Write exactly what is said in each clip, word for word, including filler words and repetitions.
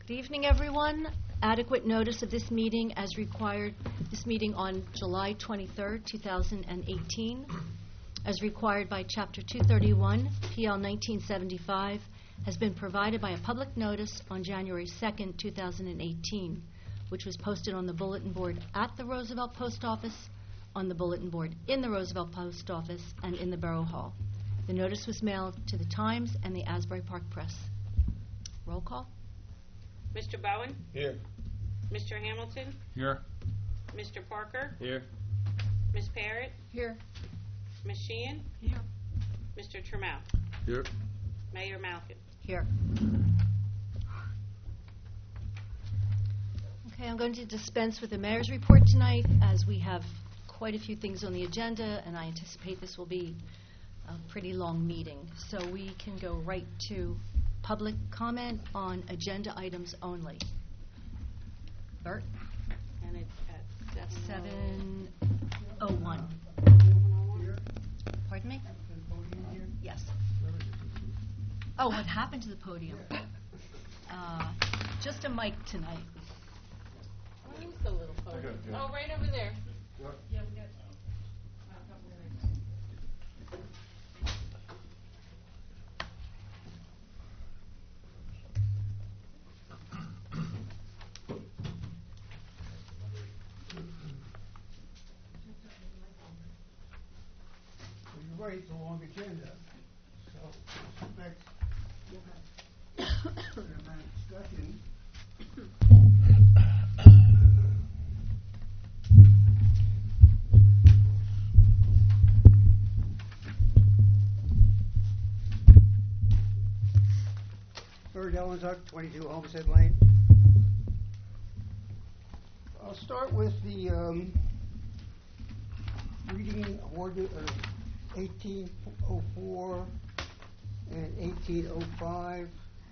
Good evening, everyone. Adequate notice of this meeting as required, this meeting on July twenty-third, two thousand eighteen, as required by Chapter two thirty-one, P L nineteen seventy-five, has been provided by a public notice on January second, two thousand eighteen, which was posted on the bulletin board at the Roosevelt Post Office, on the bulletin board in the Roosevelt Post Office, and in the Borough Hall. The notice was mailed to the Times and the Asbury Park Press. Roll call. Mister Bowen? Here. Mister Hamilton? Here. Mister Parker? Here. Miss Parrott? Here. Miss Sheehan? Here. Mister Trammell? Here. Mayor Malkin? Here. Okay, I'm going to dispense with the mayor's report tonight, as we have quite a few things on the agenda, and I anticipate this will be a pretty long meeting. So we can go right to public comment on agenda items only. Bert? And it's at seven oh one. Pardon me? Yes. Oh, what happened to the podium? Uh, just a mic tonight. Where's the little podium? Oh, right over there. Yeah, we got a couple minutes. You're right, it's a long agenda, so I expect we'll have a fair amount of discussion. Bird Ellenzuck, twenty-two Homestead Lane. I'll start with the um, reading order of eighteen oh four and eighteen oh five.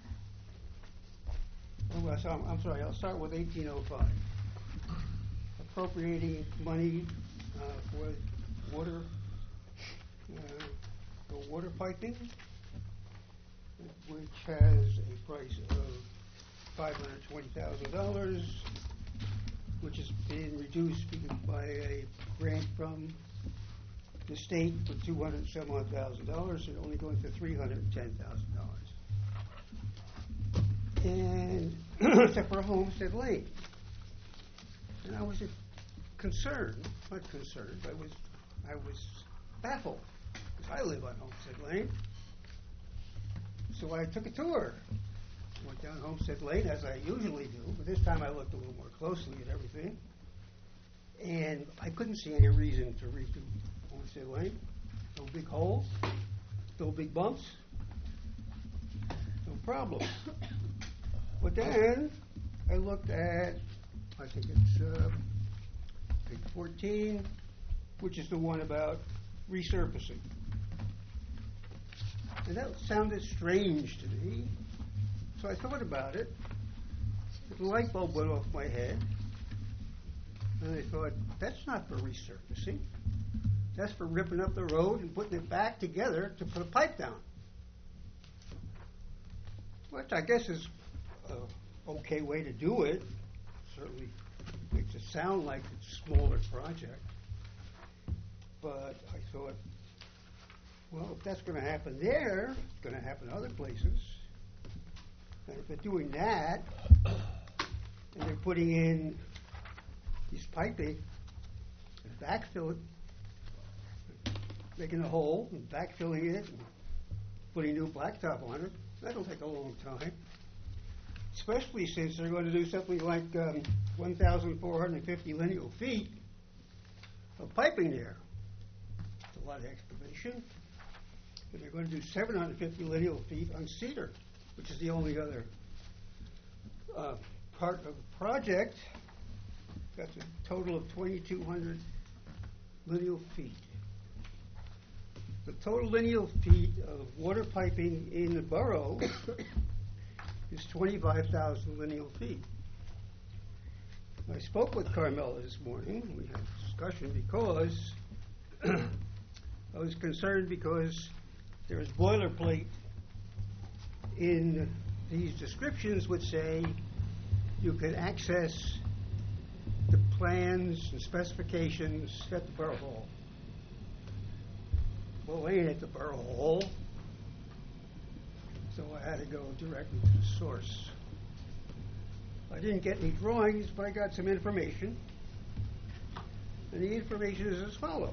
Oh, well, so I'm, I'm sorry, I'll start with eighteen oh five. Appropriating money uh, for water, uh, for water piping, which has a price of five hundred twenty thousand dollars, which has been reduced by a grant from the state for two hundred some odd thousand dollars, and only going to three hundred ten thousand dollars. And except for Homestead Lane. And I was concerned, not concerned, I was I was baffled, because I live on Homestead Lane. So I took a tour. Went down Homestead Lane, as I usually do, but this time I looked a little more closely at everything. And I couldn't see any reason to redo Homestead Lane. No big holes, no big bumps, no problem. But then I looked at, I think it's uh, page fourteen, which is the one about resurfacing. And that sounded strange to me. So I thought about it. The light bulb went off my head. And I thought, that's not for resurfacing. That's for ripping up the road and putting it back together to put a pipe down. Which I guess is an okay way to do it. Certainly makes it sound like it's a smaller project. But I thought, well, if that's going to happen there, it's going to happen other places. And if they're doing that, and they're putting in these piping and backfill it, making a hole and backfilling it and putting new blacktop on it, that'll take a long time. Especially since they're going to do something like um, one thousand four hundred fifty linear feet of piping there. It's a lot of excavation. And they're going to do seven hundred fifty linear feet on Cedar, which is the only other uh, part of the project. That's a total of twenty-two hundred linear feet. The total linear feet of water piping in the borough is twenty-five thousand linear feet. I spoke with Carmela this morning. We had a discussion because I was concerned because there is boilerplate in these descriptions which say you can access the plans and specifications at the Borough Hall. Well, they ain't at the Borough Hall, so I had to go directly to the source. I didn't get any drawings, but I got some information. And the information is as follows.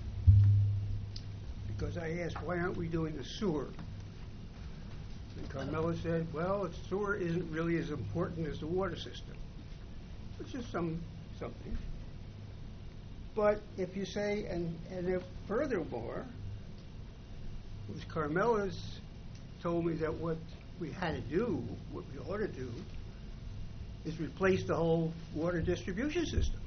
Because I asked, why aren't we doing the sewer? And Carmela said, well, the sewer isn't really as important as the water system, which is some something. But if you say, and, and if furthermore, it was Carmela's told me that what we had to do, what we ought to do, is replace the whole water distribution system.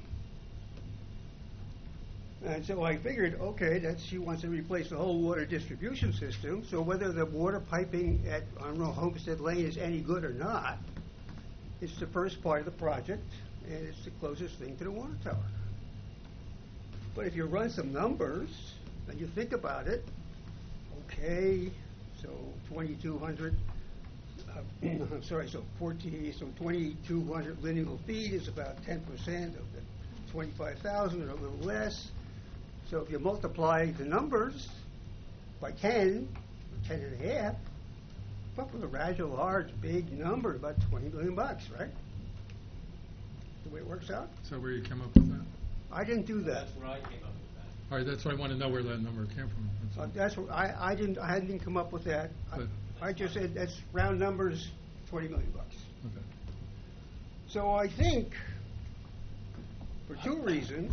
And so I figured, okay, that she wants to replace the whole water distribution system, so whether the water piping at, I don't know, Homestead Lane is any good or not, it's the first part of the project, and it's the closest thing to the water tower. But if you run some numbers, and you think about it, okay, so twenty-two hundred, uh, I'm sorry, so fourteen, so twenty-two hundred lineal feet is about ten percent of the twenty-five thousand, or a little less. So if you multiply the numbers by ten, or ten and a half, come up with a rather large, big number, about twenty million bucks, right? The way it works out? Is that where you came up with that? I didn't do that. That's where I came up with that. All right, that's why I want to know where that number came from. That's Uh, all. that's what, I, I didn't, I hadn't come up with that. I, But- I just said, that's round numbers, twenty million bucks. Okay. So I think, for two reasons,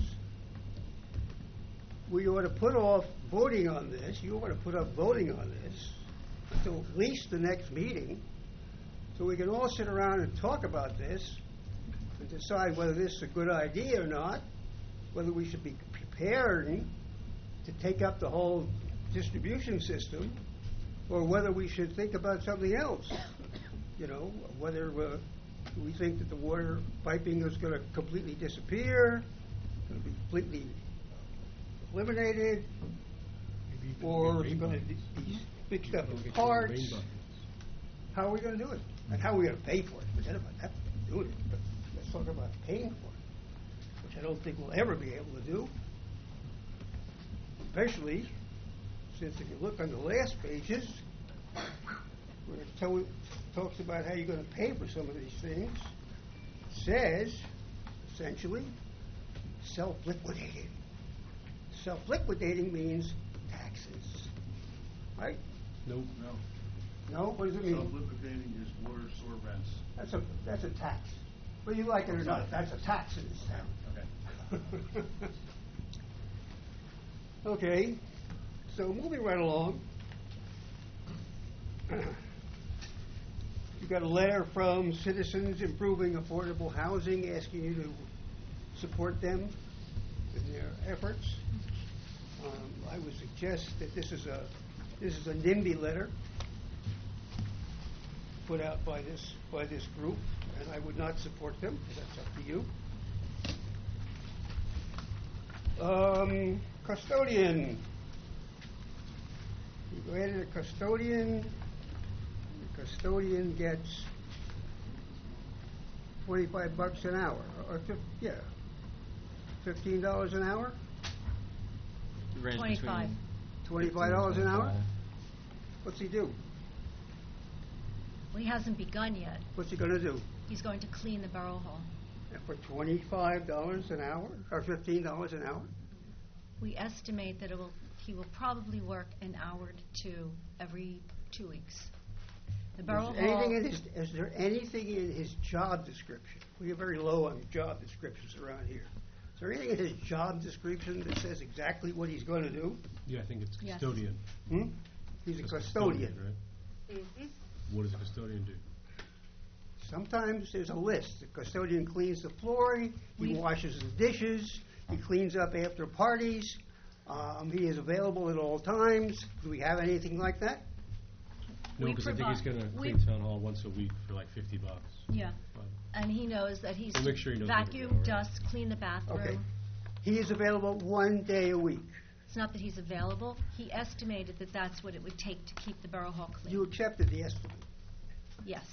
we ought to put off voting on this, you ought to put off voting on this until at least the next meeting, so we can all sit around and talk about this and decide whether this is a good idea or not, whether we should be preparing to take up the whole distribution system, or whether we should think about something else. You know, whether uh, we think that the water piping is going to completely disappear, going to be completely eliminated, or is it going to be fixed up in parts. How are we going to do it? And how are we going to pay for it? Forget about that, doing it, but let's talk about paying for it, which I don't think we'll ever be able to do. Especially since if you look on the last pages, where it to- talks about how you're going to pay for some of these things, it says, essentially, self-liquidating. Self-liquidating means taxes, right? Nope. No. No? What does it mean? Self-liquidating is water sewer rents. That's a, that's a tax. Whether you like it or not, that's a tax in this town. Okay. Okay, so moving right along. You got a letter from Citizens Improving Affordable Housing asking you to support them in their efforts. Um, I would suggest that this is a this is a NIMBY letter put out by this by this group, and I would not support them. That's up to you. Um, custodian. You added a custodian. The custodian gets twenty-five bucks an hour, or fif- yeah, fifteen dollars an hour, Range Twenty-five. between twenty-five dollars an hour. What's he do? Well, he hasn't begun yet. What's he going to do? He's going to clean the Borough Hall. And for twenty-five dollars an hour, or fifteen dollars an hour? We estimate that it will, he will probably work an hour to two every two weeks. The Borough Is anything Hall, in his, is there anything in his job description? We are very low on job descriptions around here. Is there anything in his job description that says exactly what he's going to do? Yeah, I think it's Yes. custodian. Hmm? He's a It's custodian. right? Mm-hmm. What does a custodian do? Sometimes there's a list. The custodian cleans the flooring, he We- washes the dishes, he cleans up after parties, um, he is available at all times. Do we have anything like that? No, We because I think he's provide- going to we- clean town hall once a week for like fifty bucks. yeah, But and he knows that he's We'll make sure he knows what to do, vacuum, all right. dust, clean the bathroom. Okay. He is available one day a week. It's not that he's available. He estimated that that's what it would take to keep the Borough Hall clean. You accepted the estimate. Yes.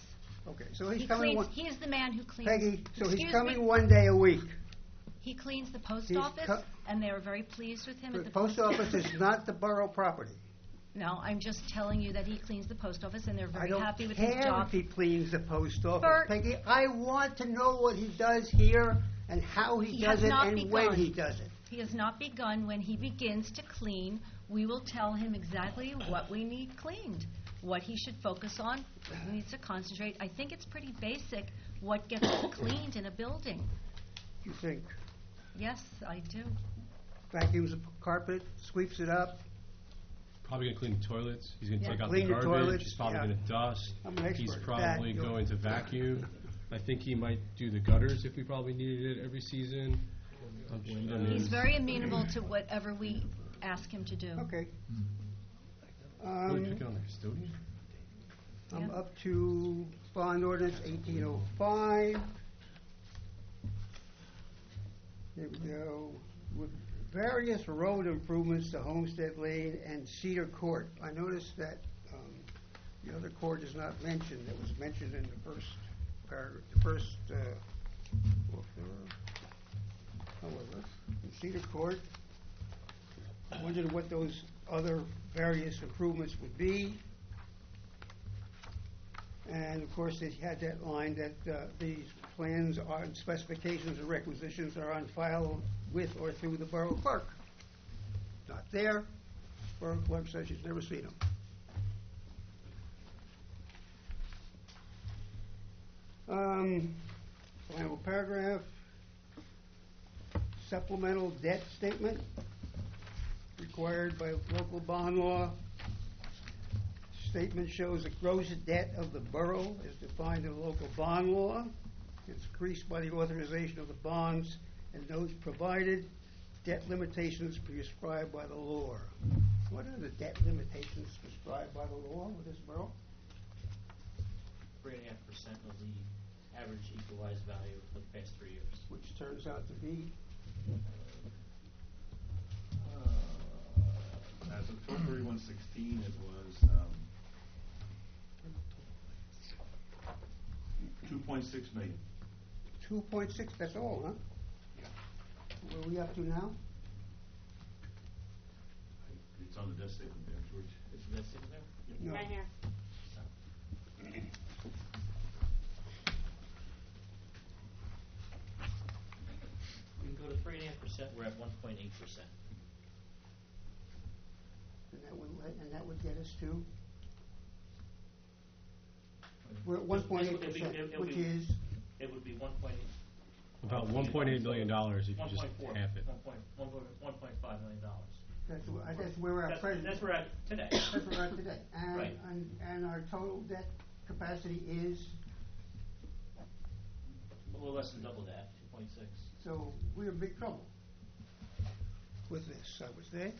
Okay, so he's He coming cleans, one, he is the man who cleans. Peggy, so he's Excuse coming me. one day a week. He cleans the post He's office, co- and they were very pleased with him The at the post office is not the borough property. No, I'm just telling you that he cleans the post office, and they're I very don't happy with his care job. if he cleans the post office, Bert. Peggy. I want to know what he does here and how he, He does has it not and when begun. he does it. He has not begun. When he begins to clean, we will tell him exactly what we need cleaned, what he should focus on, what he needs to concentrate. I think it's pretty basic what gets cleaned in a building. You think Yes, I do. vacuums the carpet, sweeps it up? Probably gonna clean the toilets. He's gonna Yeah. take out Clean the the garbage. toilets, He's probably yeah. gonna dust. I'm an He's expert at that. probably You'll- going to vacuum. I think he might do the gutters if we probably needed it every season. I mean, He's very amenable to whatever we ask him to do. Okay. Really Um, picking on the custodian? I'm Yeah. up to bond ordinance eighteen oh five. There we go. With various road improvements to Homestead Lane and Cedar Court. I noticed that um, the other court is not mentioned. It was mentioned in the first paragraph, the first, uh, well, there- however, in Cedar Court, I wondered what those other various improvements would be. And of course, it had that line that uh, these plans are, specifications and requisitions are on file with or through the borough clerk. Not there. Borough clerk says she's never seen them. Um, final paragraph. Supplemental debt statement required by local bond law. Statement shows the gross debt of the borough is defined in local bond law. It's increased by the authorization of the bonds and notes provided. Debt limitations prescribed by the law. What are the debt limitations prescribed by the law with this borough? Three and a half percent of the average equalized value for the past three years. Which turns out to be, Uh, As of twelve thirty-one sixteen, it was um, two point six million. two point six, that's all, huh? Where are we up to now? It's on the debt statement there, George. Is that sitting there? No. Right here. We can go to three and a half percent, we're at one point eight percent. And that would, let- and that would get us to, we're at one point eight percent, which is, It would be one point eight. About one point eight million dollars if you just half it. One point, one point, one point five million dollars. that's, where- that's where we're at That's, present. that's where we're at today. That's where we're at today. And, Right. and, and our total debt capacity is, A little less than double that, two point six. so we're in big trouble with this, I would say.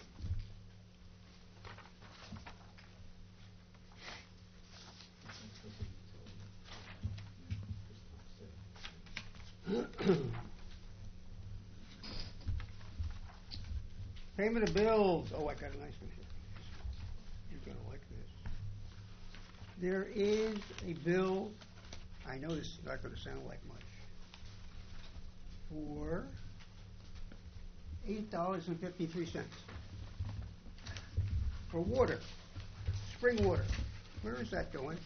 Payment of bills, oh, I got a nice one here. You're gonna like this. There is a bill, I know this is not gonna sound like much, for eight dollars and fifty-three cents. For water, spring water. Where is that going?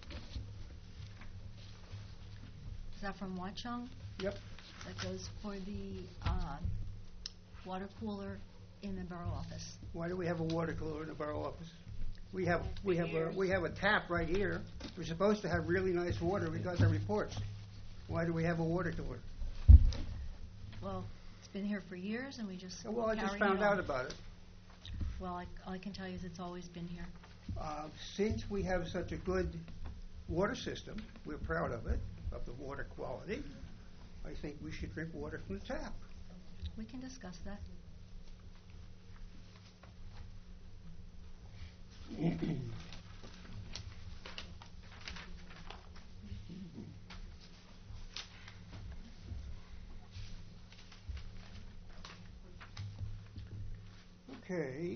Is that from Watchung? Yep, That goes for the um, water cooler in the borough office. why do we have a water cooler in the borough office? We have, we have, a we have a tap right here. We're supposed to have really nice water, we got the reports. Why do we have a water cooler? Well, it's been here for years, and we just Oh, Well, I just carry it found out on. about it. Well, I, all I can tell you is it's always been here. Uh, Since we have such a good water system, we're proud of it, of the water quality, I think we should drink water from the tap. We can discuss that. Okay.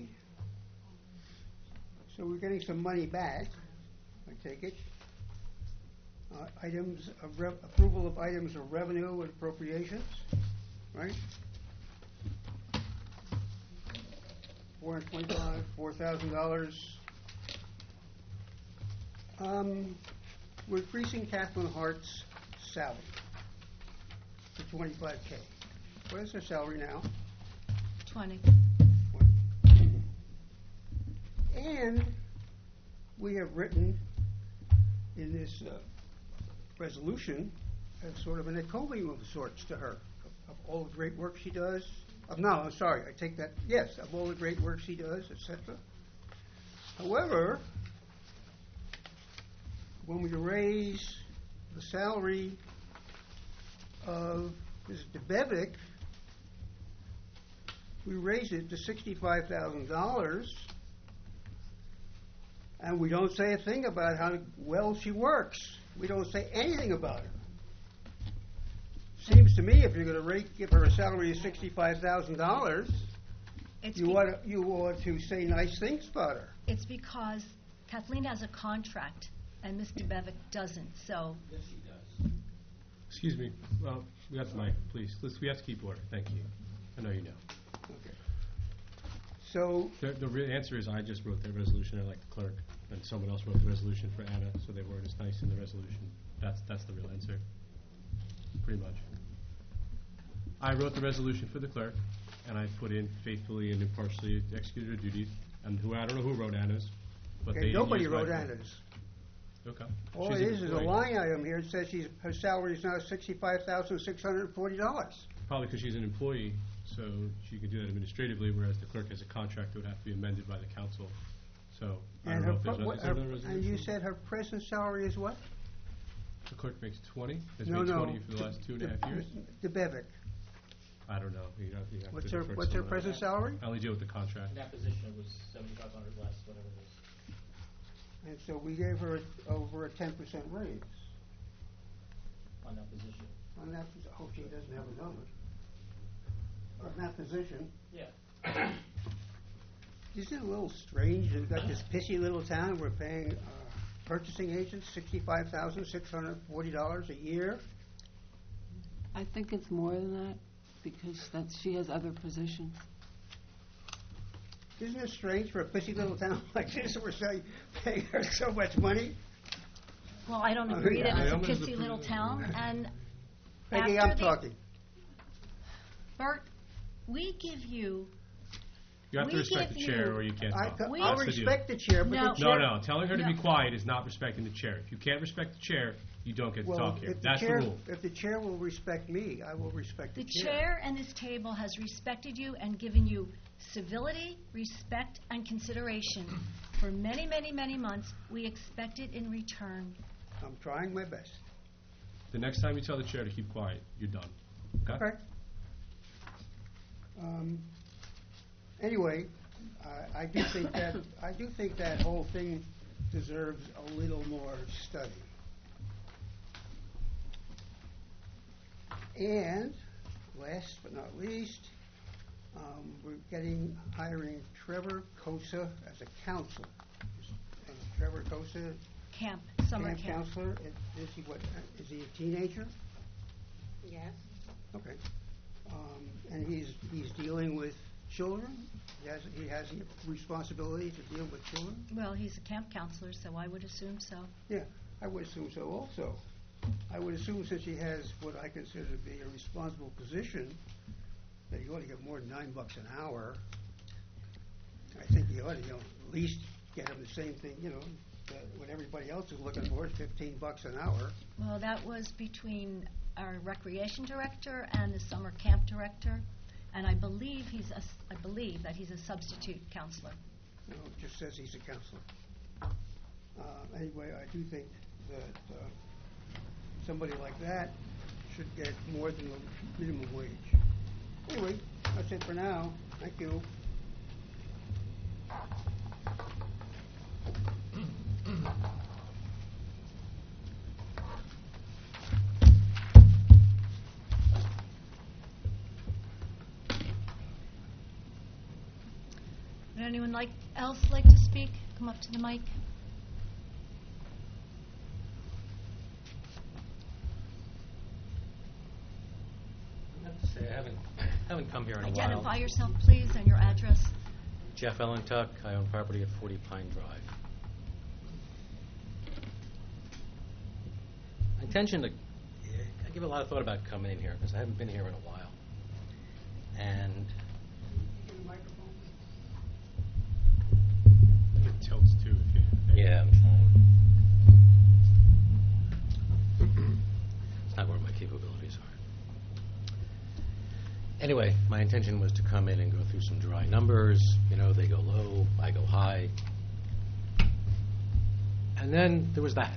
So we're getting some money back, I take it. uh, items of rev- approval of items of revenue and appropriations, right? Four hundred twenty-five, four thousand dollars. Um, we're increasing Kathleen Hart's salary to twenty-five K. What is her salary now? twenty. And we have written in this uh, resolution as sort of an encomium of sorts to her of, of all the great work she does. Of, no, I'm sorry, I take that. Yes, of all the great work she does, et cetera. However, when we raise the salary of Miz DeBevick, we raise it to sixty-five thousand dollars. And we don't say a thing about how well she works. We don't say anything about her. Seems to me if you're going to rate, give her a salary of sixty-five thousand dollars, It's you be- ought to, you ought to say nice things about her. It's because Kathleen has a contract and Mister Bevick doesn't, so Yes, she does. Excuse me, well, we got the mic, please. Let's, we have to keep order, thank you. I know you know. Okay. So, The, the real answer is I just wrote that resolution, I like the clerk, and someone else wrote the resolution for Anna, so they weren't as nice in the resolution. That's, that's the real answer, pretty much. I wrote the resolution for the clerk, and I put in faithfully and impartially executed her duties, and who, I don't know who wrote Anna's, but they okay, didn't nobody use my wrote form. Anna's. Okay. All She's it an is is a employee. line item here that says she's, her salary is now sixty-five thousand six hundred forty dollars. Probably because she's an employee, so she can do that administratively, whereas the clerk has a contract that would have to be amended by the council. So, I And don't her, know if there's pro- another, what- is there her- another and resolution? you said her present salary is what? The clerk makes twenty, has No, made no. twenty for the last two and a half years? DeBevick. I don't know. You have, you have What's to her, defer to what's her someone else. present salary? I only deal with the contract. In that position, it was seventy-five hundred less, whatever it is. And so we gave her a- over a ten percent raise On that position. on that, posi- oh, she doesn't have a number. On that position. Yeah. Isn't it a little strange, we've got this pissy little town, we're paying uh, purchasing agents sixty-five thousand six hundred forty dollars a year? I think it's more than that, because that's, she has other positions. Isn't it strange for a pissy little town like this, we're saying, paying her so much money? well, I don't Oh, agree that yeah. it's a Naomi's the pissy little president. town, and Peggy, after I'm the- talking. Bert, we give you, You have to We respect the give chair you- or you can't I, talk. We- I'll That's the deal. respect the chair, but No. the No, chair. no, telling her to be No. quiet is not respecting the chair. If you can't respect the chair, you don't get to Well, talk here. if the That's the chair, rule. if the chair will respect me, I will respect the the chair. chair and this table has respected you and given you civility, respect, and consideration for many, many, many months. We expect it in return. I'm trying my best. The next time you tell the chair to keep quiet, you're done. Okay? Okay. Um, anyway, I, I do think that, I do think that whole thing deserves a little more study. And, last but not least, um, we're getting, hiring Trevor Kosa as a counselor. And Trevor Kosa, Camp, summer camp camp. counselor, is- is he what, is he a teenager? Yes. Okay. Um, and he's, he's dealing with children? He has, he has the responsibility to deal with children? Well, he's a camp counselor, so I would assume so. Yeah, I would assume so also. I would assume since he has what I consider to be a responsible position, that he ought to get more than nine bucks an hour. I think he ought to, you know, at least get him the same thing, you know, that what everybody else is looking for is fifteen bucks an hour. Well, that was between our recreation director and the summer camp director, and I believe he's a, s- I believe that he's a substitute counselor. You know, it just says he's a counselor. Uh, anyway, I do think that, uh, somebody like that should get more than the minimum wage. Anyway, that's it for now. Thank you. Would anyone like, else like to speak? Come up to the mic. Say, I haven't, haven't come here in a while. Identify yourself, please, and your address. Jeff Ellentuck, I own property at forty Pine Drive. My intention to, I give a lot of thought about coming in here because I haven't been here in a while. And It tilts too if you. yeah, I'm trying. It's not where my capabilities are. Anyway, my intention was to come in and go through some dry numbers. You know, they go low, I go high. And then there was that.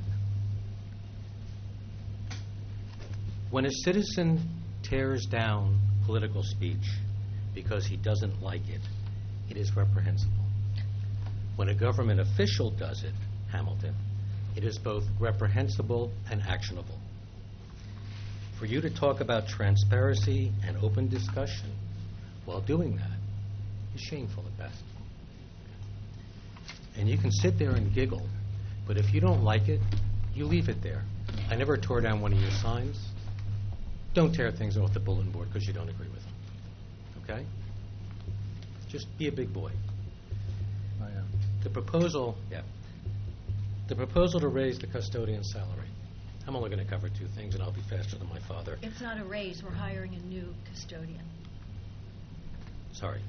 When a citizen tears down political speech because he doesn't like it, it is reprehensible. When a government official does it, Hamilton, it is both reprehensible and actionable. For you to talk about transparency and open discussion while doing that is shameful at best. And you can sit there and giggle, but if you don't like it, you leave it there. I never tore down one of your signs. Don't tear things off the bulletin board because you don't agree with them. Okay? Just be a big boy. I am. The proposal, yeah. The proposal to raise the custodian salary. I'm only going to cover two things, and I'll be faster than my father. It's not a raise. We're hiring a new custodian. Sorry.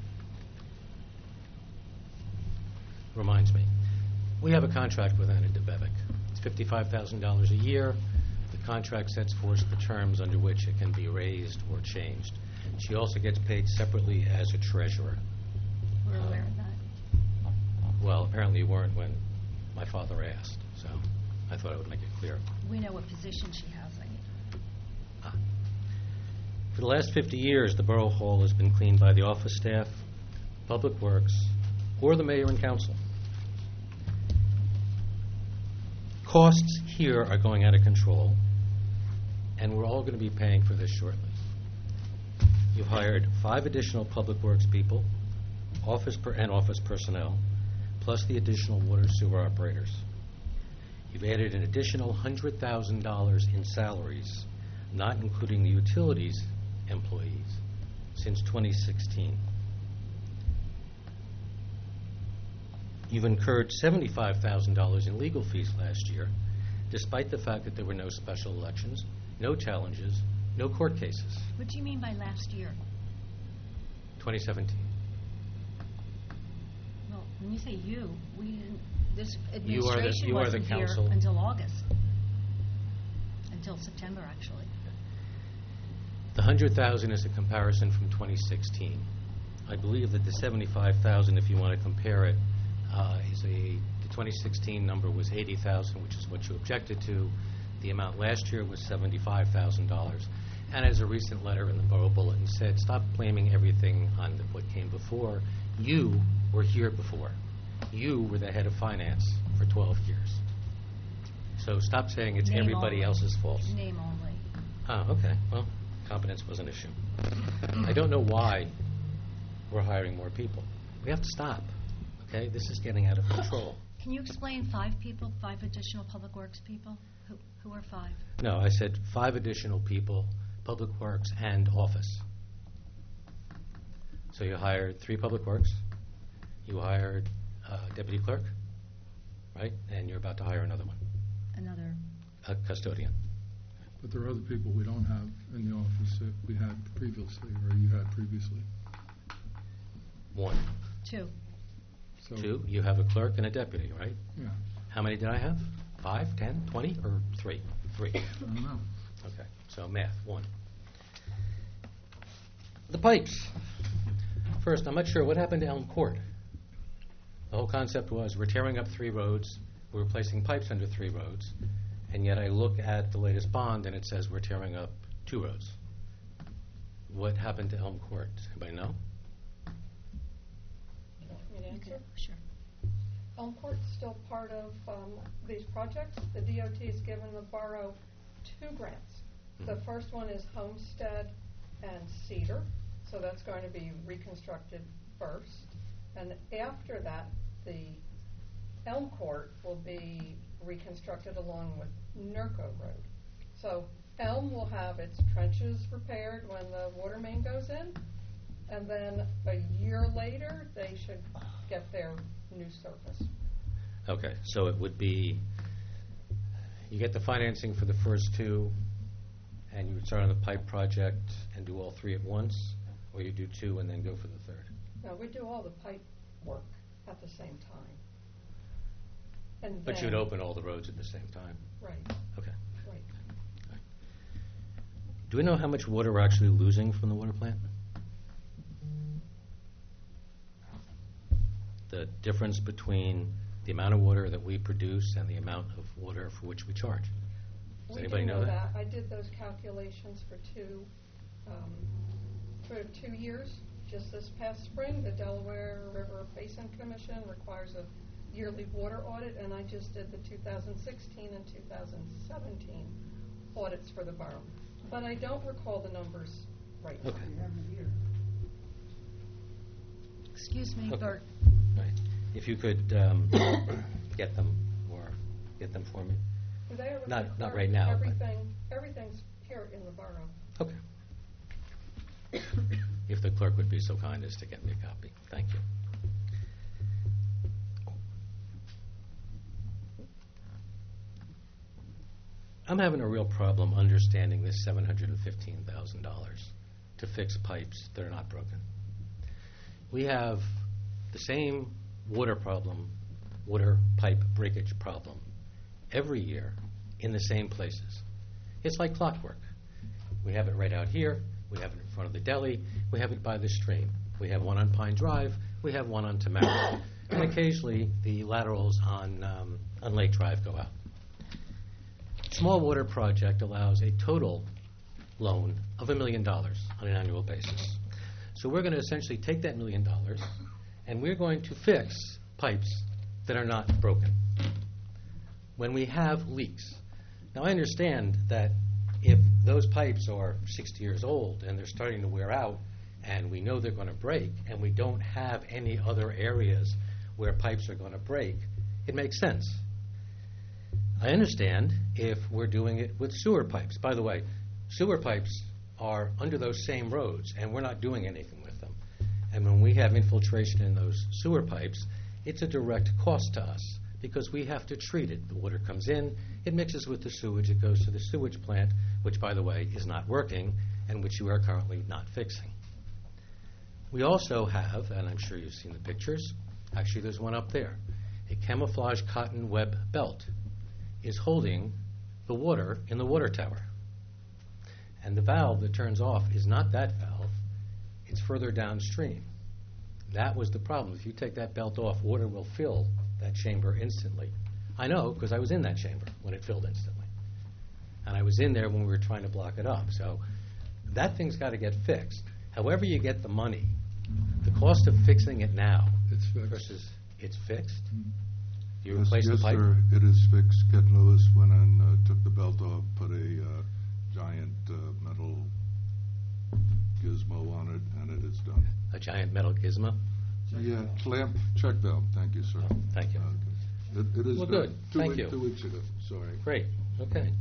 Reminds me. We have a contract with Anna DeBevick. It's fifty-five thousand dollars a year. The contract sets forth the terms under which it can be raised or changed. She also gets paid separately as a treasurer. We're aware of that. Well, apparently you weren't when my father asked, so I thought I would make it clear. We know what position she has. I mean. Ah. For the last fifty years, the Borough Hall has been cleaned by the office staff, Public Works, or the mayor and council. Costs here are going out of control, and we're all going to be paying for this shortly. You've hired five additional Public Works people, office per and office personnel, plus the additional water sewer operators. You've added an additional one hundred thousand dollars in salaries, not including the utilities employees, since twenty sixteen. You've incurred seventy-five thousand dollars in legal fees last year, despite the fact that there were no special elections, no challenges, no court cases. What do you mean by last year? twenty seventeen. Well, when you say you, we didn't, this You are the- administration you are the wasn't here council. until August. Until September, actually. The one hundred thousand dollars is a comparison from twenty sixteen. I believe that the seventy-five thousand dollars, if you want to compare it, uh, is a, the twenty sixteen number was eighty thousand dollars, which is what you objected to. The amount last year was seventy-five thousand dollars. And as a recent letter in the Borough Bulletin said, stop blaming everything on the, what came before. You were here before. You were the head of finance for twelve years. So stop saying it's Name everybody only. else's fault. Name only. Oh, okay. Well, competence was an issue. I don't know why we're hiring more people. We have to stop. Okay? This is getting out of control. Can you explain five people, five additional Public Works people? Who, who are five? No, I said five additional people, Public Works and Office. So you hired three Public Works, you hired uh, Deputy Clerk, right? And you're about to hire another one, Another. a custodian. But there are other people we don't have in the office that we had previously, or you had previously. One. Two. So, Two, you have a clerk and a deputy, right? Yeah, How many did I have? Five, ten, twenty, or three? Three. I don't know. Okay, so math, one. The pipes. First, I'm not sure what happened to Elm Court. The whole concept was we're tearing up three roads, we're placing pipes under three roads, and yet I look at the latest bond and it says we're tearing up two roads. What happened to Elm Court? Anybody know? Want me to answer? Sure. Elm Court's still part of um, these projects. The D O T has given the borough two grants. The Mhm. first one is Homestead and Cedar, so that's going to be reconstructed first. And after that, the Elm Court will be reconstructed along with Nurko Road. So Elm will have its trenches repaired when the water main goes in, and then a year later, they should get their new surface. Okay, so it would be, you get the financing for the first two, and you would start on the pipe project and do all three at once, or you do two and then go for the third? No, we do all the pipe work at the same time. And But then- you'd open all the roads at the same time? Right, Okay. right. Do we know how much water we're actually losing from the water plant? The difference between the amount of water that we produce and the amount of water for which we charge? Does We anybody do know that? I did those calculations for two, um, for two years. Just this past spring, the Delaware River Basin Commission requires a yearly water audit, and I just did the two thousand sixteen and two thousand seventeen audits for the borough. But I don't recall the numbers right now. Okay. Excuse me, Okay. Bert. Right. If you could um, get them, or get them for me. They are with Not- the not clerk. right now, but- Everything, everything's here in the borough. Okay. If the clerk would be so kind as to get me a copy. Thank you. I'm having a real problem understanding this seven hundred fifteen thousand dollars to fix pipes that are not broken. We have the same water problem, water pipe breakage problem, every year in the same places. It's like clockwork. We have it right out here, we have it in front of the deli, we have it by the stream. We have one on Pine Drive, we have one on Tamara, and occasionally the laterals on, um, on Lake Drive go out. Small water project allows a total loan of a million dollars on an annual basis. So we're going to essentially take that million dollars and we're going to fix pipes that are not broken when we have leaks. Now I understand that if those pipes are sixty years old and they're starting to wear out and we know they're going to break and we don't have any other areas where pipes are going to break, it makes sense. I understand if we're doing it with sewer pipes. By the way, sewer pipes are under those same roads, and we're not doing anything with them. And when we have infiltration in those sewer pipes, it's a direct cost to us because we have to treat it. The water comes in, it mixes with the sewage, it goes to the sewage plant, which, by the way, is not working and which you are currently not fixing. We also have, and I'm sure you've seen the pictures, actually there's one up there, a camouflage cotton web belt is holding the water in the water tower. And the valve that turns off is not that valve, it's further downstream. That was the problem. If you take that belt off, water will fill that chamber instantly. I know, because I was in that chamber when it filled instantly. And I was in there when we were trying to block it up. So that thing's got to get fixed. However you get the money, the cost of fixing it now It's fixed. versus it's fixed, you Yes, replace the yes, pipe? sir, it is fixed. Ken Lewis went and uh, took the belt off, put a uh, giant uh, metal gizmo on it, and it is done. A giant metal gizmo? Yeah, clamp, check valve, thank you, sir. Oh, thank you. Uh, It it is Well, done. good. Two Thank week- you. Two weeks ago, sorry. Great, okay.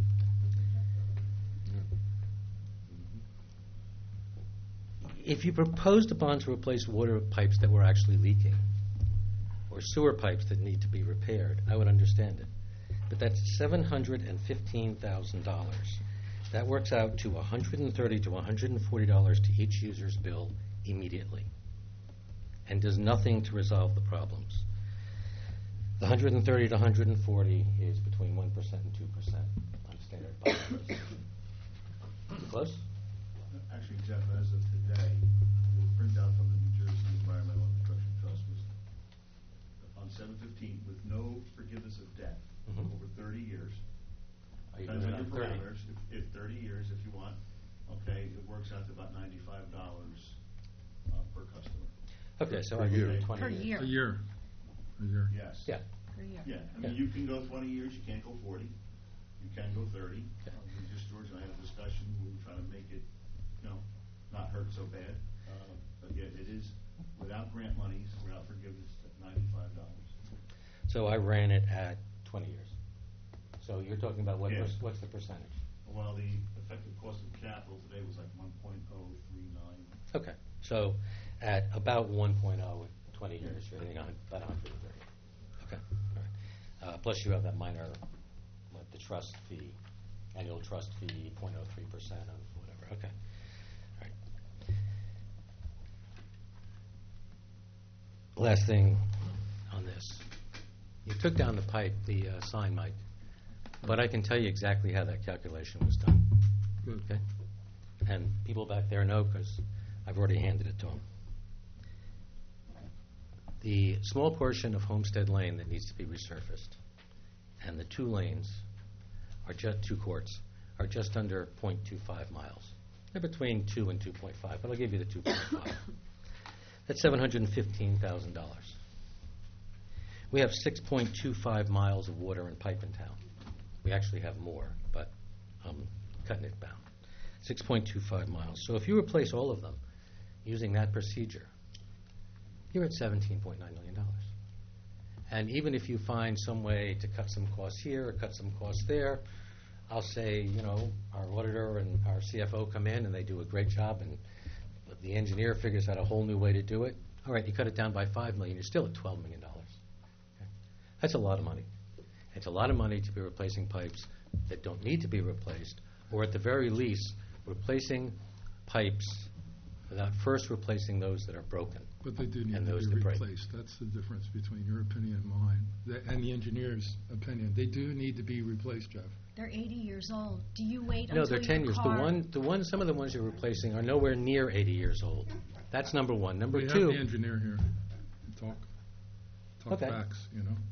If you proposed a bond to replace water pipes that were actually leaking, or sewer pipes that need to be repaired, I would understand it. But that's seven hundred fifteen thousand dollars. That works out to one hundred thirty to one hundred forty dollars to each user's bill immediately, and does nothing to resolve the problems. The one hundred thirty to one hundred forty is between one percent and two percent on standard bond. Is it close? Actually, Jeff, as of today, the printout from the New Jersey Environmental Infrastructure Trust was on seven fifteen with no forgiveness of debt Mhm. over thirty years. Are you Depends doing on it your on thirty? parameters. If, if thirty years, if you want, okay, it works out to about ninety-five dollars uh, per customer. Okay, so Per I year. give twenty Per years. year. A year, a year. Yes. Yeah. Per year. Yeah, I Yeah. mean, you can go twenty years, you can't go forty, you can go thirty. Okay. Uh, we just, George and I had a discussion, we were trying to make it, you know, not hurt so bad. Uh, But yeah, it is, without grant monies, without forgiveness, at ninety-five dollars. So I ran it at twenty years. So you're talking about what, Yeah. per- what's the percentage? While the effective cost of capital today was like one point oh three nine. Okay, so at about one point oh in twenty years, you're hitting on about one hundred thirty. Okay, all right. Uh, Plus you have that minor, what, the trust fee, annual trust fee, zero point oh three percent of whatever. Okay, all right. Last thing on this. You took down the pipe, the uh, sign, Mike, but I can tell you exactly how that calculation was done. Good. Okay? And people back there know because I've already handed it to them. The small portion of Homestead Lane that needs to be resurfaced and the two lanes are just two courts are just under zero point two five miles. They're between two and two point five, but I'll give you the two point five. That's seven hundred fifteen thousand dollars. We have six point two five miles of water and pipe in town. We actually have more, but I'm cutting it down. six point two five miles. So if you replace all of them using that procedure, you're at seventeen point nine million dollars. And even if you find some way to cut some costs here or cut some costs there, I'll say, you know, our auditor and our C F O come in and they do a great job, and the engineer figures out a whole new way to do it. All right, you cut it down by five million dollars, you're still at twelve million dollars. Okay? That's a lot of money. It's a lot of money to be replacing pipes that don't need to be replaced, or at the very least, replacing pipes without first replacing those that are broken. But they do need and to those be that break. replaced. That's the difference between your opinion and mine, The- and the engineer's opinion. They do need to be replaced, Jeff. They're eighty years old. Do you wait No, until they're your ten years. The car- one, the one, some of the ones you're replacing are nowhere near eighty years old. That's number one. Number We have two. the engineer here. Talk, talk Okay. facts, you know?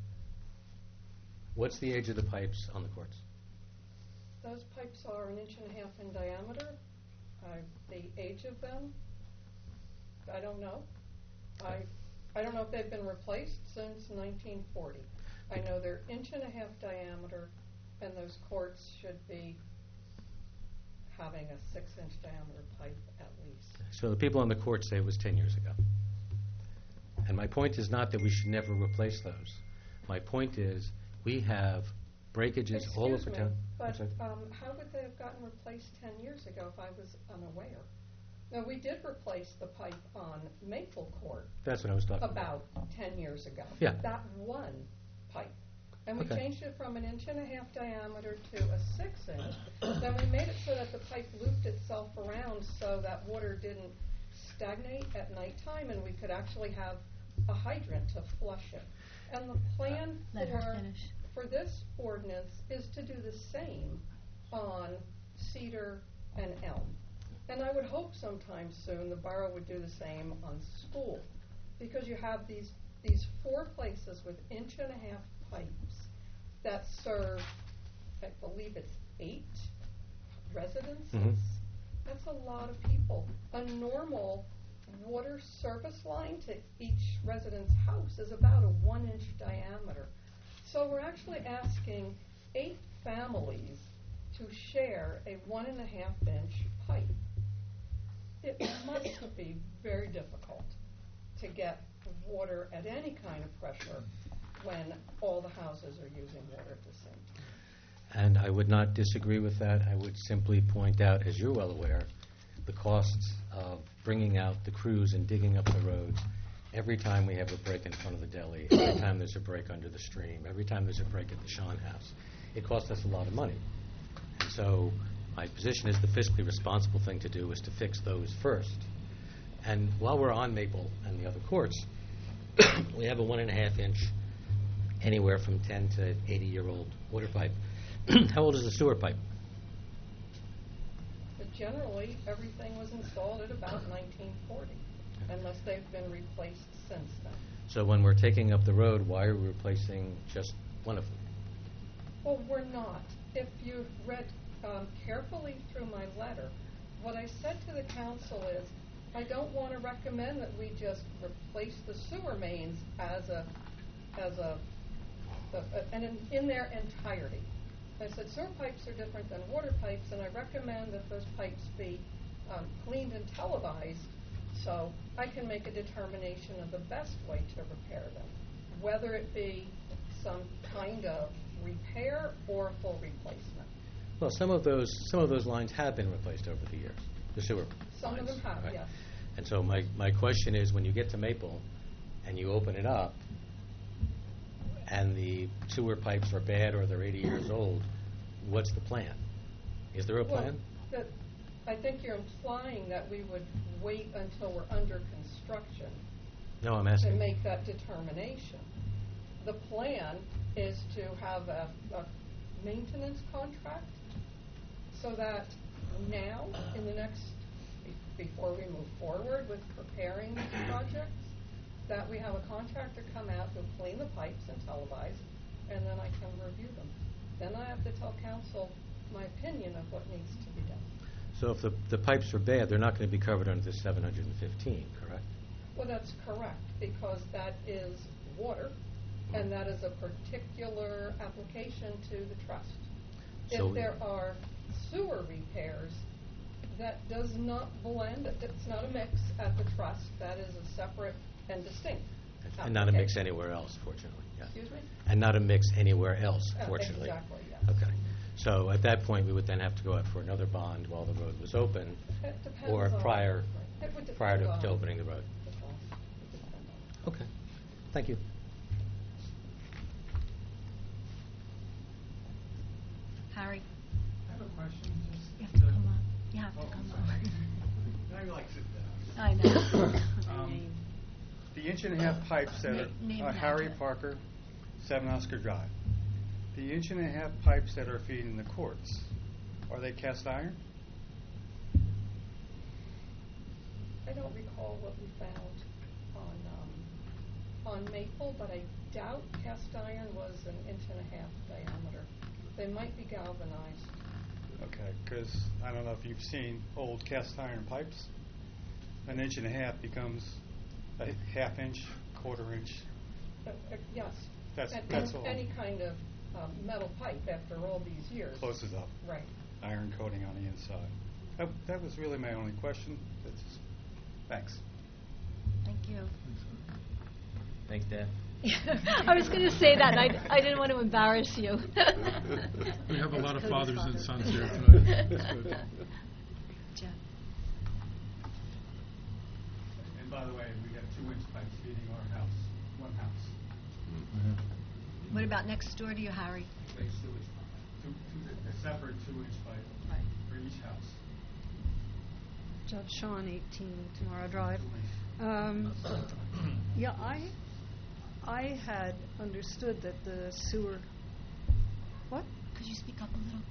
What's the age of the pipes on the courts? Those pipes are an inch and a half in diameter. Uh, the age of them, I don't know. I, I don't know if they've been replaced since nineteen forty. I know they're inch and a half diameter, and those courts should be having a six-inch diameter pipe at least. So the people on the court say it was ten years ago. And my point is not that we should never replace those. My point is we have breakages all over Excuse me, town. I'm but sorry. um, how would they have gotten replaced ten years ago if I was unaware? Now, we did replace the pipe on Maple Court That's what I was talking about. about ten years ago. Yeah. That one pipe. And we Okay. changed it from an inch and a half diameter to a six inch. Then we made it so that the pipe looped itself around so that water didn't stagnate at nighttime, and we could actually have a hydrant to flush it. And the plan Let her for, finish. for this ordinance is to do the same on Cedar and Elm. And I would hope sometime soon the borough would do the same on School, because you have these, these four places with inch and a half pipes that serve, I believe it's eight residences. Mhm. That's a lot of people. A normal water service line to each resident's house is about a one inch diameter. So we're actually asking eight families to share a one and a half inch pipe. It must be very difficult to get water at any kind of pressure when all the houses are using water at the same time. And I would not disagree with that. I would simply point out, as you're well aware, the costs of bringing out the crews and digging up the roads every time we have a break in front of the deli, every time there's a break under the stream, every time there's a break at the Sean House. It costs us a lot of money. And so my position is the fiscally responsible thing to do is to fix those first. And while we're on Maple and the other courts, we have a one and a half inch, anywhere from ten to eighty year old water pipe. How old is the sewer pipe? But generally, everything was installed at about nineteen forty, unless they've been replaced since then. So when we're taking up the road, why are we replacing just one of them? Well, we're not. If you've read um, carefully through my letter, what I said to the council is, I don't want to recommend that we just replace the sewer mains as a, as a, a, a and in, in their entirety. I said sewer pipes are different than water pipes, and I recommend that those pipes be um, cleaned and televised so I can make a determination of the best way to repair them, whether it be some kind of repair or full replacement. Well, some of those, some of those lines have been replaced over the years, the sewer Some of lines, them have, right? yes. And so my, my question is, when you get to Maple and you open it up, and the sewer pipes are bad or they're eighty years old, what's the plan? Is there a Well, plan? that, I think you're implying that we would wait until we're under construction No, I'm to asking. make that determination. The plan is to have a, a maintenance contract so that now, in the next, be- before we move forward with preparing these projects, that we have a contractor come out who'll clean the pipes and televise, and then I can review them. Then I have to tell council my opinion of what needs to be done. So if the, the pipes are bad, they're not going to be covered under the seven hundred fifteen, correct? Well, that's correct, because that is water, and that is a particular application to the trust. So- If there are sewer repairs, that does not blend, it's not a mix at the trust, that is a separate and distinct And not a mix application. anywhere else, fortunately, yeah. Excuse me? And not a mix anywhere else, Uh, fortunately. Exactly, yes. Okay. So at that point, we would then have to go out for another bond while the road was open, It depends or on- prior, It would prior to depend to on opening the road. the cost. It would depend on- Okay. Thank you. Harry, I have a question, just. you have to come up. You have to Oh, come I'm up. sorry. I like sit down. I know. Um, The inch and a half pipes that Na- are, name uh, and Harry address. Parker, Seven Oscar Drive. The inch and a half pipes that are feeding the courts, are they cast iron? I don't recall what we found on, um, on Maple, but I doubt cast iron was an inch and a half diameter. They might be galvanized. Okay, because I don't know if you've seen old cast iron pipes. An inch and a half becomes a half inch, quarter inch. Uh, uh, Yes. That's- And- that's and all. Any kind of um, metal pipe after all these years. Closes up. Right. Iron coating on the inside. That, that was really my only question. That's, thanks. Thank you. Thanks, Dan. I was going to say that, and I, I didn't want to embarrass you. We have a lot of Cody's fathers father. and sons here tonight. That's good. Jeff. And by the way, we have two inch pipes feeding our house, one house. What about next door to you, Harry? Like sewage, two, two, a separate two inch pipe Right. for each house. Judge Sean, eighteen Tomorrow Drive. Um, yeah, I, I had understood that the sewer, what? Could you speak up a little?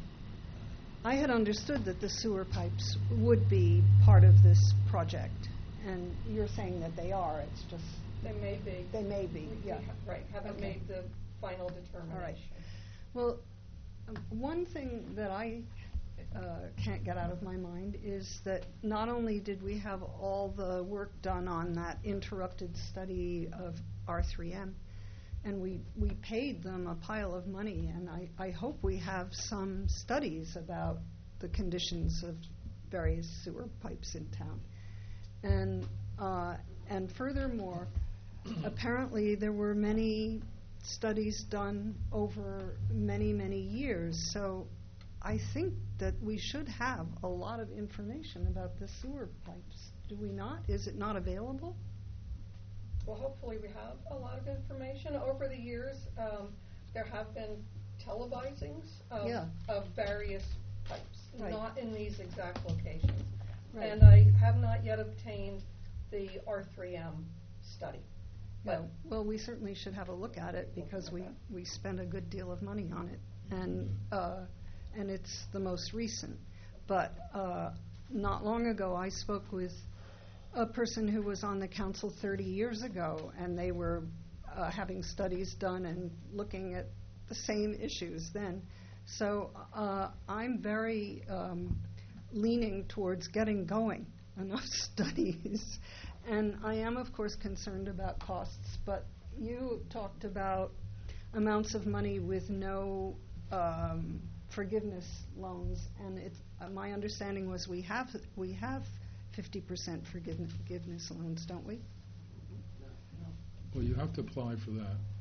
I had understood that the sewer pipes would be part of this project, and you're saying that they are, it's just, They may be. they may be, We- we yeah. ha- Right, haven't Okay. made the final determination. Well, um, one thing that I uh, can't get out of my mind is that not only did we have all the work done on that interrupted study of R three M, and we, we paid them a pile of money, and I, I hope we have some studies about the conditions of various sewer pipes in town. And, uh, and furthermore, apparently there were many studies done over many, many years. So I think that we should have a lot of information about the sewer pipes. Do we not? Is it not available? Well, hopefully we have a lot of information. Over the years, um, there have been televisings of, Yeah. of various pipes, Right. not in these exact locations. Right. And I have not yet obtained the R three M study. Yeah, But well, we certainly should have a look at it because we, we spend a good deal of money on it. And, uh, and it's the most recent. But uh, not long ago, I spoke with a person who was on the council thirty years ago, and they were uh, having studies done and looking at the same issues then. So uh, I'm very um, leaning towards getting going enough studies. And I am, of course, concerned about costs, but you talked about amounts of money with no um, forgiveness loans, and it's, uh, my understanding was we have we have fifty percent forgiveness forgiveness loans, don't we? Well, you have to apply for that.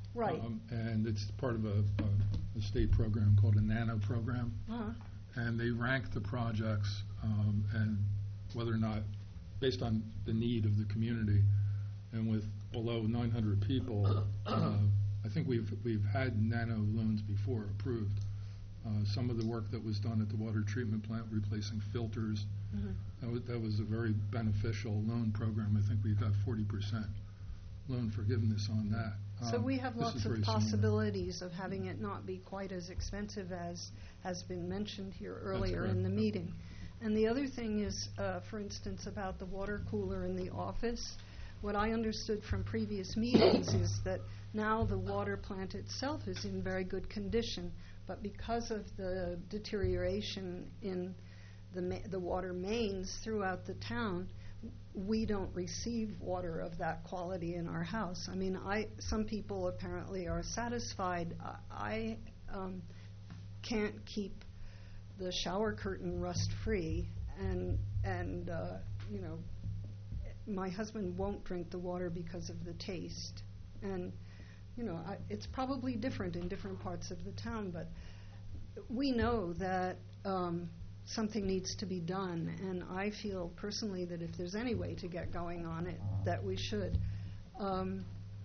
Right. Um, And it's part of a, a- a state program called a NANO program. Uh-huh. And they rank the projects um, and whether or not, based on the need of the community. And with below nine hundred people, uh, I think we've, we've had nano loans before approved. Uh, Some of the work that was done at the water treatment plant, replacing filters, Mhm. that was, that was a very beneficial loan program. I think we got forty percent loan forgiveness on that. So Um, we have this is lots of very similar. possibilities of having it not be quite as expensive as has been mentioned here earlier in correct. the meeting. And the other thing is, uh, for instance, about the water cooler in the office. What I understood from previous meetings is that now the water plant itself is in very good condition, but because of the deterioration in the ma- the water mains throughout the town, we don't receive water of that quality in our house. I mean, I some people apparently are satisfied. I I, um, can't keep the shower curtain rust free, and and uh, you know, my husband won't drink the water because of the taste. And you know, I, it's probably different in different parts of the town, but we know that um, something needs to be done, and I feel personally that if there's any way to get going on it, that we should. Um,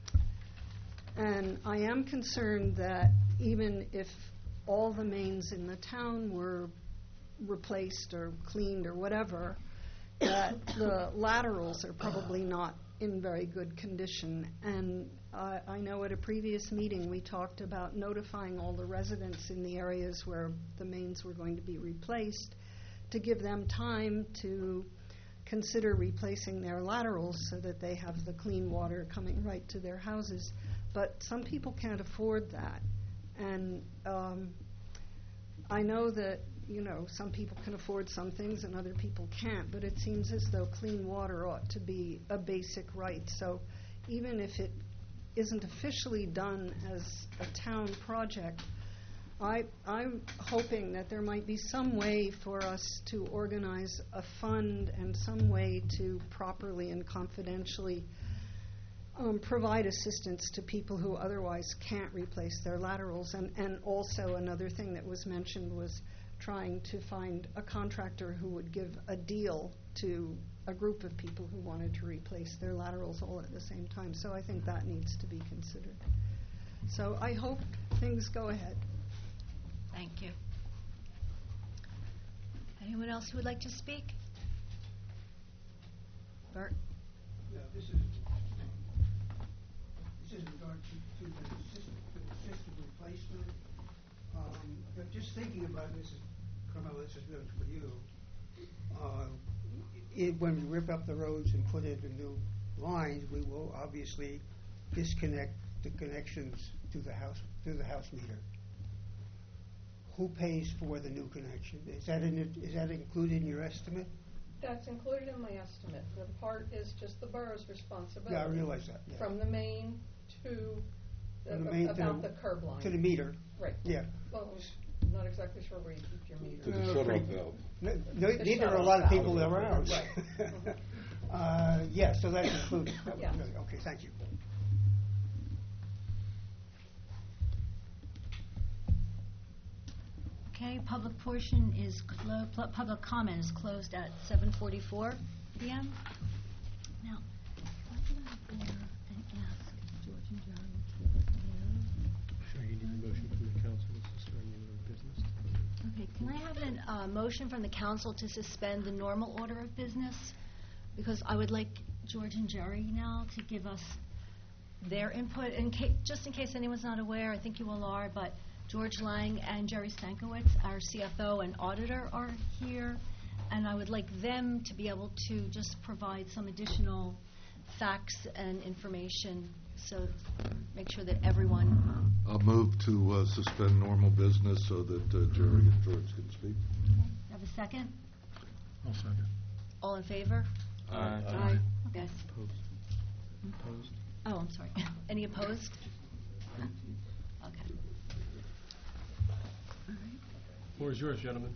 and I am concerned that even if all the mains in the town were replaced or cleaned or whatever, that the laterals are probably not in very good condition. And uh, I know at a previous meeting we talked about notifying all the residents in the areas where the mains were going to be replaced to give them time to consider replacing their laterals so that they have the clean water coming right to their houses. But some people can't afford that. And um, I know that, you know, some people can afford some things and other people can't, but it seems as though clean water ought to be a basic right. So even if it isn't officially done as a town project, I, I'm hoping that there might be some way for us to organize a fund and some way to properly and confidentially um, provide assistance to people who otherwise can't replace their laterals. And, and also another thing that was mentioned was trying to find a contractor who would give a deal to a group of people who wanted to replace their laterals all at the same time. So I think that needs to be considered. So I hope things go ahead. Thank you. Anyone else who would like to speak? Bert? Yeah, this is, this is in regard to, to the system, to the system replacement. Um, but just thinking about this, Carmela, this is really for you. Uh, it, when we rip up the roads and put in the new lines, we will obviously disconnect the connections to the house, to the house meter. Who pays for the new connection? Is that in it, is that included in your estimate? That's included in my estimate. The part is just the borough's responsibility. Yeah, I realize that. Yeah. From the main to the, From the main about to the curb line. To the meter. Right. Yeah. Well, I'm not exactly sure where you keep your meter. To the Uh, shut-off pretty- valve. No, no, The neither are a shut-off lot of valve. people around. Right. uh, yeah, so that's included. That was Yeah. really- okay, thank you. Okay, public portion is clo- pl- public comment is closed at seven forty-four p m. Now, why did I go there and ask George and Jerry to give us their- Sure, you need a motion from the council to suspend the order of business. Okay, can I have a uh, motion from the council to suspend the normal order of business? Because I would like George and Jerry now to give us their input, in ca- just in case anyone's not aware, I think you all are, but George Lang and Jerry Stankiewicz, our C F O and auditor, are here, and I would like them to be able to just provide some additional facts and information, so make sure that everyone... I'll move to uh, suspend normal business so that uh, Jerry and George can speak. Have a second? I'll second. All in favor? Aye. Aye. Yes. Opposed? Opposed? Oh, I'm sorry. Any opposed? Okay. Floor is yours, gentlemen.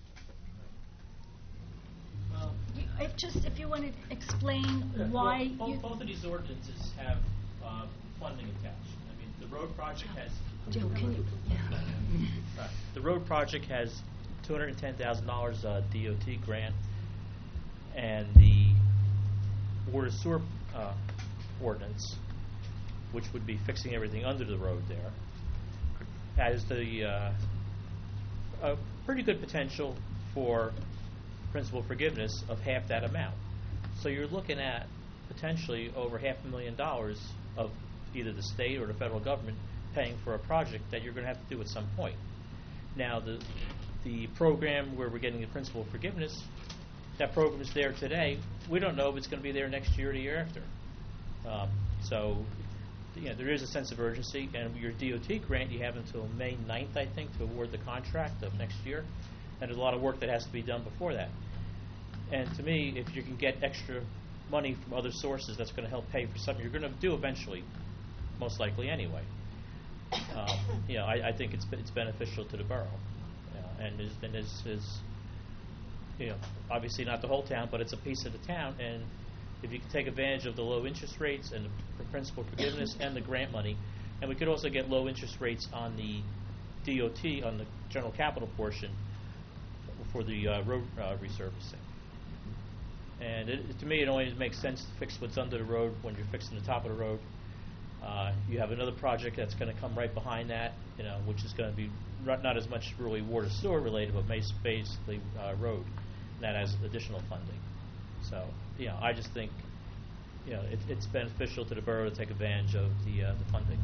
Well, You- If just, if you want to explain yeah, why well, you... both, both of these ordinances have uh, funding attached. I mean, The road project has, Joe, can you, yeah. uh, the road project has two hundred ten thousand dollars uh, D O T grant, and the water sewer uh, ordinance, which would be fixing everything under the road there, has the uh, a pretty good potential for principal forgiveness of half that amount. So you're looking at potentially over half a million dollars of either the state or the federal government paying for a project that you're going to have to do at some point. Now, the the program where we're getting the principal forgiveness, that program is there today. We don't know if it's going to be there next year or the year after. Um, so, you know, there is a sense of urgency, and your D O T grant you have until May ninth, I think, to award the contract of next year. And there's a lot of work that has to be done before that. And to me, if you can get extra money from other sources, that's going to help pay for something you're going to do eventually, most likely anyway. Um, you know, I, I think it's it's beneficial to the borough, you know, and is and is, is you know, obviously not the whole town, but it's a piece of the town. And if you can take advantage of the low interest rates and the principal forgiveness and the grant money, and we could also get low interest rates on the D O T on the general capital portion for the uh, road uh, resurfacing. And it, to me, it only makes sense to fix what's under the road when you're fixing the top of the road. Uh, you have another project that's going to come right behind that, you know, which is going to be not, not as much really water sewer related, but basically uh, road, and that has additional funding. So, you know, I just think, you know, it, it's beneficial to the borough to take advantage of the uh, the funding.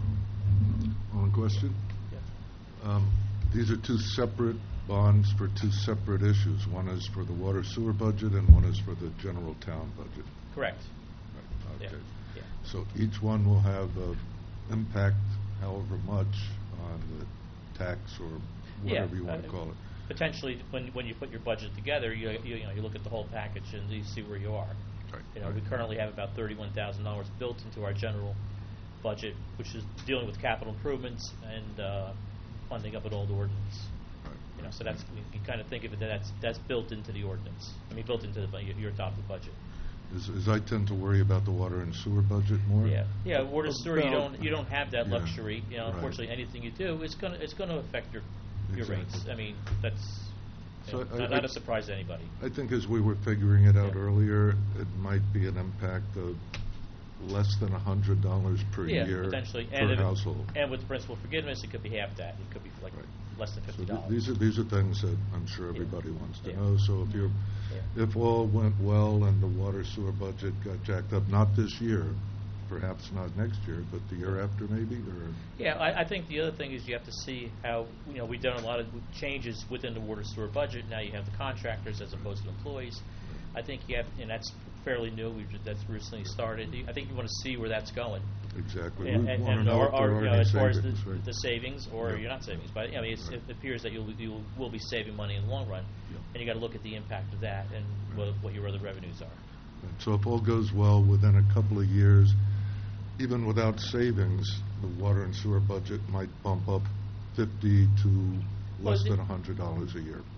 One question. Yeah. Um, these are two separate bonds for two separate issues. One is for the water sewer budget, and one is for the general town budget. Correct. Right. Okay. Yeah. Yeah. So each one will have an impact, however much, on the tax or whatever yeah, you want uh, to call it. Potentially, when when you put your budget together, you you, you know you look at the whole package and you see where you are. Right. You know, right. we currently have about thirty-one thousand dollars built into our general budget, which is dealing with capital improvements and uh, funding up an old ordinance. Right. You know, so that's you can kind of think of it that that's that's built into the ordinance. I mean, built into the bu- your adopted budget. As, as I tend to worry about the water and sewer budget more. Yeah, yeah. Water sewer, you About- don't you don't have that yeah, luxury. You know, right. unfortunately, anything you do is gonna it's gonna affect your your Exactly. rates. I mean, that's you So know, I- not, I- not a surprise to anybody. I think as we were figuring it out Yeah. earlier, it might be an impact of less than a hundred dollars per Yeah, year potentially, per and if it- household. And with principal forgiveness, it could be half that. It could be like Right. less than So fifty th- dollars. these are these are things that I'm sure everybody wants to Yeah. know. So if you Yeah. if all went well and the water sewer budget got jacked up, not this year, perhaps not next year, but the year after maybe, or Yeah, I, I think the other thing is you have to see how, you know, we've done a lot of changes within the water sewer budget. Now you have the contractors as opposed to employees. I think you have, and that's fairly new. We've just, that's recently started. I think you want to see where that's going. exactly. And, we and, want to and know or, if there or, are you know, any as far as the, savings, right? the savings, or Yeah. you're not savings. But I mean, it's, Right. it appears that you'll you will be saving money in the long run, Yeah. and you got to look at the impact of that and what, what your other revenues are. And so if all goes well, within a couple of years, even without savings, the water and sewer budget might bump up fifty to Well, less the- than a hundred dollars a year.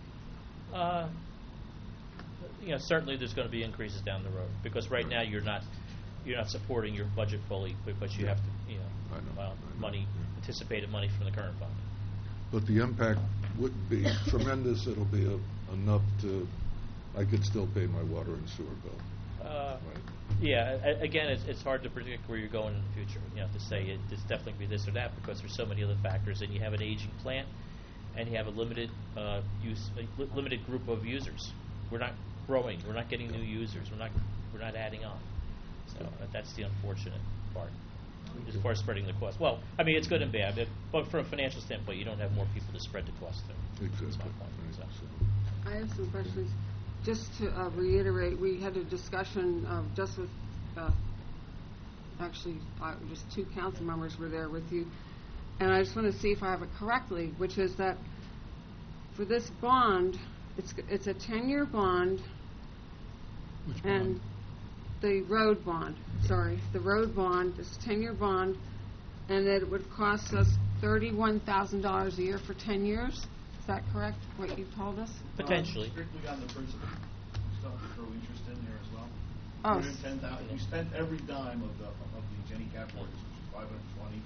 Uh, you know, certainly there's going to be increases down the road because right now you're not you're not supporting your budget fully because you Yeah. have to, you know, I know, well, I know, money, yeah. anticipated money from the current fund. But the impact wouldn't be tremendous. It'll be a, enough to, I could still pay my water and sewer bill. Uh, Right. yeah, a- again, it's, it's hard to predict where you're going in the future. You know, to say it, it's definitely be this or that because there's so many other factors, and you have an aging plant, and you have a limited uh, use, a li- limited group of users. We're not growing. We're not getting new users. We're not we're not adding on. So uh, that's the unfortunate part as far as spreading the cost. Well, I mean, it's good and bad, but, but from a financial standpoint, you don't have more people to spread the cost to. Exactly. That's my point. Right. So. So- I have some questions. Just to uh, reiterate, we had a discussion uh, just with, uh, actually, uh, just two council members were there with you, and I just want to see if I have it correctly, which is that for this bond, it's it's a ten-year bond, Which and bond? the road bond, sorry, the road bond is a ten-year bond, and that it would cost us thirty-one thousand dollars a year for ten years. Is that correct, what you told us? Potentially. Uh, Strictly on the principal. We still have to throw interest in there as well. Oh. two hundred ten thousand. We spent every dime of the, of the Jenny Cap orders, which is five hundred twenty. We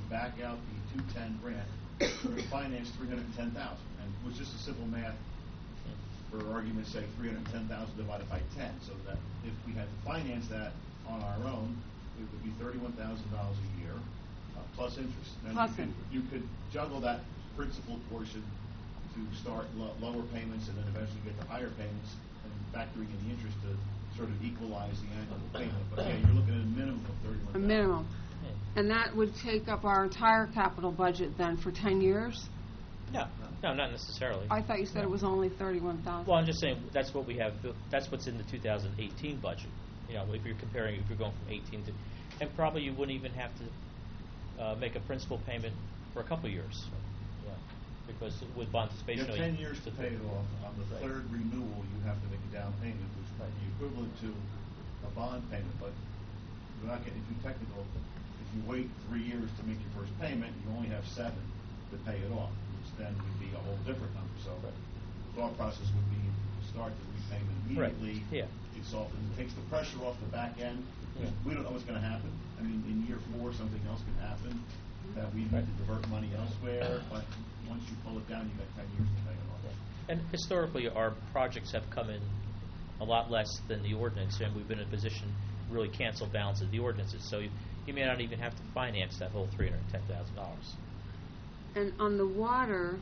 back out the two-ten grant, we're going to finance three hundred and ten thousand. And it was just a simple math, for argument's sake, three hundred and ten thousand divided by ten, so that if we had to finance that on our own, it would be thirty-one thousand dollars a year, uh, plus interest. Then Plus you could, interest. you could juggle that principal portion to start lo- lower payments and then eventually get to higher payments and factoring in the interest to sort of equalize the annual payment. But yeah, you're looking at a minimum of thirty-one A thousand. minimum. And that would take up our entire capital budget then for ten years? No, no, not necessarily. I thought you said it was only thirty-one thousand. Well, I'm just saying, that's what we have, that's what's in the two thousand eighteen budget. You know, if you're comparing, if you're going from eighteen to, and probably you wouldn't even have to uh, make a principal payment for a couple of years. Yeah, because with bond You anticipation. have ten years to pay it off. On the third renewal, you have to make a down payment, which would be equivalent to a bond payment, but without getting too technical, if you wait three years to make your first payment, you only have seven to pay it off, which then would be a whole different number. So the thought process would be to start the repayment immediately. Right. Yeah. It softens, it takes the pressure off the back end. Yeah. We don't know what's going to happen. I mean, in year four, something else could happen that we need to divert money elsewhere, but once you pull it down, you've got ten years to pay it off. And historically, our projects have come in a lot less than the ordinance, and we've been in a position to really cancel balance of the ordinances. So you, you may not even have to finance that whole three hundred ten thousand dollars. And on the water,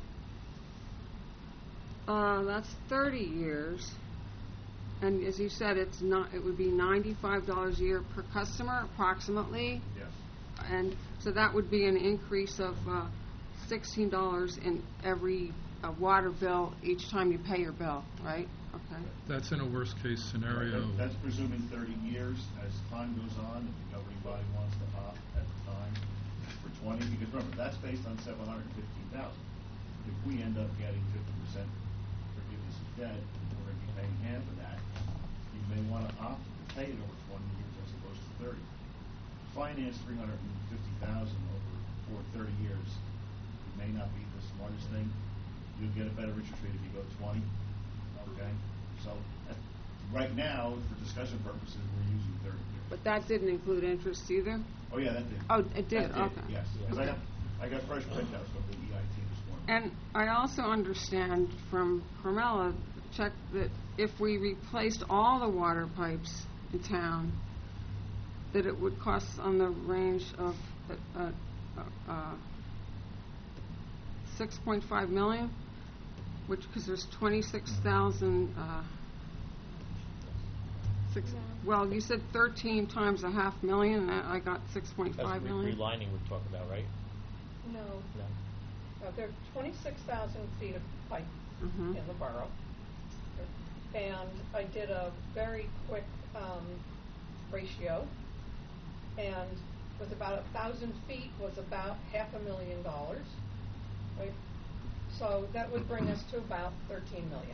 uh, that's thirty years. And as you said, it's not, it would be ninety-five dollars a year per customer approximately. Yes. And so that would be an increase of uh, sixteen dollars in every uh, water bill each time you pay your bill, right? Okay. That's in a worst-case scenario. That- That's presuming thirty years. As time goes on, if the governing body wants to opt at the time for twenty, because remember, that's based on seven hundred fifteen thousand. If we end up getting fifty percent forgiveness of debt, we're going to be paying half of that. You may want to opt to pay it over twenty years as opposed to thirty. Finance three hundred fifty thousand over for thirty years. It may not be the smartest thing. You'll get a better interest rate if you go twenty. Okay, so uh, right now, for discussion purposes, we're using thirty years. But that didn't include interest either? Oh, yeah, that did. Oh, it did, That okay. Yes, because I got, I got fresh printouts from the E I T this morning. And I also understand from Carmella, check that if we replaced all the water pipes in town, that it would cost on the range of uh, uh, uh, six point five million, which, because there's twenty-six thousand, uh, six, well, you said thirteen times a half million, and I I got six point That's five re- million. relining we're talking about, right? No, No. uh, there are twenty-six thousand feet of pipe Mhm. in the borough. And I did a very quick um, ratio, and with about a thousand feet was about half a million dollars, right? So that would bring us to about thirteen million.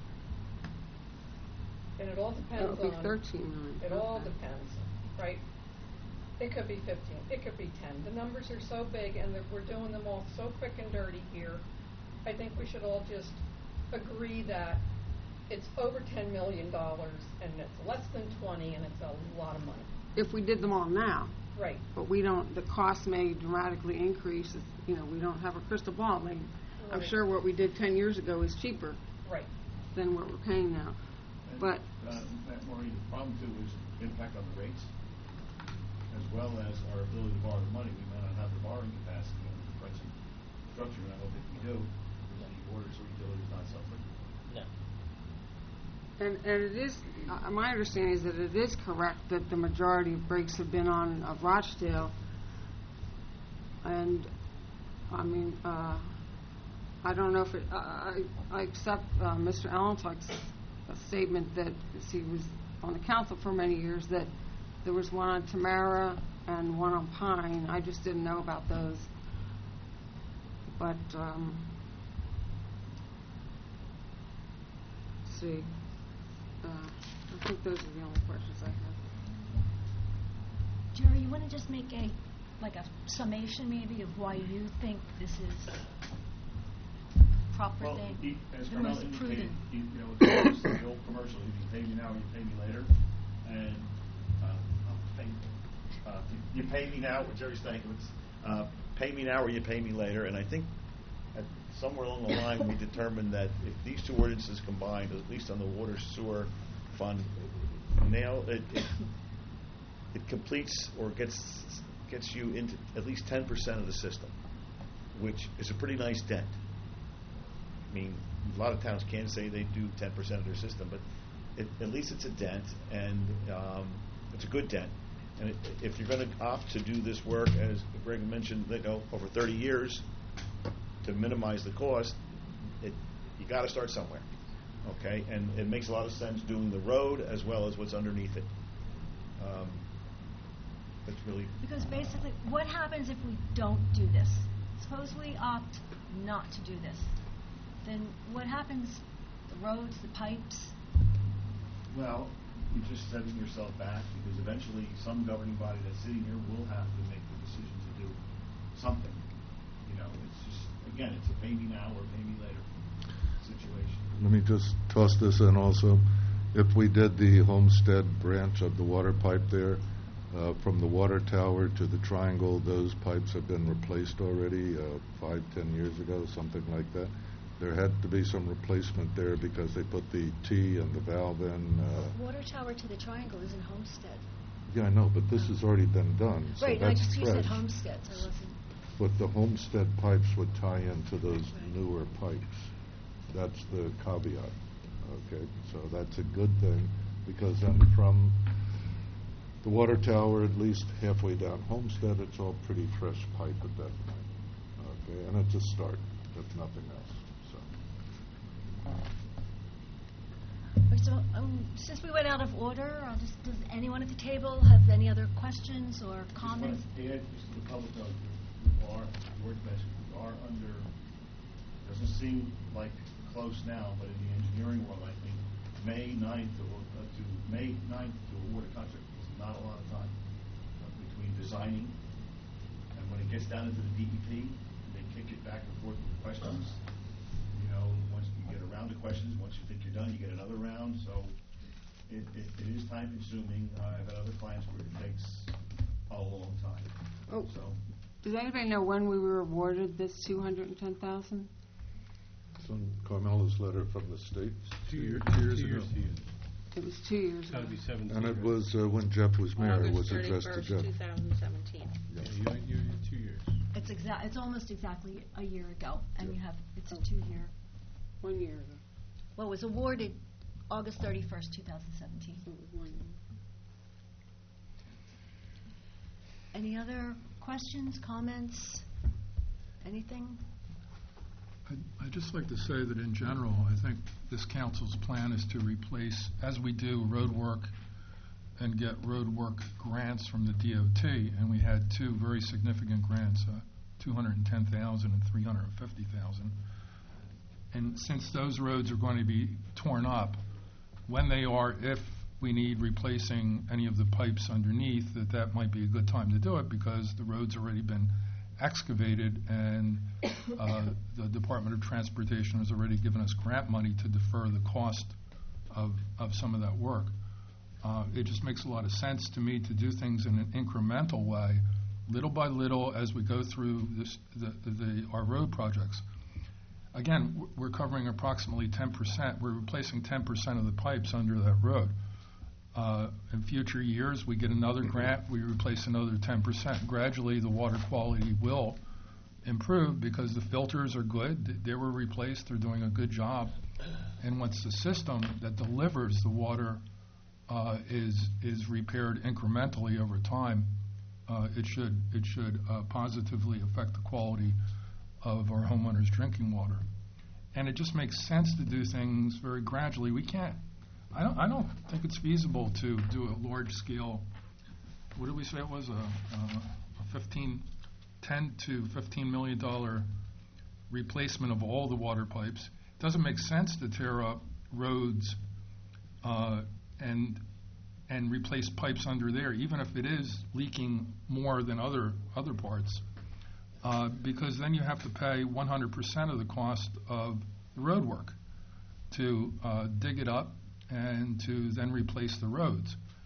And it all depends That would be on. thirteen million. It all Okay. depends, right? It could be fifteen, it could be ten. The numbers are so big, and that we're doing them all so quick and dirty here. I think we should all just agree that it's over ten million dollars, and it's less than twenty, and it's a lot of money. If we did them all now. Right. But we don't, the cost may dramatically increase, if, you know, we don't have a crystal ball. I mean, I'm Right. sure what we did ten years ago is cheaper Right. than what we're paying now. And, But, uh, Matt, Maureen, the problem too is impact on the rates, as well as our ability to borrow the money. We may not have the borrowing capacity under the present structure, and I don't think we do, because the orders or utility is not something. No. and, and it is, uh, my understanding is that it is correct that the majority of breaks have been on uh, Rochdale. And, I mean, uh, I don't know if it, I, I I accept uh, Mister Allentuck's uh, statement that, because he was on the council for many years, that there was one on Tamara and one on Pine. I just didn't know about those. But, um, let's see. Uh, I think those are the only questions I have. Jerry, you want to just make a, like a summation maybe of why you think this is proper Well, thing? he- as and Carmel was indicated, prudent? you you know, it's the old commercial, you can pay me now or you pay me later, and, uh, I'll pay, uh, you- you pay me now, what Jerry's saying, it's, uh, pay me now or you pay me later, and I think at somewhere along the line, we determined that if these two ordinances combined, at least on the water sewer fund, nail, it, it, it completes or gets, gets you into at least ten percent of the system, which is a pretty nice dent. I mean, a lot of towns can say they do ten percent of their system, but it, at least it's a dent, and um, it's a good dent. And it, if you're going to opt to do this work, as Greg mentioned, you know, over thirty years to minimize the cost, it, you got to start somewhere, okay? And it makes a lot of sense doing the road as well as what's underneath it. Um, that's really Because basically, what happens if we don't do this? Suppose we opt not to do this. Then what happens? The roads, the pipes? well. You're just setting yourself back because eventually some governing body that's sitting here will have to make the decision to do something. You know, it's just, again, it's a pay me now or pay me later situation. Let me just toss this in also. If we did the Homestead branch of the water pipe there, uh, from the water tower to the triangle, those pipes have been replaced already uh, five, ten years ago, something like that. There had to be some replacement there because they put the T and the valve in. Uh, Water tower to the triangle is in Homestead. yeah, I know, but this has already been done. So Right, I that's just, you said fresh. Homestead, so I wasn't. But the Homestead pipes would tie into those newer pipes. That's the caveat. Okay, so that's a good thing because then from the water tower, at least halfway down Homestead, it's all pretty fresh pipe at that point. Okay, and it's a start, if nothing else. So, um, since we went out of order, I'll just, does anyone at the table have any other questions or comments? Just want to add just to the public note, we are, George mentioned, we are under, doesn't seem like close now, but in the engineering world, I think, May ninth or, uh, to May ninth to award a contract is not a lot of time uh, between designing and when it gets down into the D E P, they kick it back and forth with questions. You know, once you get around to questions, once you think you're done, you get another round. So it, it, it is time consuming. Uh, I've had other clients where it takes a long time. Oh. So Does anybody know when we were awarded this two hundred and ten thousand? It's on Carmela's letter from the state. Two years, Two years two ago. years to you. It was two years It's got to ago. be seventeen. And it right? was uh, when Jeff was mayor, it was August addressed to thirty-first, Jeff. two thousand seventeen. Yeah, you're, you're, you're two years. It's exact, it's almost exactly a year ago, and Yeah. you have, it's a two-year. One year ago. Well, it was awarded August thirty-first, two thousand seventeen. So it was one year. Any other questions, comments, anything? I'd, I'd just like to say that in general, I think this council's plan is to replace, as we do road work and get road work grants from the D O T, and we had two very significant grants, uh, two hundred ten thousand and three hundred fifty thousand. And since those roads are going to be torn up, when they are, if we need replacing any of the pipes underneath, that that might be a good time to do it because the road's already been excavated and uh, the Department of Transportation has already given us grant money to defer the cost of, of some of that work. Uh, it just makes a lot of sense to me to do things in an incremental way, little by little, as we go through this, the, the, the, our road projects. Again, w- we're covering approximately ten percent. We're replacing ten percent of the pipes under that road. Uh, in future years, we get another grant, we replace another ten percent. Gradually, the water quality will improve because the filters are good. Th- They were replaced. They're doing a good job. And once the system that delivers the water uh, is is repaired incrementally over time, uh, it should it should uh, positively affect the quality of our homeowners' drinking water. And it just makes sense to do things very gradually. We can't. I don't, I don't think it's feasible to do a large-scale, what did we say it was, a, a fifteen, ten to fifteen million dollar replacement of all the water pipes. It doesn't make sense to tear up roads uh, and and replace pipes under there, even if it is leaking more than other other parts, uh, because then you have to pay one hundred percent of the cost of the road work to uh, dig it up and to then replace the roads.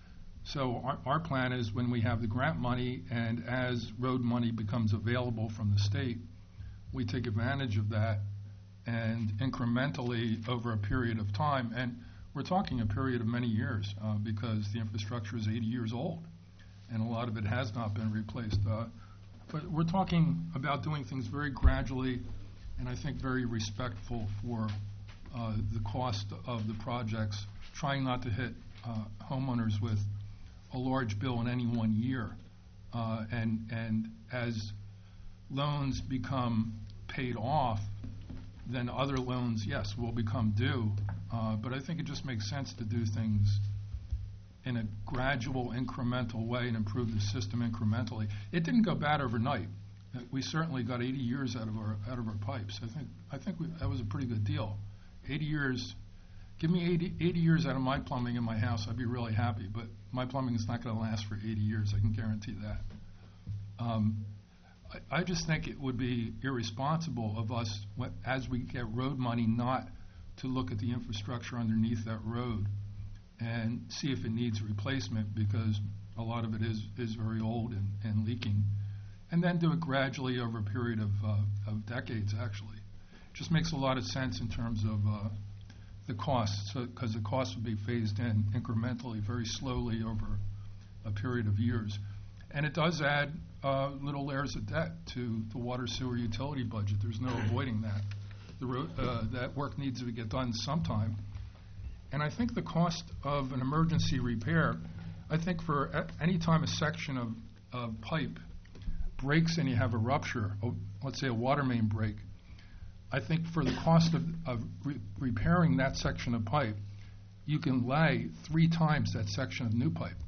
So our, our plan is when we have the grant money and as road money becomes available from the state, we take advantage of that and incrementally over a period of time, and we're talking a period of many years uh, because the infrastructure is eighty years old and a lot of it has not been replaced. Uh, but we're talking about doing things very gradually and I think very respectful for uh, the cost of the projects, trying not to hit uh, homeowners with a large bill in any one year. Uh, and, and as loans become paid off, then other loans, yes, will become due. Uh, but I think it just makes sense to do things in a gradual, incremental way and improve the system incrementally. It didn't go bad overnight. Uh, We certainly got eighty years out of our out of our pipes. I think I think we, that was a pretty good deal. eighty years. Give me eighty, eighty years out of my plumbing in my house, I'd be really happy. But my plumbing is not going to last for eighty years. I can guarantee that. Um, I, I just think it would be irresponsible of us, when, as we get road money, not to look at the infrastructure underneath that road and see if it needs replacement, because a lot of it is, is very old and, and leaking, and then do it gradually over a period of, uh, of decades, actually. It just makes a lot of sense in terms of uh, the costs, because the costs would be phased in incrementally, very slowly over a period of years. And it does add uh, little layers of debt to the water sewer utility budget. There's no avoiding that. The ro- uh, that work needs to get done sometime. And I think the cost of an emergency repair, I think for a- any time a section of, of pipe breaks and you have a rupture, oh, let's say a water main break, I think for the cost of, of re- repairing that section of pipe, you can lay three times that section of new pipe.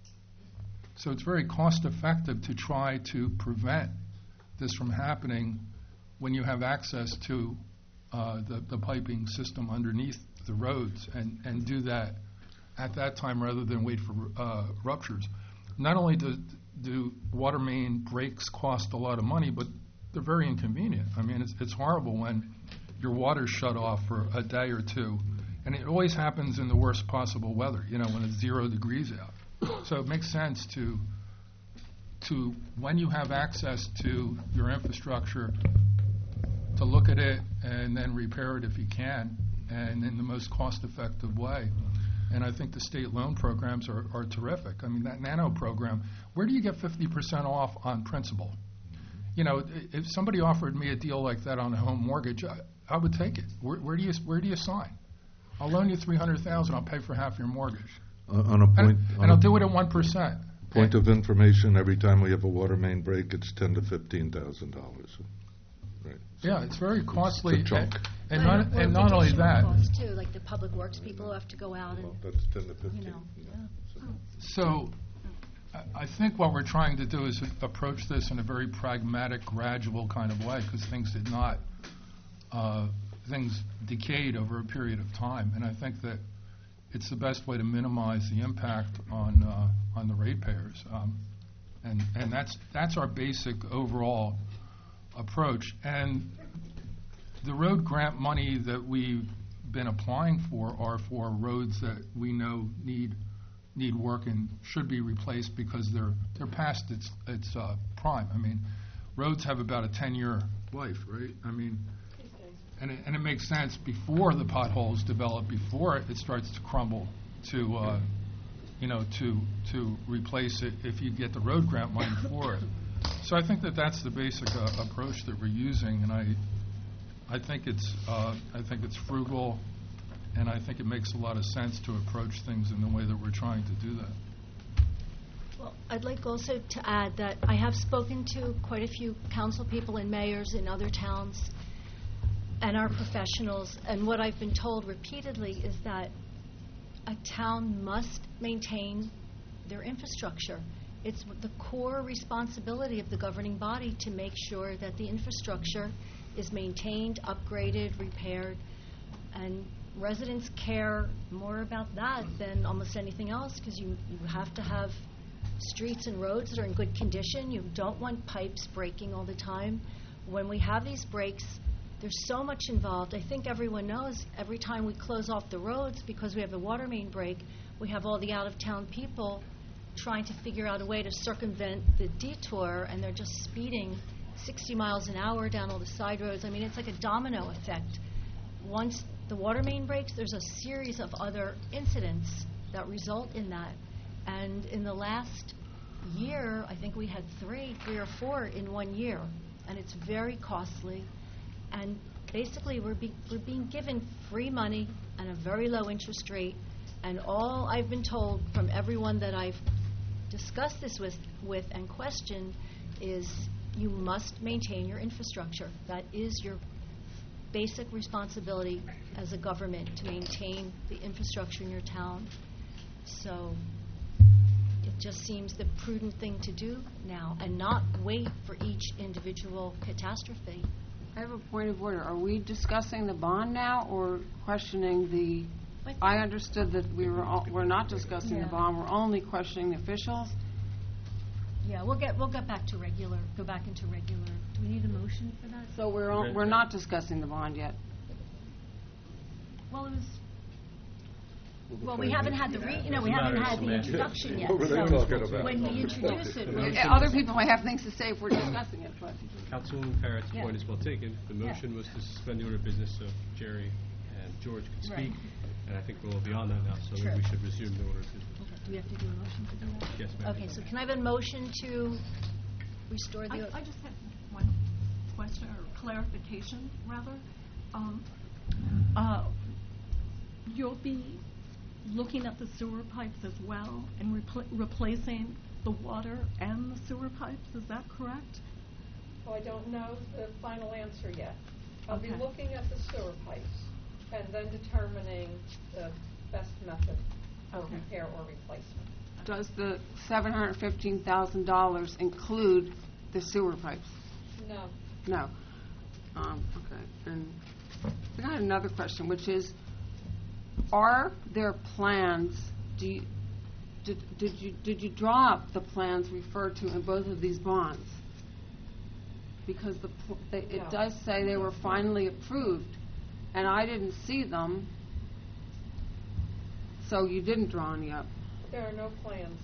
So it's very cost effective to try to prevent this from happening when you have access to uh, the, the piping system underneath the roads, and, and do that at that time rather than wait for uh, ruptures. Not only do, do water main breaks cost a lot of money, but they're very inconvenient. I mean, it's, it's horrible when your water's shut off for a day or two, and it always happens in the worst possible weather, you know, when it's zero degrees out. So it makes sense to, to when you have access to your infrastructure, to look at it and then repair it if you can, and in the most cost-effective way. And I think the state loan programs are, are terrific. I mean, that nano program, where do you get fifty percent off on principal? You know, i- if somebody offered me a deal like that on a home mortgage, I, I would take it. Where, where do you where do you sign? I'll loan you three hundred thousand dollars, I'll pay for half your mortgage. Uh, On a point, And, on and I'll a do it at one percent. point of information, every time we have a water main break, it's ten to fifteen thousand dollars. Right. Yeah, it's very costly. It's a chunk. And, and Well, not, or and not only additional that, costs, too, like the public works people who have to go out and, Well, that's ten to you fifteen. know, yeah. yeah. so I- I think what we're trying to do is approach this in a very pragmatic, gradual kind of way, because things did not, uh, things decayed over a period of time. And I think that it's the best way to minimize the impact on uh, on the ratepayers. Um, and and that's that's our basic overall approach. And the road grant money that we've been applying for are for roads that we know need need work and should be replaced because they're they're past its its uh, prime. I mean, roads have about a ten-year life, right? I mean, and it, and it makes sense before the potholes develop, before it, it starts to crumble, to uh, you know to to replace it if you get the road grant money for it. So I think that that's the basic uh, approach that we're using, and I I think it's uh, I think it's frugal, and I think it makes a lot of sense to approach things in the way that we're trying to do that. Well, I'd like also to add that I have spoken to quite a few council people and mayors in other towns and our professionals, and what I've been told repeatedly is that a town must maintain their infrastructure. It's the core responsibility of the governing body to make sure that the infrastructure is maintained, upgraded, repaired, and residents care more about that than almost anything else, because you, you have to have streets and roads that are in good condition. You don't want pipes breaking all the time. When we have these breaks, there's so much involved. I think everyone knows every time we close off the roads because we have a water main break, we have all the out-of-town people trying to figure out a way to circumvent the detour, and they're just speeding sixty miles an hour down all the side roads. I mean, it's like a domino effect. Once the water main breaks, there's a series of other incidents that result in that. And in the last year, I think we had three, three or four in one year, and it's very costly. And basically, we're, be, we're being given free money and a very low interest rate. And all I've been told from everyone that I've discussed this with, with and questioned is you must maintain your infrastructure. That is your basic responsibility as a government, to maintain the infrastructure in your town. So it just seems the prudent thing to do now, and not wait for each individual catastrophe. I have a point of order. Are we discussing the bond now or questioning the, I understood that we were, all, we're not discussing Yeah. the bond, we're only questioning the officials? Yeah, we'll get, we'll get back to regular, go back into regular. Do we need a motion for that? So we're, all, we're not discussing the bond yet? Well, it was, well, we haven't had the, re- you know, we haven't had the introduction yet. What were they So talking about? when we introduce it, we'll- Uh, Other people might have things to say if we're discussing it, but... Councilwoman Parrott's Yeah. point is well taken. The Yeah. motion was to suspend the order of business so Jerry and George could Right. speak, and I think we're all beyond that now, so True. maybe we should resume the order of business. Okay, do we have to do a motion to do that? Yes, ma'am. Okay, so can I have a motion to restore the... I, I just have one question or clarification, rather. Um, uh, you'll be looking at the sewer pipes as well and repl- replacing the water and the sewer pipes. Is that correct? Oh, I don't know the final answer yet. I'll be Okay. looking at the sewer pipes and then determining the best method of Okay. repair or replacement. Does the seven hundred fifteen thousand dollars include the sewer pipes? No. No. Um, okay. And I had another question, which is, are there plans, do you, did, did you, did you draw up the plans referred to in both of these bonds? Because the, pl- they, it No. does say they were finally approved, and I didn't see them, so you didn't draw any up. There are no plans.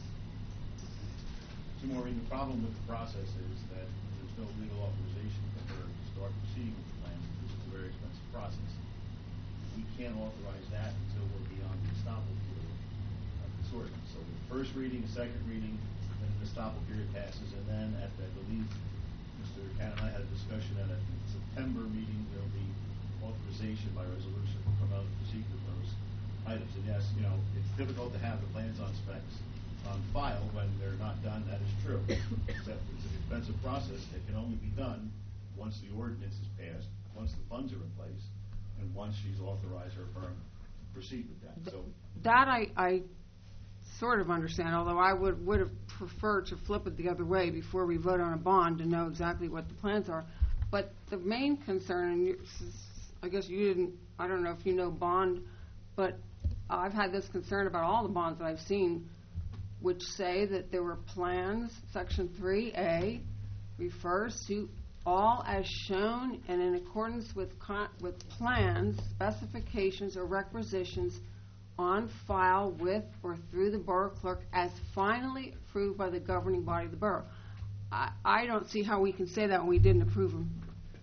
So Maureen, the problem with the process is that there's no legal authorization for her to start proceeding with the plan. This is a very expensive process. We can't authorize that until we're beyond the estoppel period of this ordinance. So the first reading, the second reading, then the estoppel period passes, and then at, I believe, Mister Cannon and I had a discussion at a September meeting, there'll be authorization by resolution to come out and proceed with those items. And yes, you know, it's difficult to have the plans on specs on file when they're not done. That is true. Except it's an expensive process that can only be done once the ordinance is passed, once the funds are in place, and once she's authorized her firm to proceed with that. So That I, I sort of understand, although I would, would have preferred to flip it the other way before we vote on a bond to know exactly what the plans are. But the main concern, and you, I guess you didn't, I don't know if you know bond, but I've had this concern about all the bonds that I've seen, which say that there were plans, section three A refers to all as shown and in accordance with con- with plans, specifications, or requisitions on file with or through the borough clerk as finally approved by the governing body of the borough. I, I don't see how we can say that when we didn't approve them.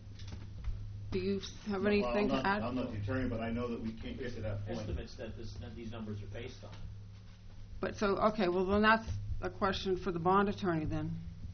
Do you have well, anything I'm not, to add? I'm not the attorney, but I know that we can't get to that point. Estimates that this, that these numbers are based on. But so, okay, well, then that's a question for the bond attorney then.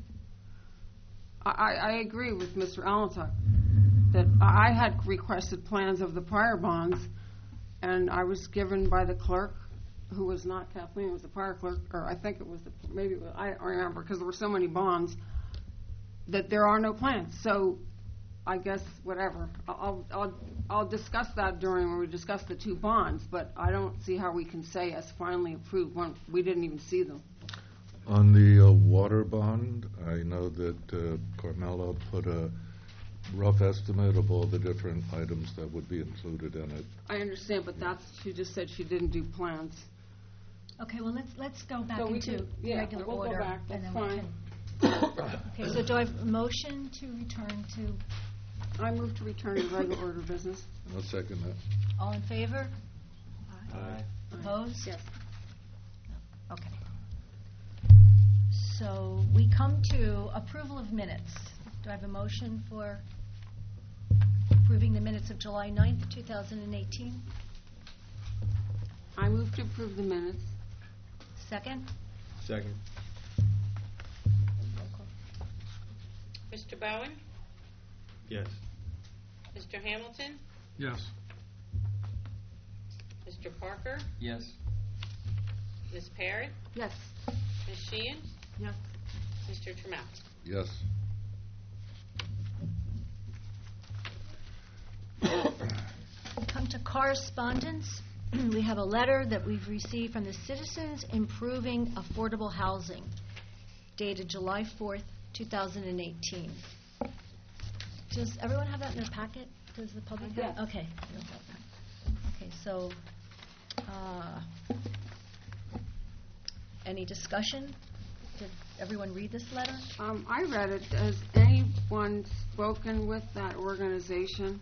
I, I I agree with Mister Allentuck that I had requested plans of the prior bonds, and I was given by the clerk, who was not Kathleen, it was the prior clerk, or I think it was the, maybe, it was, I don't remember, because there were so many bonds, that there are no plans. So I guess, whatever, I'll, I'll, I'll discuss that during when we discuss the two bonds, but I don't see how we can say as finally approved when we didn't even see them. On the uh, water bond, I know that uh, Carmela put a rough estimate of all the different items that would be included in it. I understand, but that's, she just said she didn't do plans. Okay, well, let's, let's go back So we into can- yeah, regular we'll go order. back, and that's then we fine. can- Okay, so do I have a motion to return to, I move to return to regular order of business. I'll second that. all in favor? Aye. Opposed? Yes. Okay. So we come to approval of minutes. Do I have a motion for approving the minutes of July ninth, two thousand eighteen? I move to approve the minutes. Second? Second. Mister Bowen? Yes. Mister Hamilton? Yes. Mister Parker? Yes. Miz Parrott? Yes. Miz Sheehan? Yes. Mister Trammell? Yes. Come to correspondence. We have a letter that we've received from the Citizens Improving Affordable Housing, dated July fourth, two thousand eighteen. Does everyone have that in their packet? Does the public have? Yes. Okay. Okay, so, uh, any discussion? Did everyone read this letter? Um, I read it. Has anyone spoken with that organization?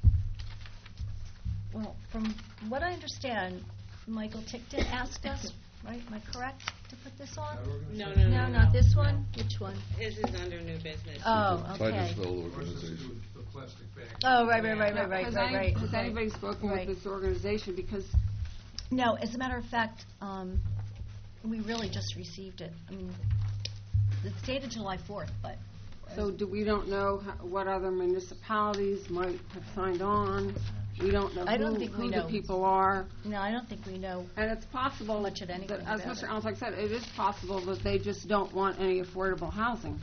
Well, from what I understand, Michael Tickton asked us, right, am I correct, to put this on? No, no, no, No, no. not this one? Which one? His is under new business. Oh, okay. Titusville organization. Oh, right, right, right, Yeah, right, right, has right, any- right. Has right. anybody spoken Right. with this organization? Because No, as a matter of fact, um, we really just received it. I mean, it's dated July fourth, but. So do we don't know ho- what other municipalities might have signed on? We don't know I don't who, think we who know. the people are. No, I don't think we know And it's possible, much of anything that, as about Mister it. Allentock said, it is possible that they just don't want any affordable housing.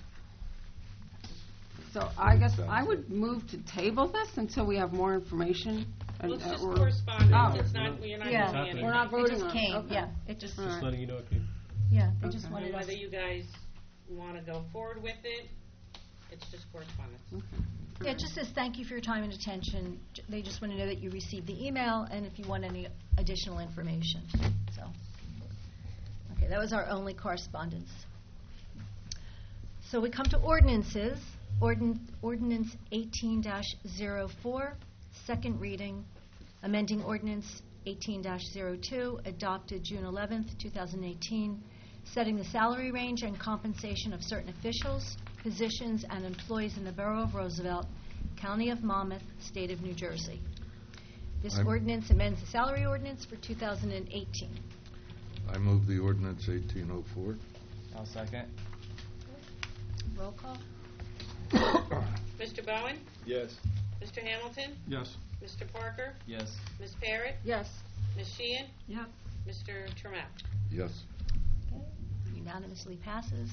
So I guess I would move to table this until we have more information. and, Well, it's uh, just or- correspondence, Oh. it's not, you're not Yeah. doing anything. We're not It voting just on it. came, Okay. yeah, it just, All Just right. letting you know if you. yeah, they just Okay. wanted And us. whether you guys want to go forward with it, it's just correspondence. Yeah, it just says, thank you for your time and attention. J- They just want to know that you received the email and if you want any additional information, so. Okay, that was our only correspondence. So we come to ordinances. Ordin- Ordinance eighteen dash zero four, second reading, amending ordinance eighteen dash zero two, adopted June eleventh, two thousand eighteen, setting the salary range and compensation of certain officials, positions, and employees in the Borough of Roosevelt, County of Monmouth, State of New Jersey. This I'm- ordinance amends the salary ordinance for two thousand eighteen. I move the ordinance eighteen oh four. I'll second. Roll call? Mister Bowen? Yes. Mister Hamilton? Yes. Mister Parker? Yes. Miz Parrott? Yes. Miz Sheehan? Yes. Mister Trammell? Yes. Unanimously passes.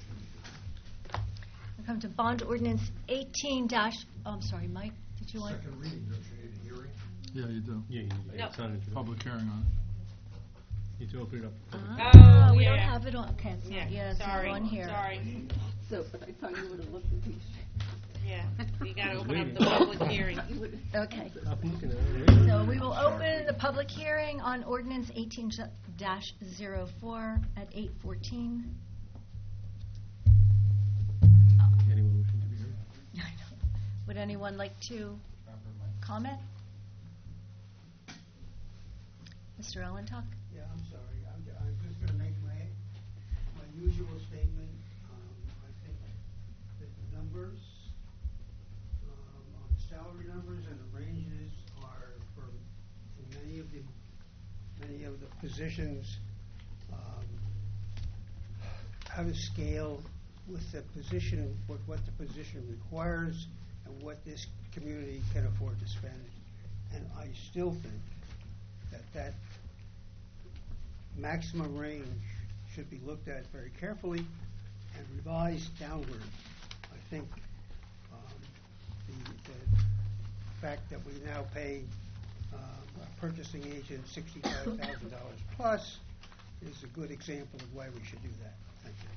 We come to bond ordinance eighteen dash, oh, I'm sorry, Mike, did you want? Second reading, don't you need a hearing? Yeah, you do. Yeah, you need to, No. it's not an Public hearing on You need to open it up. for public. Ah, Oh, we don't yeah. have it on, okay, it's Yeah, not, yeah, it's not sorry, on here. sorry. So, but I thought you would have looked at these. Yeah, you got to He's open up reading. the public hearing. Okay, Stop looking at it. so we will open the public hearing on ordinance eighteen dash zero four at eight fourteen. Anyone wishing to be heard? Would anyone like to comment? Mister Allentuck? Yeah, I'm sorry. I'm, I'm just gonna make my, my usual statement. Um, I think that the numbers, um, on the salary numbers and the ranges are for, for many of the, many of the positions, um, have a scale with the position, with what the position requires and what this community can afford to spend. And I still think that that maximum range should be looked at very carefully and revised downward. I think um, the, the fact that we now pay um, a purchasing agent sixty-five thousand dollars plus is a good example of why we should do that. Thank you.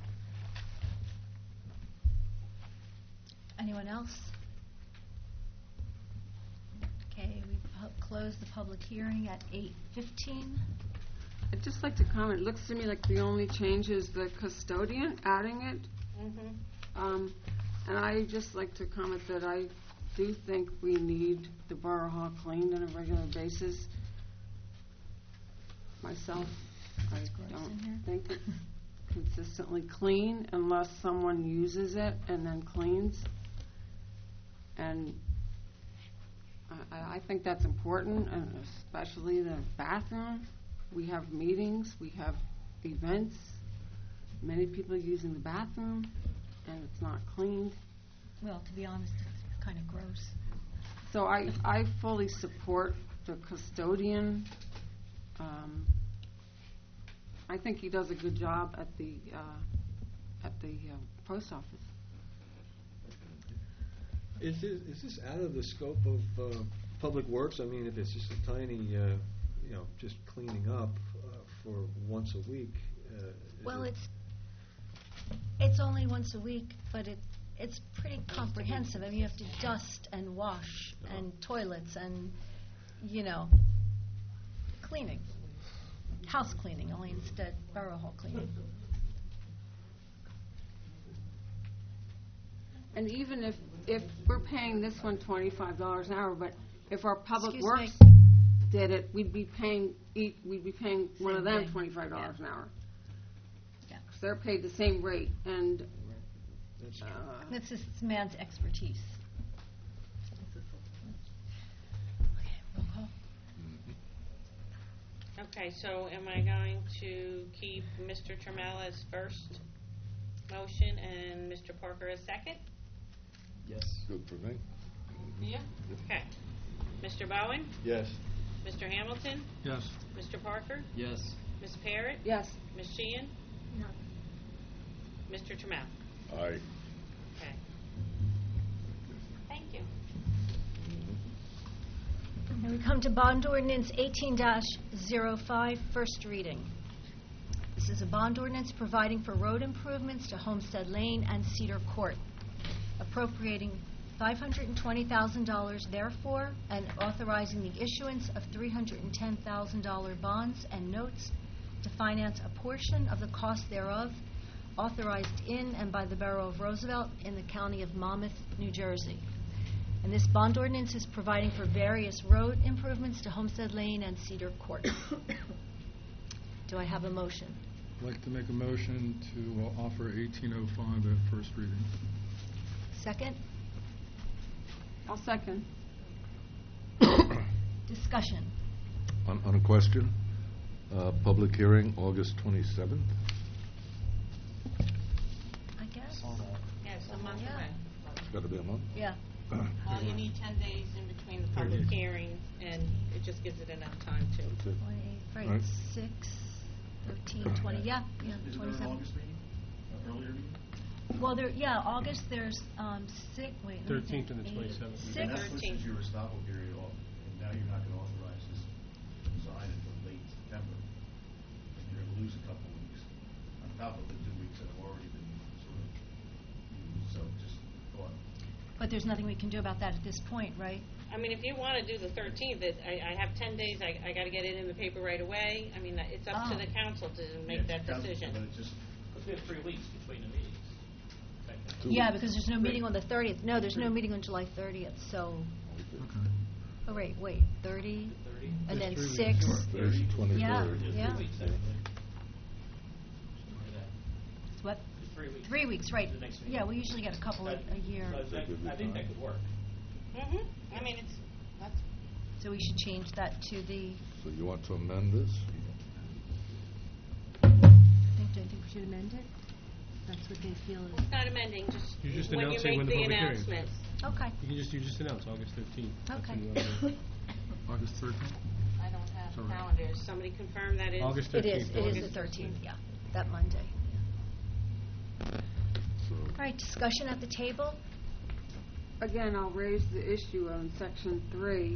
Anyone else? Okay, we pu- close the public hearing at eight fifteen. I'd just like to comment, it looks to me like the only change is the custodian, adding it. Mm-hmm. Um, and I just like to comment that I do think we need the Borough Hall cleaned on a regular basis. Myself, I Gross in here. don't think it consistently clean unless someone uses it and then cleans. And I, I think that's important, and especially the bathroom. We have meetings, we have events, many people using the bathroom, and it's not cleaned. Well, to be honest, it's kind of gross. So I, I fully support the custodian. Um, I think he does a good job at the, uh, at the uh, post office. Is this, is this out of the scope of uh, Public Works? I mean, if it's just a tiny, uh, you know, just cleaning up uh, for once a week. Uh, is Well, it- it's, it's only once a week, but it, it's pretty comprehensive. I mean, you have to dust and wash and toilets and, you know, cleaning. House cleaning, only instead borough hall cleaning. And even if, if we're paying this one twenty-five dollars an hour, but if our Public Excuse Works me. did it, we'd be paying, each, we'd be paying one of Same them thing. twenty-five dollars an hour. Yeah. 'Cause they're paid the same rate, and, That's uh, That's this man's expertise. Okay, roll call. Okay, so am I going to keep Mister Trammell as first motion and Mister Parker as second? Yes. Good for me. Yeah. Okay. Mister Bowen? Yes. Mister Hamilton? Yes. Mister Parker? Yes. Miss Parrott? yes. Miss Sheehan? No. Mister Trammell? Aye. Okay. Thank you. Now we come to bond ordinance eighteen dash zero five, first reading. This is a bond ordinance providing for road improvements to Homestead Lane and Cedar Court, appropriating five hundred twenty thousand dollars therefore, and authorizing the issuance of three hundred ten thousand dollars bonds and notes to finance a portion of the cost thereof, authorized in and by the Borough of Roosevelt in the County of Monmouth, New Jersey. And this bond ordinance is providing for various road improvements to Homestead Lane and Cedar Court. Do I have a motion? I'd like to make a motion to uh, offer eighteen oh five at first reading. Second? I'll second. Discussion. On, on a question, uh, public hearing, August twenty-seventh. I guess? Yes, a month Yeah. away. It's got to be a month. Yeah. Well, you need ten days in between the public hearing, and it just gives it enough time to. That's it. twenty-eight, right, Right. six, thirteen, twenty, yeah, yeah, Is there an twenty-seven. August meeting, an earlier meeting? Well, there, yeah, August, there's, um, six, wait, let me think. thirteenth and the Eight, twenty-seventh. Six, And that pushes your estoppel period off, and now you're not gonna authorize this sign until late September. And you're gonna lose a couple of weeks on top of the two weeks that have already been sort of used, so just thought. but there's nothing we can do about that at this point, right? I mean, if you want to do the thirteenth, it, I, I have ten days, I, I gotta get it in the paper right away. I mean, it's up to Oh. the council to Yeah, make that it's council, decision. But it just, Because we have three weeks between the meetings. technically. Two Yeah, weeks. because there's no meeting on the thirtieth, no, there's no meeting on July thirtieth, so, Okay. oh, wait, wait, thirty, Thirty. and then There's three six, weeks. There's yeah, twenty-third. There's yeah. three weeks, technically. Remember that. What? There's three weeks. Three weeks, right. The next meeting. Yeah, we usually get a couple a, a year, So I think- I think that could work. Mm-hmm. I mean, it's, that's, so we should change that to the, So you want to amend this? I think, do you think we should amend it? That's what they feel is, it's not amending, just You're just when you announcing make when the the public hearing. announcements. okay. You can just, you just announce August thirteenth. That's Okay. when you wanna do. August thirteenth? I don't have Sorry. calendars. Somebody confirm that is. August It is, thirteenth. it is August the thirteenth, yeah, that Monday. So All right, discussion at the table? Again, I'll raise the issue on section three.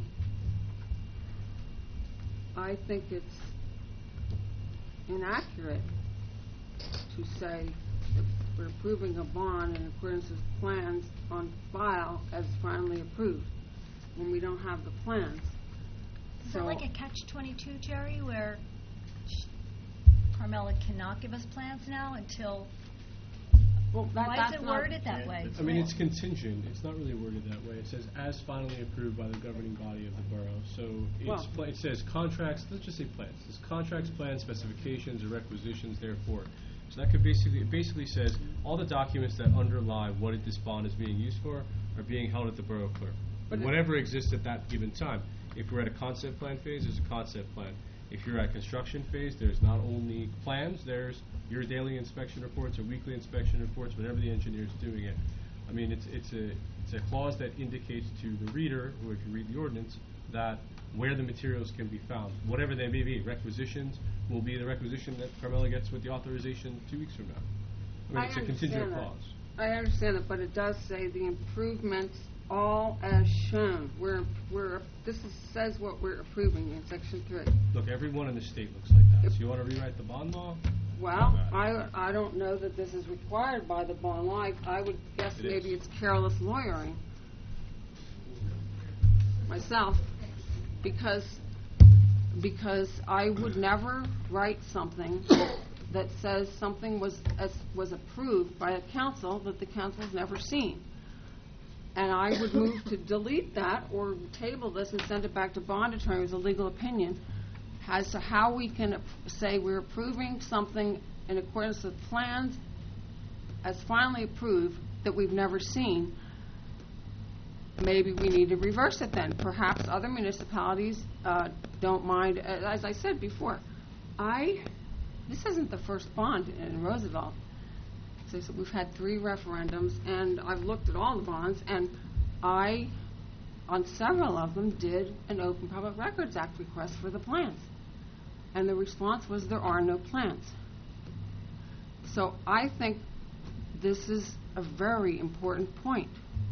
I think it's inaccurate to say that we're approving a bond in accordance with plans on file as finally approved, when we don't have the plans. Is So- that like a catch twenty-two, Jerry, where sh- Carmella cannot give us plans now until, Well, that- why is that's it not- worded that way? I mean, it's contingent. It's not really worded that way. It says, as finally approved by the governing body of the borough. So it's, Well- pla- it says contracts, let's just say plans. It says contracts, plans, specifications, or requisitions therefore. So that could basically, it basically says, all the documents that underlie what this bond is being used for are being held at the borough clerk. But it- Whatever exists at that given time. If we're at a concept plan phase, there's a concept plan. If you're at construction phase, there's not only plans, there's your daily inspection reports or weekly inspection reports, whenever the engineer's doing it. I mean, it's, it's a, it's a clause that indicates to the reader, who if you read the ordinance, that where the materials can be found, whatever they may be. Requisitions will be the requisition that Carmella gets with the authorization two weeks from now. I mean, it's a contingent understand that. clause. I understand it, but it does say the improvements all as shown. We're, we're, this is, says what we're approving in section three. Look, everyone in the state looks like that. So you want to rewrite the bond law? Well, I, I don't know that this is required by the bond law. I, I would guess It maybe is. it's careless lawyering myself, because, because I would never write something that says something was, as, was approved by a council that the council's never seen. And I would move to delete that or table this and send it back to bond attorney as a legal opinion as to how we can ap- say we're approving something in accordance with plans as finally approved that we've never seen. Maybe we need to reverse it then. Perhaps other municipalities uh, don't mind. Uh, As I said before, I, this isn't the first bond in Roosevelt. So so we've had three referendums, and I've looked at all the bonds, and I, on several of them, did an Open Public Records Act request for the plans. And the response was there are no plans. So I think this is a very important point.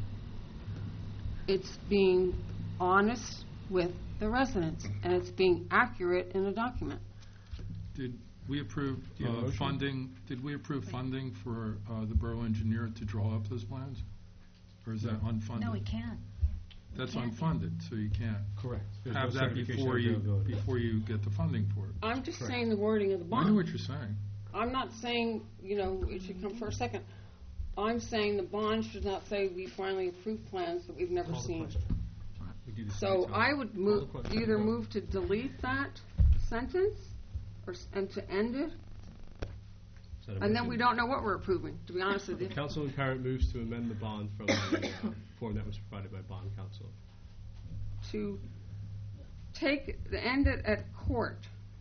It's being honest with the residents, and it's being accurate in a document. Did we approve Do you have a uh, motion? funding, did we approve funding for uh, the borough engineer to draw up those plans? Or is that unfunded? No, we can't. That's can't. unfunded, so you can't Correct. There's have no that certification before of you, availability. before you get the funding for it. I'm just Correct. saying the wording of the I know bond. what you're saying. I'm not saying, you know, it should come for a second. I'm saying the bond should not say we finally approved plans that we've never Call the seen. question. We do this So every time. I would Call move, the question. either move to delete that sentence or, s- and to end it, Is that a and then motion? we don't know what we're approving, to be honest with you. Councilman Parrott moves to amend the bond from the uh, form that was provided by bond counsel. To take, the end it at court,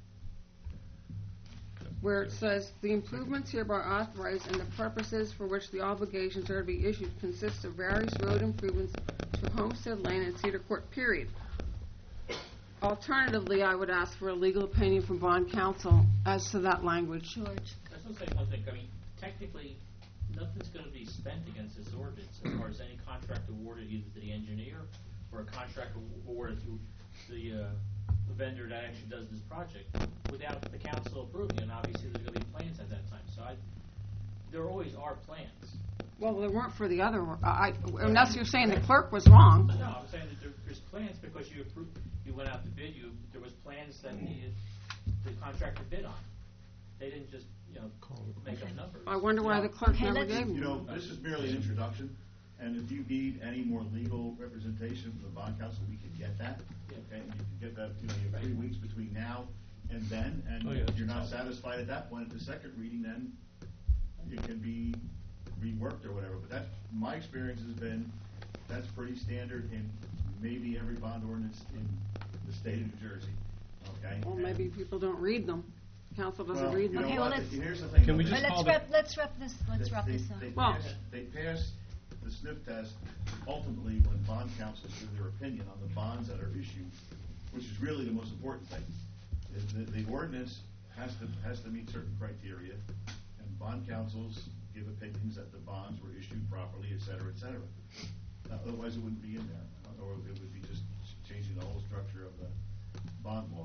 where it says, "The improvements hereby authorized and the purposes for which the obligations are to be issued consist of various road improvements to Homestead Lane and Cedar Court," period. Alternatively, I would ask for a legal opinion from bond counsel as to that language. George? I just want to say one thing. I mean, technically, nothing's going to be spent against this ordinance as far as any contract awarded either to the engineer or a contract awarded to the, uh, the vendor that actually does this project without the council approving it. And obviously, there's going to be plans at that time. So I, there always are plans. Well, there weren't for the other, one. I, unless you're saying the clerk was wrong. No, I'm saying that there, there's plans because you approved, you went out to bid, you, there was plans that the, the contractor bid on. They didn't just, you know, make up numbers. I wonder why the clerk Okay, never let's- gave them. You know, this is merely an introduction, and if you need any more legal representation from the bond council, we can get that. Okay, and you can get that, you know, you have three weeks between now and then, and Oh, yeah, if you're not that's helpful. satisfied at that point, at the second reading, then it can be reworked or whatever. But that, my experience has been, that's pretty standard in maybe every bond ordinance in the state of New Jersey, okay? Well, And- maybe people don't read them. Council doesn't Well, read you them. know Okay, well, what? let's- Here's the thing. Can we though. just Uh, call Let's the- wrap, let's wrap this, let's They- wrap they- this up. They Well- passed, they passed the sniff test ultimately when bond councils give their opinion on the bonds that are issued, which is really the most important thing. The, the- the ordinance has to, has to meet certain criteria, and bond councils give opinions that the bonds were issued properly, et cetera, et cetera. Now, otherwise, it wouldn't be in there, or it would be just changing the whole structure of the bond law,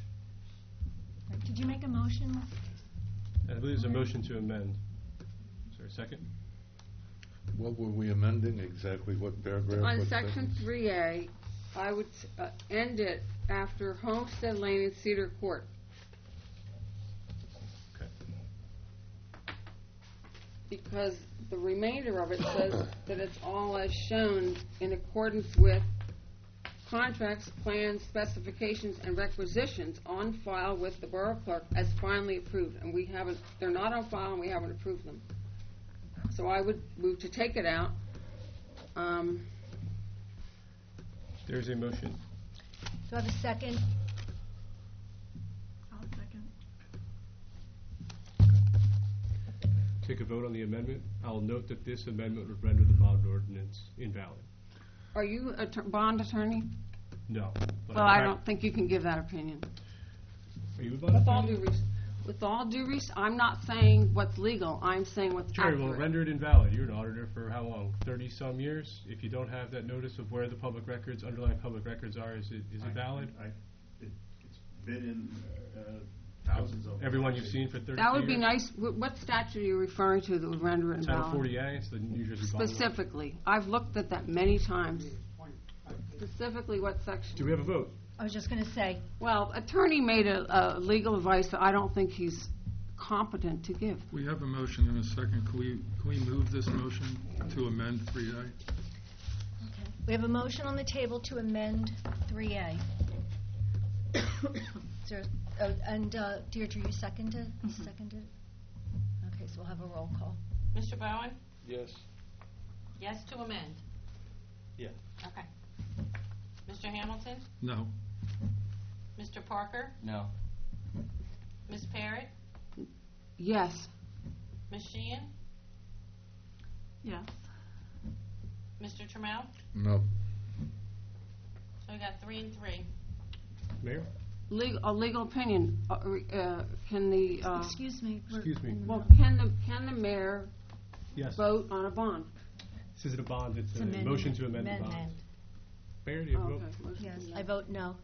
which Did you make a motion? I believe there's a motion to amend. Is there a second? What were we amending, exactly what paragraph? On what section sentence? three A, I would uh, end it after Homestead Lane and Cedar Court. Okay. Because the remainder of it says that it's all as shown in accordance with contracts, plans, specifications, and requisitions on file with the Borough Clerk as finally approved, and we haven't, they're not on file and we haven't approved them. So I would move to take it out. Um, There's a motion. Do I have a second? I'll second. Take a vote on the amendment. I'll note that this amendment would render the bond ordinance invalid. Are you a t- bond attorney? No. but Well, I prac- don't think you can give that opinion. Are you a bond With all attorney? due res- with all due res- I'm not saying what's legal, I'm saying what's Jerry, accurate. well, render it invalid. You're an auditor for how long? Thirty-some years? If you don't have that notice of where the public records, underlying public records are, is it, is it valid? I, it, it's been in, uh, thousands of. Everyone you've seen for thirty years? That would be nice. Wh- What statute are you referring to that would render it invalid? Title forty A, it's the New Jersey bond law. Specifically. I've looked at that many times. Specifically, what section? Do we have a vote? I was just going to say, Well, attorney made a, a legal advice that I don't think he's competent to give. We have a motion and a second. Can we, can we move this motion to amend three A? okay. We have a motion on the table to amend three A. Is there, oh, and uh, Deirdre, you seconded? Seconded? Okay, so we'll have a roll call. Mister Bowen? Yes. Yes to amend? Yeah. Okay. Mister Hamilton? No. Mister Parker? No. Miz Parrott? Yes. Miz Sheehan? Yes. Mister Trammell? No. So we got three and three. Mayor? Legal, a legal opinion, uh, re- uh, can the, uh, Excuse me. we're- Excuse me. well, can the, can the mayor Yes. vote on a bond? This isn't a bond, it's It's a amendment. motion to amend the bond. Amendment. Mayor, do you Oh, have a vote? okay. Motion Yes, to I amend. vote no.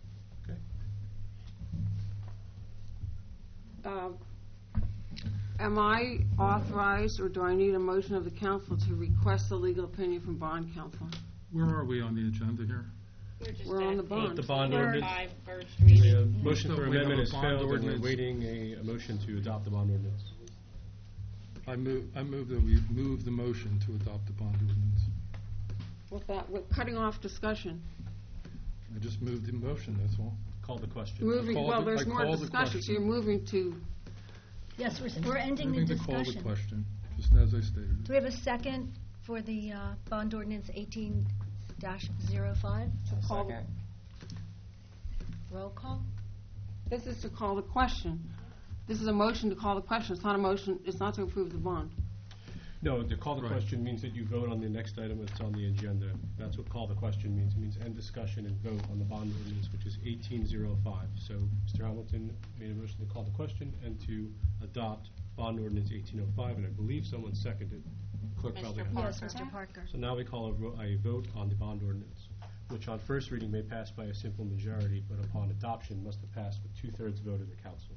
Uh, Am I authorized, or do I need a motion of the council to request a legal opinion from bond counsel? Where are we on the agenda here? We're just We're on at the bond. The bond We're ordinance. five first The reading. uh, motion So for we have amendment a has bond failed, and we're ordinance. waiting a, a motion to adopt the bond ordinance. I move, I move that we move the motion to adopt the bond ordinance. With that, with cutting off discussion. I just moved the motion, that's all. Call the question. Moving, called well, the- there's I more called the discussion, so question. you're moving to, Yes, we're, we're ending the Moving to call the discussion. question, just as I stated. Do we have a second for the uh, bond ordinance eighteen dash zero five? call the, Roll call? this is to call the question. This is a motion to call the question, it's not a motion, it's not to approve the bond. No, the call the Right. question means that you vote on the next item that's on the agenda. That's what call the question means. It means end discussion and vote on the bond ordinance, which is eighteen oh five. So Mister Hamilton made a motion to call the question and to adopt bond ordinance eighteen oh five, and I believe someone seconded. Clerk Mister probably has. Parker. Yes, Mister Parker. So now we call a, ro- a vote on the bond ordinance, which on first reading may pass by a simple majority, but upon adoption must have passed with two-thirds vote of the council.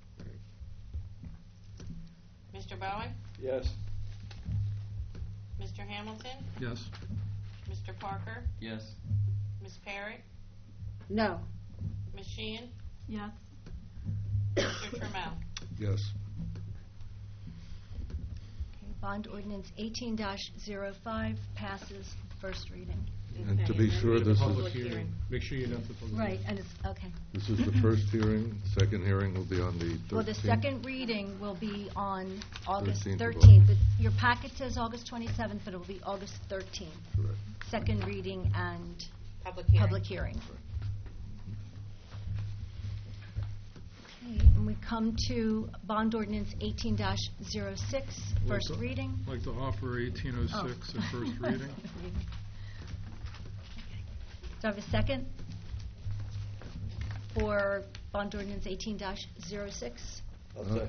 Mister Bowen? Yes. Mister Hamilton? Yes. Mister Parker? Yes. Miz Parrott? No. Miz Sheehan? Yes. Mister Trammell? Yes. Okay, bond ordinance eighteen dash zero five passes first reading. And to Okay, be and then sure, we have a this public is, hearing. Make sure you announce the public Right, hearing. and it's, okay. this is the first hearing. Second hearing will be on the thirteenth. Well, the second reading will be on August thirteenth of thirteenth. Your packet says August twenty-seventh, but it will be August thirteenth. Correct. Second reading and Public hearing. public hearing. Okay, and we come to bond ordinance eighteen dash zero six, first Like to- reading. I'd like to offer eighteen oh six Oh. at first reading. Do I have a second for bond ordinance eighteen dash zero six? I'll second.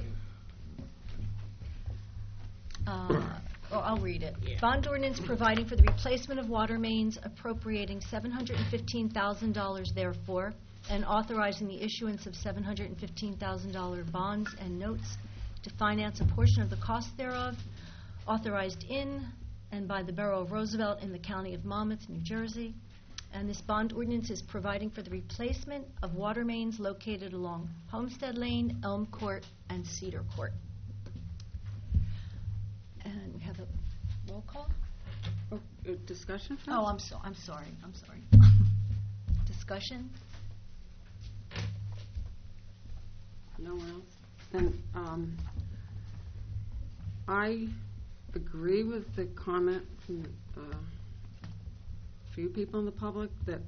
Uh, oh, I'll read it. Yeah. Bond ordinance providing for the replacement of water mains, appropriating seven hundred fifteen thousand dollars therefore, and authorizing the issuance of seven hundred fifteen thousand dollars bonds and notes to finance a portion of the cost thereof, authorized in and by the Borough of Roosevelt in the County of Monmouth, New Jersey. And this bond ordinance is providing for the replacement of water mains located along Homestead Lane, Elm Court, and Cedar Court. And we have a roll call? Oh, uh, discussion first? Oh, I'm so, I'm sorry, I'm sorry. discussion? No one else? Then, um, I agree with the comment from uh, a few people in the public that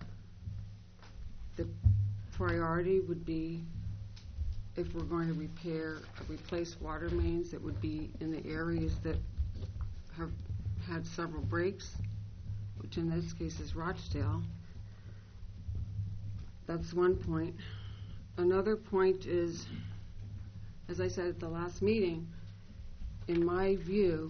the priority would be, if we're going to repair, replace water mains, it would be in the areas that have had several breaks, which in this case is Rochdale. That's one point. Another point is, as I said at the last meeting, in my view,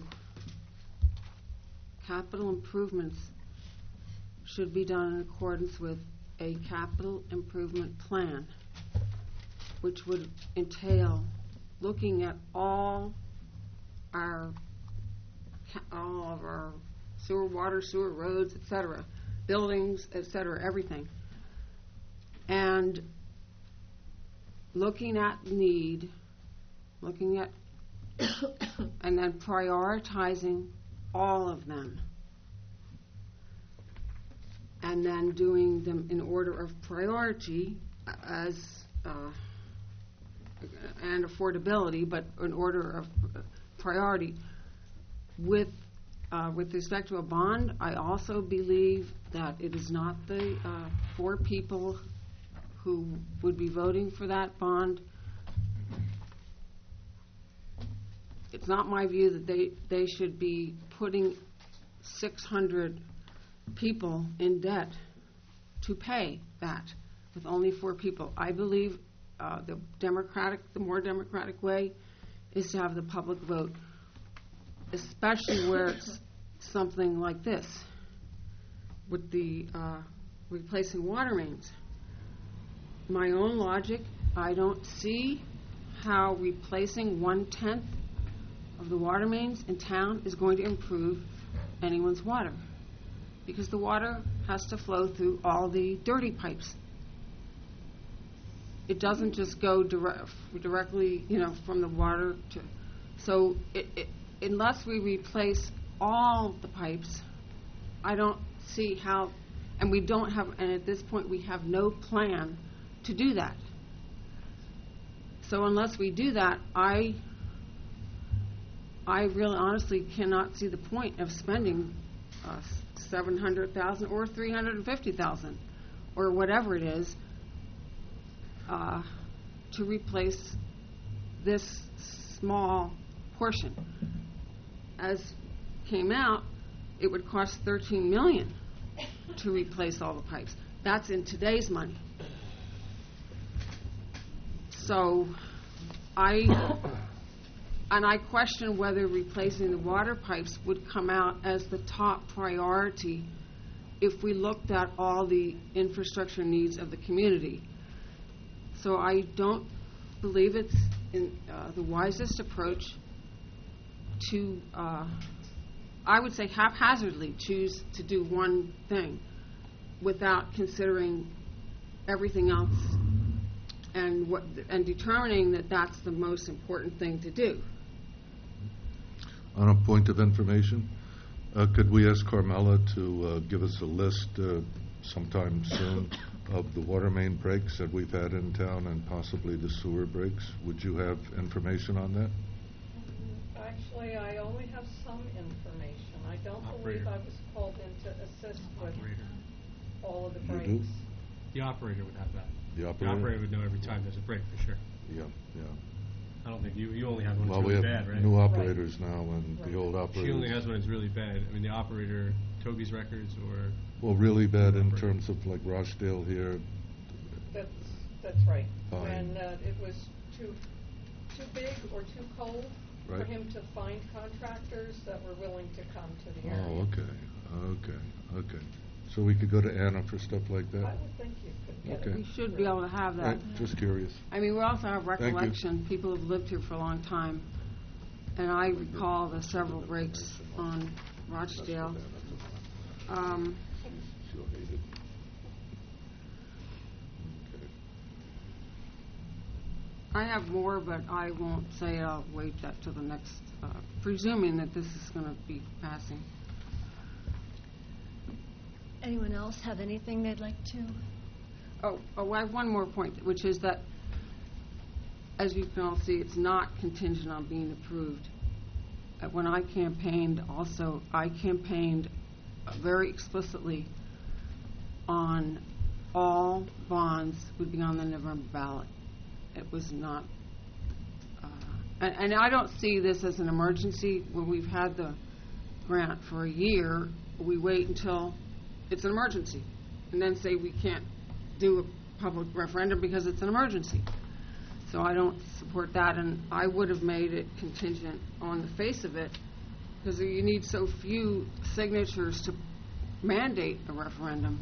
capital improvements should be done in accordance with a capital improvement plan, which would entail looking at all our, all of our sewer, water, sewer, roads, et cetera, buildings, et cetera, everything. And looking at need, looking at, and then prioritizing all of them. And then doing them in order of priority as, uh, and affordability, but in order of priority. With, uh, with respect to a bond, I also believe that it is not the uh, four people who would be voting for that bond. It's not my view that they, they should be putting six hundred people in debt to pay that with only four people. I believe uh, the democratic, the more democratic way is to have the public vote, especially where it's something like this with the uh, replacing water mains. My own logic, I don't see how replacing one-tenth of the water mains in town is going to improve anyone's water, because the water has to flow through all the dirty pipes. It doesn't just go dire- directly, you know, from the water to... So it, it, unless we replace all the pipes, I don't see how... And we don't have, and at this point we have no plan to do that. So unless we do that, I, I really honestly cannot see the point of spending uh, seven hundred thousand dollars or three hundred fifty thousand dollars or whatever it is uh, to replace this small portion. As came out, it would cost thirteen million dollars to replace all the pipes. That's in today's money. So I, and I question whether replacing the water pipes would come out as the top priority if we looked at all the infrastructure needs of the community. So I don't believe it's in, uh, the wisest approach to, uh, I would say haphazardly choose to do one thing without considering everything else and what and determining that that's the most important thing to do. On a point of information, uh, could we ask Carmela to uh, give us a list uh, sometime soon of the water main breaks that we've had in town and possibly the sewer breaks? Would you have information on that? Actually, I only have some information. I don't believe I was called in to assist with all of the You breaks. do? The operator would have that. The The operator? operator would know every time there's a break, for sure. Yeah, yeah. I don't think you, you only have one Well, that's we really have bad, right? new operators now, and the old operators... She only has one that's really bad. I mean, the operator, Toby's records, or... Well, really bad in terms of like Rochdale here. That's, that's right. Fine. When uh, it was too, too big or too cold for Right. him to find contractors that were willing to come to the area. Oh, okay, okay, okay. So we could go to Anna for stuff like that? I would think you could get Okay. it. We should be able to have that. Right, just curious. I mean, we also have Thank you. recollection. People have lived here for a long time. And I recall the several breaks on Rochdale. Um, She'll hate it. Okay. I have more, but I won't say it. I'll wait that till the next, uh, presuming that this is going to be passing. Anyone else have anything they'd like to oh, oh, I have one more point, which is that, as you can all see, it's not contingent on being approved. Uh, When I campaigned, also, I campaigned uh, very explicitly on all bonds would be on the November ballot. It was not, uh, and, and I don't see this as an emergency. When we've had the grant for a year, we wait until it's an emergency, and then say we can't do a public referendum because it's an emergency. So I don't support that, and I would have made it contingent on the face of it, because you need so few signatures to mandate a referendum.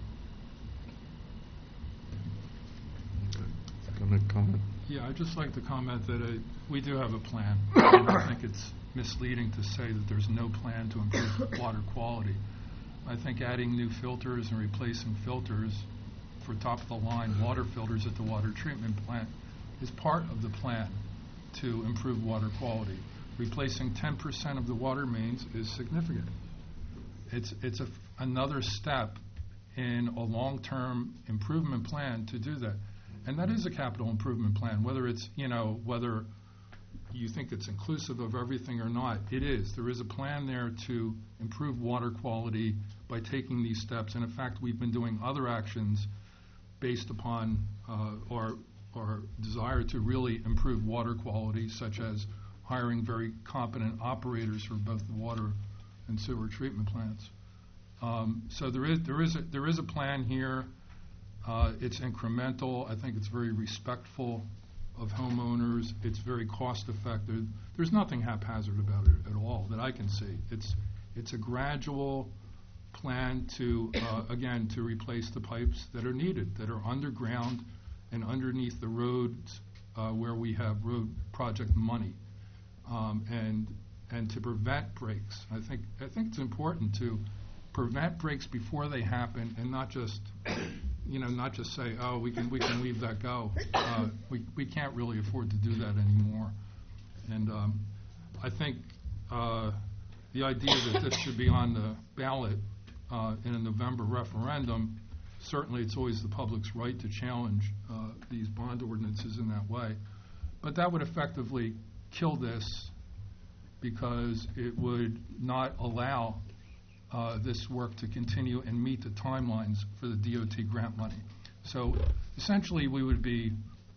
Going to comment? Yeah, I'd just like to comment that uh, we do have a plan. And I think it's misleading to say that there's no plan to improve water quality. I think adding new filters and replacing filters for top-of-the-line water filters at the water treatment plant is part of the plan to improve water quality. Replacing ten percent of the water mains is significant. It's, it's a, another step in a long-term improvement plan to do that. And that is a capital improvement plan, whether it's, you know, whether you think it's inclusive of everything or not, it is. There is a plan there to improve water quality by taking these steps. And in fact, we've been doing other actions based upon uh, our, our desire to really improve water quality, such as hiring very competent operators for both the water and sewer treatment plants. Um, so there is, there is, a, there is a plan here. Uh, it's incremental. I think it's very respectful of homeowners. It's very cost-effective. There's nothing haphazard about it at all that I can see. It's it's a gradual plan to, uh, again, to replace the pipes that are needed, that are underground and underneath the roads uh, where we have road project money, um, and and to prevent breaks. I think I think it's important to prevent breaks before they happen, and not just, you know, not just say, oh, we can we can leave that go. Uh, we we can't really afford to do that anymore. And um, I think uh, the idea that this should be on the ballot uh, in a November referendum, certainly it's always the public's right to challenge uh, these bond ordinances in that way. But that would effectively kill this, because it would not allow Uh, this work to continue and meet the timelines for the D O T grant money. So essentially, we would be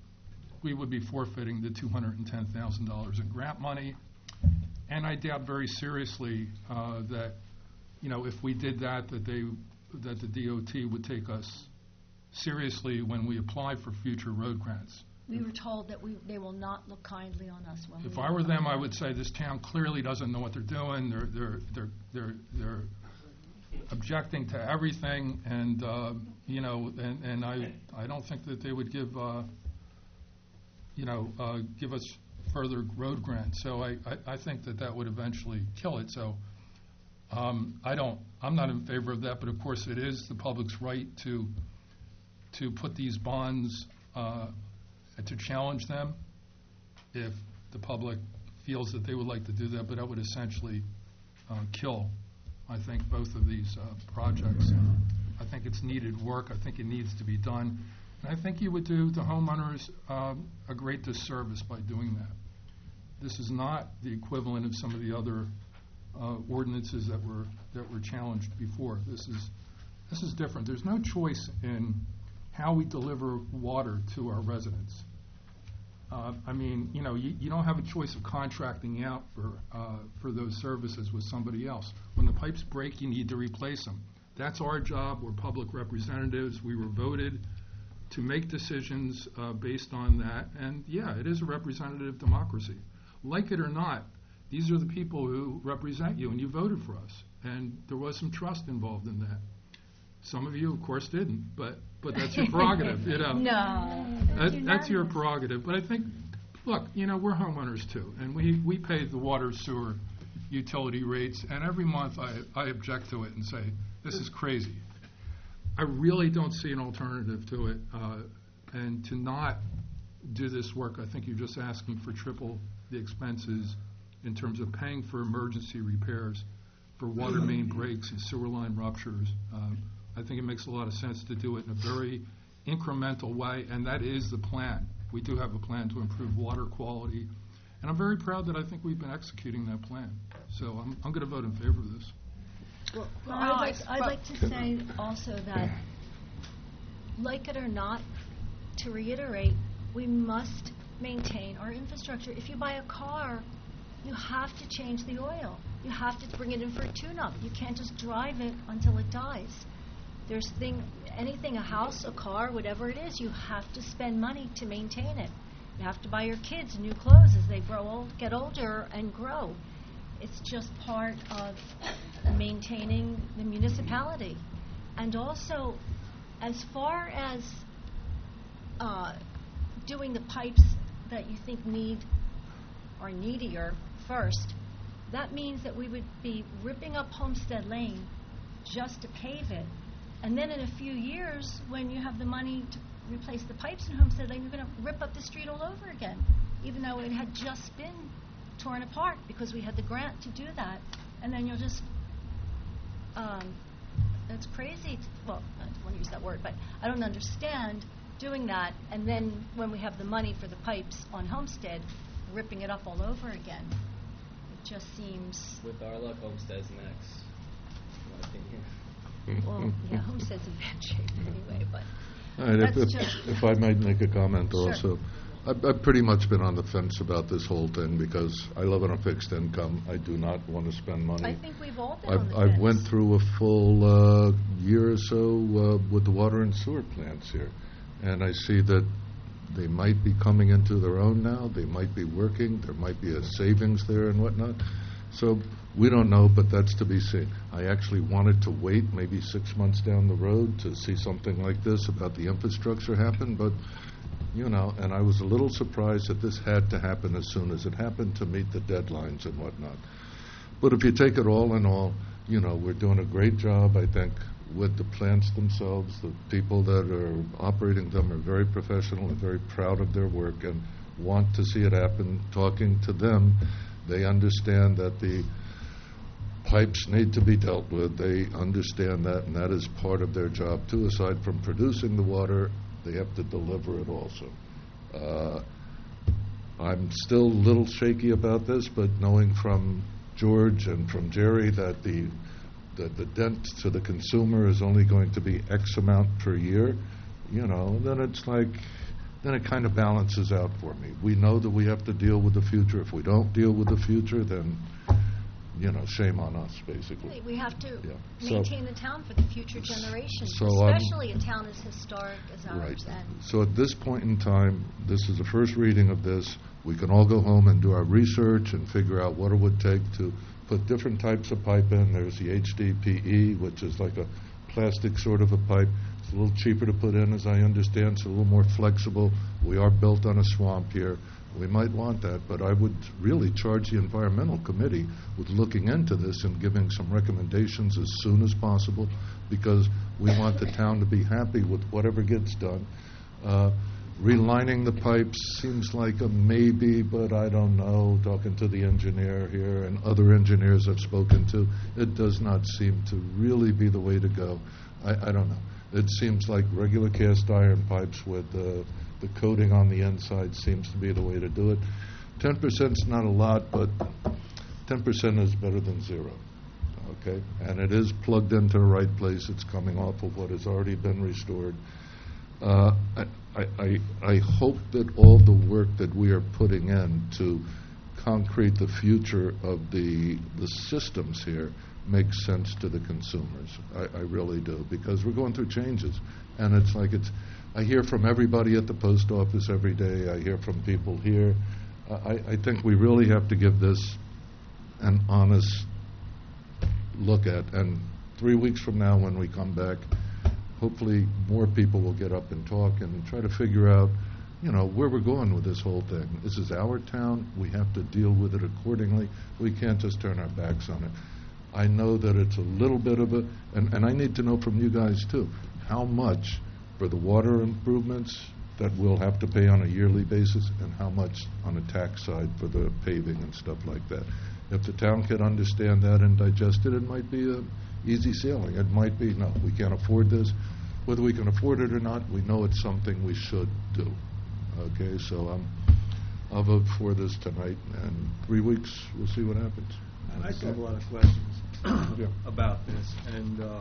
we would be forfeiting the two hundred ten thousand dollars in grant money, and I doubt very seriously uh, that, you know, if we did that, that they that the D O T would take us seriously when we apply for future road grants. We were told that we, they will not look kindly on us when we... If I were them, I would say this town clearly doesn't know what they're doing. They're they're they're they're they're objecting to everything, and uh, you know, and, and I I don't think that they would give uh, you know uh, give us further road grants. So I, I, I think that that would eventually kill it. So um, I don't I'm not in favor of that. But of course, it is the public's right to to put these bonds. Uh, to challenge them if the public feels that they would like to do that, but that would essentially uh, kill, I think, both of these uh, projects. I think it's needed work. I think it needs to be done. And I think you would do the homeowners um, a great disservice by doing that. This is not the equivalent of some of the other uh, ordinances that were that were challenged before. This is this is different. There's no choice in how we deliver water to our residents. Uh, I mean, you know, you, you don't have a choice of contracting out for uh, for those services with somebody else. When the pipes break, you need to replace them. That's our job. We're public representatives. We were voted to make decisions uh, based on that. And yeah, it is a representative democracy. Like it or not, these are the people who represent you, and you voted for us. And there was some trust involved in that. Some of you, of course, didn't, but but that's your prerogative, you know. No. That, that's your prerogative. But I think, look, you know, we're homeowners too, and we, we pay the water, sewer, utility rates, and every month I, I object to it and say, this is crazy. I really don't see an alternative to it, uh, and to not do this work, I think you're just asking for triple the expenses in terms of paying for emergency repairs, for water main breaks and sewer line ruptures. Um, I think it makes a lot of sense to do it in a very incremental way, and that is the plan. We do have a plan to improve water quality, and I'm very proud that I think we've been executing that plan. So I'm, I'm going to vote in favor of this. Well, I'd like, I'd like to say also that, like it or not, to reiterate, we must maintain our infrastructure. If you buy a car, you have to change the oil. You have to bring it in for a tune-up. You can't just drive it until it dies. There's thing, anything, a house, a car, whatever it is, you have to spend money to maintain it. You have to buy your kids new clothes as they grow old, get older and grow. It's just part of maintaining the municipality. And also, as far as uh, doing the pipes that you think need are needier first, that means that we would be ripping up Homestead Lane just to pave it. And then in a few years, when you have the money to replace the pipes in Homestead Lane, you're going to rip up the street all over again, even though it had just been torn apart because we had the grant to do that. And then you'll just, um, it's crazy. To, well, I don't want to use that word, but I don't understand doing that. And then when we have the money for the pipes on Homestead, ripping it up all over again. It just seems. With our luck, Homestead's next, in my opinion. Well, yeah, Homestead's in bad shape anyway, but All right, if, that's if, just. if I might make a comment Sure. also. I've, I've pretty much been on the fence about this whole thing because I live on a fixed income. I do not want to spend money. I think we've all been I've, on the I've fence. went through a full uh, year or so uh, with the water and sewer plants here, and I see that they might be coming into their own now. They might be working. There might be a savings there and whatnot. So we don't know, but that's to be seen. I actually wanted to wait maybe six months down the road to see something like this about the infrastructure happen, but, you know, and I was a little surprised that this had to happen as soon as it happened to meet the deadlines and whatnot. But if you take it all in all, you know, we're doing a great job, I think, with the plants themselves. The people that are operating them are very professional and very proud of their work and want to see it happen. Talking to them, they understand that the pipes need to be dealt with. They understand that, and that is part of their job, too. Aside from producing the water, they have to deliver it also. Uh, I'm still a little shaky about this, but knowing from George and from Jerry that the that the dent to the consumer is only going to be X amount per year, you know, then it's like, then it kind of balances out for me. We know that we have to deal with the future. If we don't deal with the future, then, you know, shame on us, basically. We have to Yeah. So- maintain the town for the future generations, So, um, especially a town as historic as ours. Right. And So at this point in time, this is the first reading of this. We can all go home and do our research and figure out what it would take to put different types of pipe in. There's the H D P E, which is like a plastic sort of a pipe. It's a little cheaper to put in, as I understand, so a little more flexible. We are built on a swamp here. We might want that, but I would really charge the environmental committee with looking into this and giving some recommendations as soon as possible, because we want the town to be happy with whatever gets done. Uh, relining the pipes seems like a maybe, but I don't know. Talking to the engineer here and other engineers I've spoken to, it does not seem to really be the way to go. I, I don't know. It seems like regular cast iron pipes with uh, the coating on the inside seems to be the way to do it. ten percent is not a lot, but ten percent is better than zero. Okay? And it is plugged into the right place. It's coming off of what has already been restored. Uh, I, I, I, I hope that all the work that we are putting in to concrete the future of the the systems here makes sense to the consumers. I, I really do, because we're going through changes, and it's like it's. I hear from everybody at the post office every day. I hear from people here. Uh, I, I think we really have to give this an honest look at, and three weeks from now when we come back, hopefully more people will get up and talk and try to figure out, you know, where we're going with this whole thing. This is our town. We have to deal with it accordingly. We can't just turn our backs on it. I know that it's a little bit of a, and, and I need to know from you guys too, how much for the water improvements that we'll have to pay on a yearly basis, and how much on the tax side for the paving and stuff like that. If the town can understand that and digest it, it might be a easy sailing. It might be, no, we can't afford this. whether we can afford it or not, we know it's something we should do. Okay, so um, I'll vote for this tonight, and three weeks, we'll see what happens. I still have a lot of questions Yeah. about this, and, uh,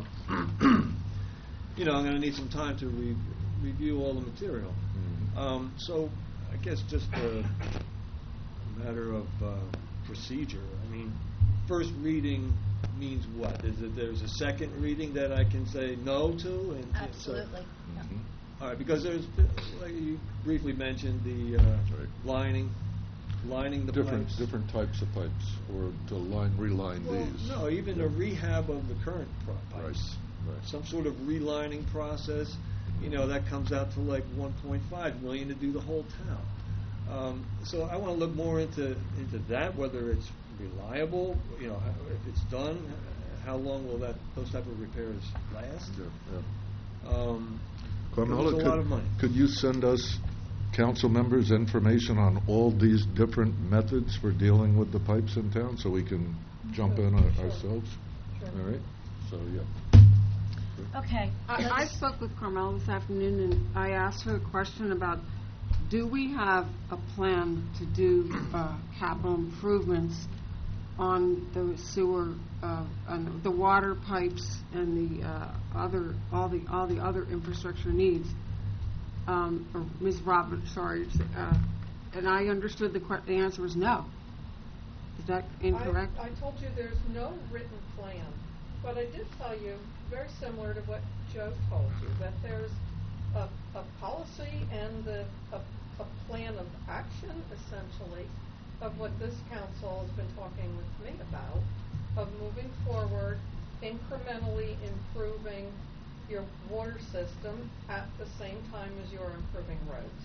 you know, I'm going to need some time to re- review all the material. Mhm. Um, so I guess just a matter of uh, procedure. I mean, first reading means what? Is it there's a second reading that I can say no to? And so- Absolutely. Yeah. Mhm. all right, because there's, like you briefly mentioned, the uh, Right. lining, lining the Different, pipes. different types of pipes, or to line, reline Well, these. no, even a rehab of the current pro- Right, pipes. right. Some sort of relining process, you know, that comes out to like one point five million to do the whole town. Um, so I want to look more into into that, whether it's reliable, you know, how- if it's done, h- how long will that those type of repairs last? Yeah, yeah. Um, Carmela, it's a lot of could, money. could you send us, council members, information on all these different methods for dealing with the pipes in town, so we can jump in our- Sure. ourselves? Sure. All right, so, yeah. Okay. I, I let's- spoke with Carmel this afternoon, and I asked her a question about, do we have a plan to do uh, capital improvements on the sewer, uh, on the water pipes and the uh, other, all the, all the other infrastructure needs? Um, or Miz Roberts, sorry, uh, and I understood the que- the answer was no. Is that incorrect? I, I told you there's no written plan, but I did tell you, very similar to what Joe told you, that there's a, a policy and the, a, a plan of action, essentially, of what this council has been talking with me about, of moving forward, incrementally improving your water system at the same time as you're improving roads.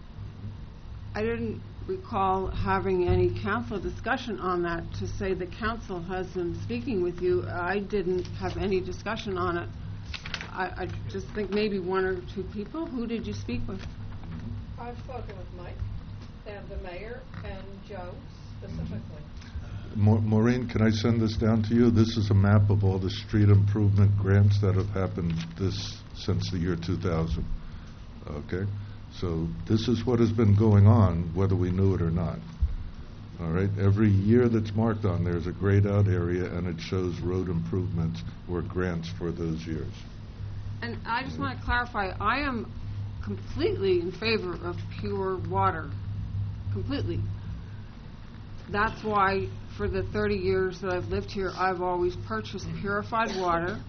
I didn't recall having any council discussion on that to say the council has been speaking with you. I didn't have any discussion on it. I, I just think maybe one or two people. Who did you speak with? I've spoken with Mike and the mayor and Joe specifically. Ma- Maureen, can I send this down to you? This is a map of all the street improvement grants that have happened this, since the year two thousand. Okay? So this is what has been going on, whether we knew it or not. All right? Every year that's marked on there is a grayed out area, and it shows road improvements or grants for those years. And I just want to clarify, I am completely in favor of pure water. Completely. That's why for the thirty years that I've lived here, I've always purchased purified water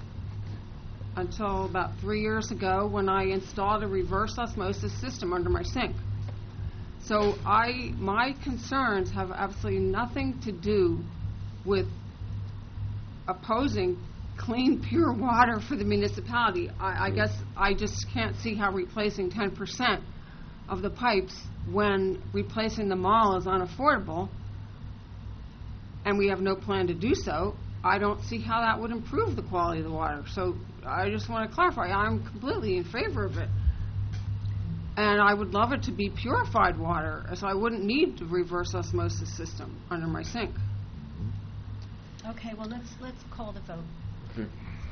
until about three years ago when I installed a reverse osmosis system under my sink. So I, my concerns have absolutely nothing to do with opposing clean, pure water for the municipality. I, I guess I just can't see how replacing ten percent of the pipes when replacing them all is unaffordable, and we have no plan to do so. I don't see how that would improve the quality of the water. So I just want to clarify, I'm completely in favor of it. And I would love it to be purified water, so I wouldn't need the reverse osmosis system under my sink. Okay, well, let's, let's call the vote. Okay.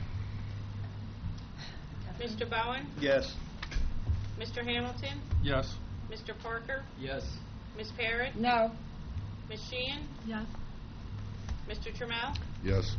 Mister Bowen? Yes. Mister Hamilton? Yes. Mister Parker? Yes. Miz Parrott? No. Miz Sheehan? Yes. Mister Trammell? Yes.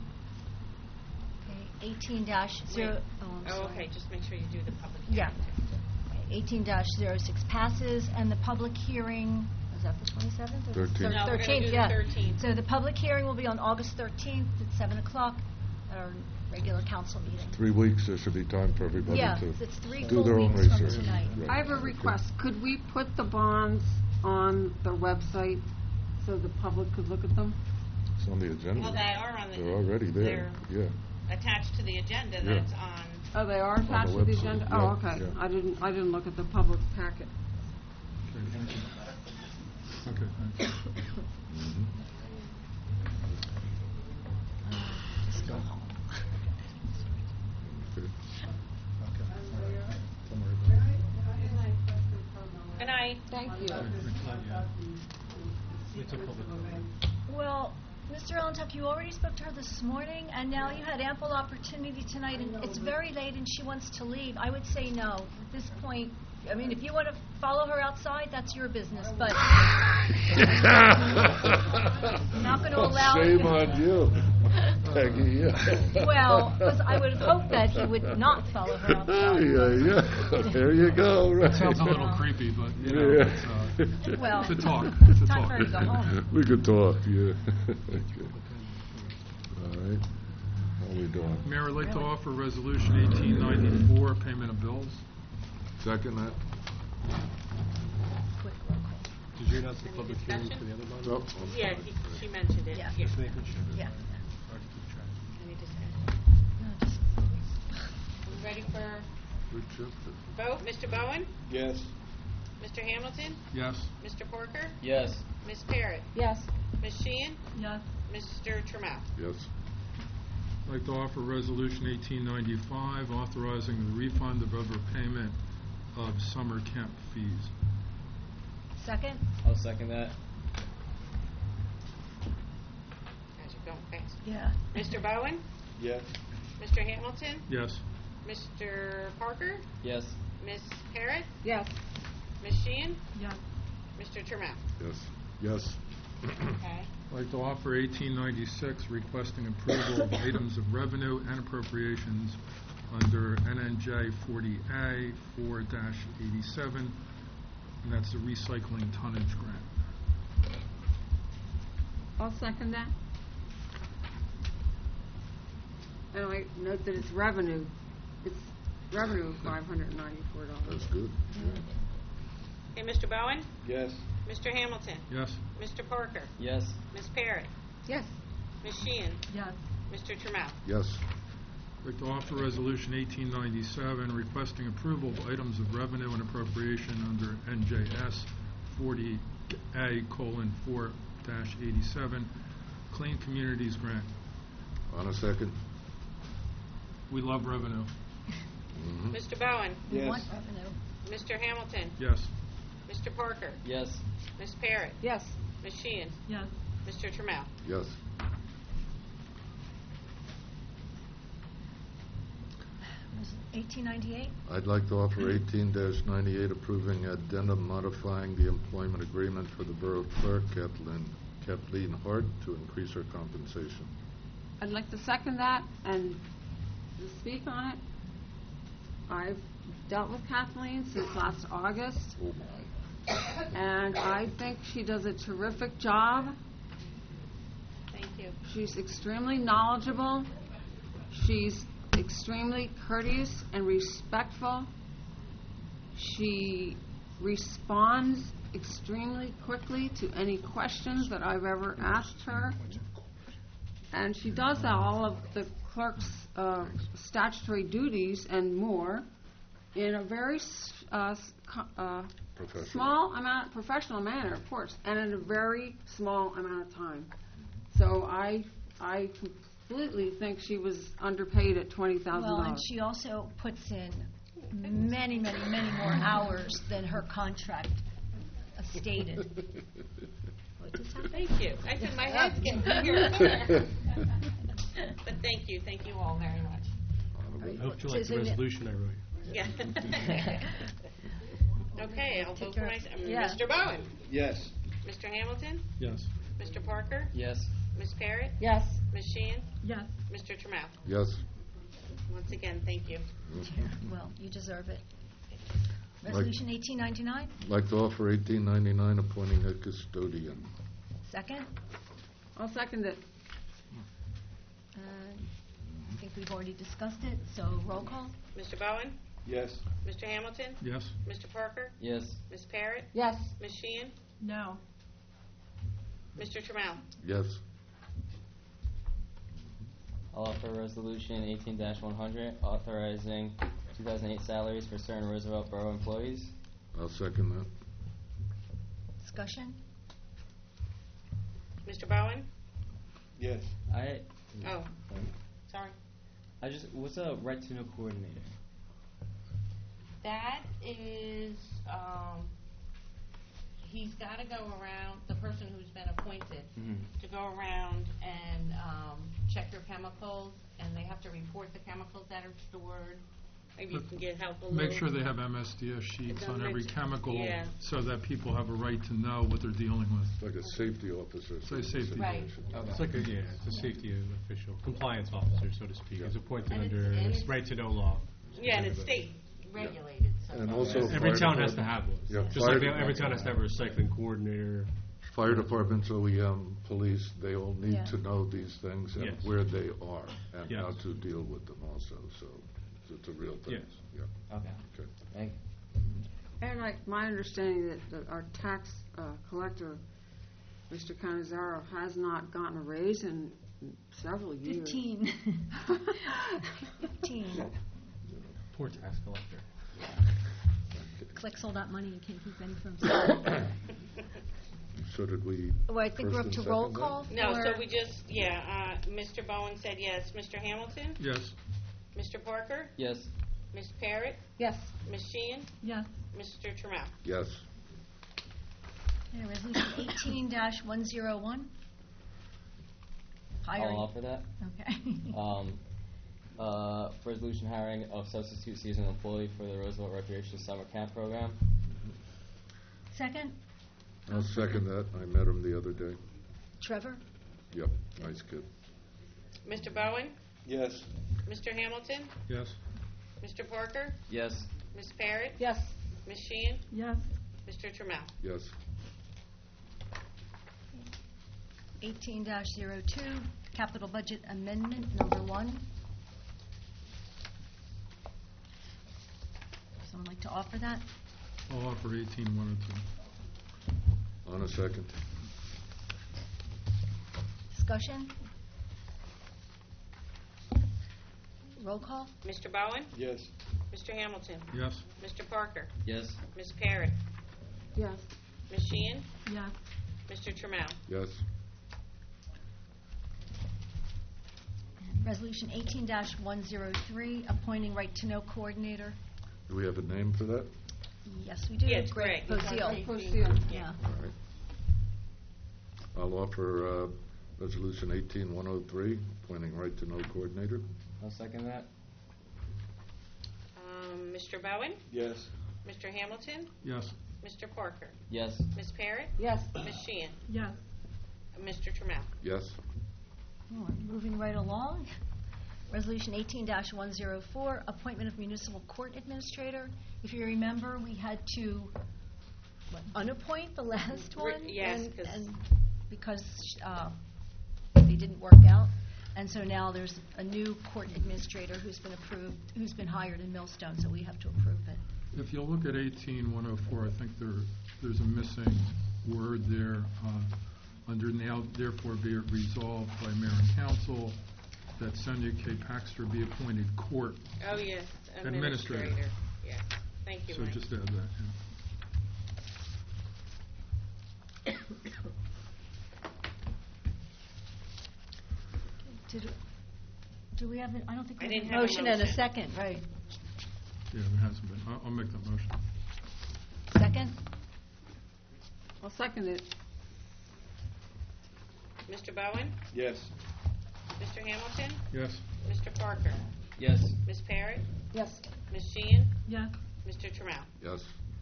Okay, eighteen dash zero, oh, I'm Oh, sorry. okay, just make sure you do the public Yeah. hearing. Okay, eighteen dash zero six passes, and the public hearing, is that the twenty-seventh? or the Thirteenth. thir- No, we're gonna thirteenth, do the yeah. thirteenth. So the public hearing will be on August thirteenth at seven o'clock at our regular council meeting. Three weeks, there should be time for everybody Yeah, to it's three do full their own weeks from research. tonight. Right. I have a Okay. request. Could we put the bonds on the website so the public could look at them? It's on the agenda. Well, they are on the. They're already there, yeah. Attached to the agenda Yeah. that's on. Oh, they are the attached to the website, agenda? yeah, Oh, okay. yeah. I didn't, I didn't look at the public packet. Okay, thank you. Okay, thanks. Mhm. Just go home. Okay. Okay. Don't worry about it. Good night. Thank you. Okay, we- yeah. It's a public vote. Well, Mister Allentuck, you already spoke to her this morning, and now you had ample opportunity tonight, and it's very late, and she wants to leave. I would say no. At this point, I mean, if you want to follow her outside, that's your business, but I'm not going to allow it. Shame on you, Peggy, yeah. Well, 'cause I would hope that he would not follow her outside. Yeah, yeah, there you go, right. That sounds a little creepy, but, you know, Yeah. it's, uh, Well, it's a talk. it's It's a time talk. for her to go home. We could talk, yeah. Okay. All right, how we doing? Mayor, I'd like to offer Resolution eighteen ninety-four, payment of bills. Second that? Did you announce the public hearing for the other bond? Oh, I'm Yeah, sorry. he- she mentioned it. Yeah. Yeah. Just making sure. Yeah. Hard to keep track. Any discussion? We ready for We just- vote? Mister Bowen? Yes. Mister Hamilton? Yes. Mister Parker? Yes. Miss Parrott? Yes. Miss Sheehan? Yes. Mister Trammell? Yes. I'd like to offer Resolution eighteen ninety-five, authorizing the refund of overpayment of summer camp fees. Second? I'll second that. Guys are going fast. Yeah. Mister Bowen? Yes. Mister Hamilton? Yes. Mister Parker? Yes. Miss Parrott? Yes. Miss Sheehan? Yes. Mister Trammell? Yes. Yes. Okay. I'd like to offer eighteen ninety-six, requesting approval of items of revenue and appropriations under N N J forty A four eighty-seven, and that's the recycling tonnage grant. I'll second that. And I note that it's revenue. It's revenue of five hundred ninety-four dollars. That's good. Okay, Mister Bowen? Yes. Mister Hamilton? Yes. Mister Parker? Yes. Miss Parrott? Yes. Miss Sheehan? Yes. Mister Trammell? Yes. I'd like to offer Resolution eighteen ninety-seven, requesting approval of items of revenue and appropriation under N J S forty A colon four dash eighty-seven, Clean Communities Grant. On a second? We love revenue. Mhm. Mister Bowen? We Yes. want revenue. Mister Hamilton? Yes. Mister Parker? Yes. Miss Parrott? Yes. Miss Sheehan? Yes. Mister Trammell? Yes. eighteen ninety-eight? I'd like to offer eighteen ninety-eight, approving addendum modifying the employment agreement for the Borough Clerk, Kathleen, Kathleen Hart, to increase her compensation. I'd like to second that and to speak on it. I've dealt with Kathleen since last August, Oh, my. and I think she does a terrific job. Thank you. She's extremely knowledgeable. She's extremely courteous and respectful. She responds extremely quickly to any questions that I've ever asked her. And she does all of the clerk's uh, statutory duties and more in a very s- uh, s- co- uh, Professional. small amount, professional manner, of course, and in a very small amount of time. So I, I completely think she was underpaid at twenty thousand dollars. Well, and she also puts in many, many, many more hours than her contract stated. What just happened? Thank you. I said my head's getting bigger and bigger. But thank you, thank you all very much. I hope you like the resolution I wrote. Yeah. Okay, I'll vote for care- myself. yeah. Mister Bowen? Yes. Mister Hamilton? Yes. Mister Parker? Yes. Miss Parrott? Yes. Miss Sheehan? Yes. Mister Trammell? Yes. Once again, thank you. Well, you deserve it. Resolution eighteen ninety-nine, I'd like to offer eighteen ninety-nine, appointing a custodian. second. I'll second it. Uh, I think we've already discussed it, so roll call. Mister Bowen? Yes. Mister Hamilton? Yes. Mister Parker? Yes. Miss Parrott? Yes. Miss Sheehan? No. Mister Trammell? Yes. I'll offer resolution eighteen one hundred, authorizing two thousand eight salaries for certain Roosevelt Borough employees. I'll second that. Discussion? Mister Bowen? Yes. I, Oh, sorry. I just, what's a right to know coordinator? That is, um, he's he's gotta go around, the person who's been appointed, Mhm. to go around and, um, check your chemicals, and they have to report the chemicals that are stored. Maybe you can get help a little. Make sure they have M S D S sheets on every chemical, Yeah. so that people have a right to know what they're dealing with. Like a safety officer. Say safety. Right. It's like a, yeah, it's a safety official, compliance officer, so to speak, is appointed And under it's- and this it's- right-to-know law. Yeah, and it's state regulated, so. And also Every fire town has to department- have one. Yeah, Just fire like they- every department- town has to have a recycling coordinator. Fire departments, O E M, police, they all need Yeah. to know these things and Yes. where they are and Yes. how to deal with them also, so it's a real thing. Yes. Yeah. Okay. Okay. Thank you. And like, my understanding that, that our tax uh, collector, Mister Canizaro, has not gotten a raise in several years. Fifteen. Fifteen. Poor tax collector. Collects all that money and can't keep any for himself. So did we? Well, I think we're up first to and roll second that? call. No, so for- we just, yeah, uh, Mister Bowen said yes. Mister Hamilton? Yes. Mister Parker? Yes. Miz Parrott? Yes. Miz Sheehan? Yes. Mister Trammell? Yes. Okay, resolution eighteen dash one zero one. I'll Hiring. offer that. Okay. Um, uh, resolution hiring of substitute seasonal employee for the Roosevelt Recreation Summer Camp Program. Second, I'll second that. I met him the other day. Trevor. Yep, nice kid. Mister Bowen? Yes. Mister Hamilton? Yes. Mister Parker? Yes. Miz Parrott? Yes. Miz Sheehan? Yes. Mister Trammell? Yes. eighteen dash zero two, capital budget amendment number one. Someone like to offer that? I'll offer eighteen one oh two. On a second. Discussion? Roll call? Mister Bowen? Yes. Mister Hamilton? Yes. Mister Parker? Yes. Miz Parrott? Yes. Miz Sheehan? Yes. Mister Trammell? Yes. Resolution eighteen dash one zero three, appointing right to know coordinator. Do we have a name for that? Yes, we do. Yeah, it's Greg. He's on Poseel. safety. Poseel. Yeah. All right. I'll offer uh, Resolution eighteen one oh three, appointing right to know coordinator. I'll second that. Um, Mister Bowen? Yes. Mister Hamilton? Yes. Mister Parker? Yes. Miz Parrott? Yes. Miz Sheehan? Yes. Mister Trammell? Yes. Oh, we're moving right along. Resolution eighteen dash one zero four, appointment of municipal court administrator. If you remember, we had to what, unappoint the last Re- one. yes, and- 'cause- and because uh, they didn't work out. And so now there's a new court administrator who's been approved, who's been hired in Millstone, so we have to approve it. If you look at eighteen one oh four, I think there, there's a missing word there, uh, under now therefore be it resolved by mayor and council that Sonia K. Paxter be appointed court. Oh, yes, Administrator. administrator. Yes, thank you, So Mike. just add that, yeah. Did, do we have, a- I don't think I we have didn't a have a motion and a motion. second, right? Yeah, there hasn't been. I'll, I'll make that motion. Second? I'll second it. Mister Bowen? Yes. Mister Hamilton? Yes. Mister Parker? Yes. Miz Parrott? Yes. Miz Sheehan? Yes. Mister Trammell? Yes.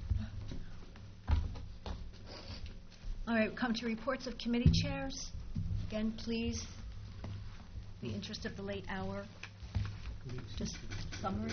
All right, come to reports of committee chairs. Again, please, the interest of the late hour, just summary.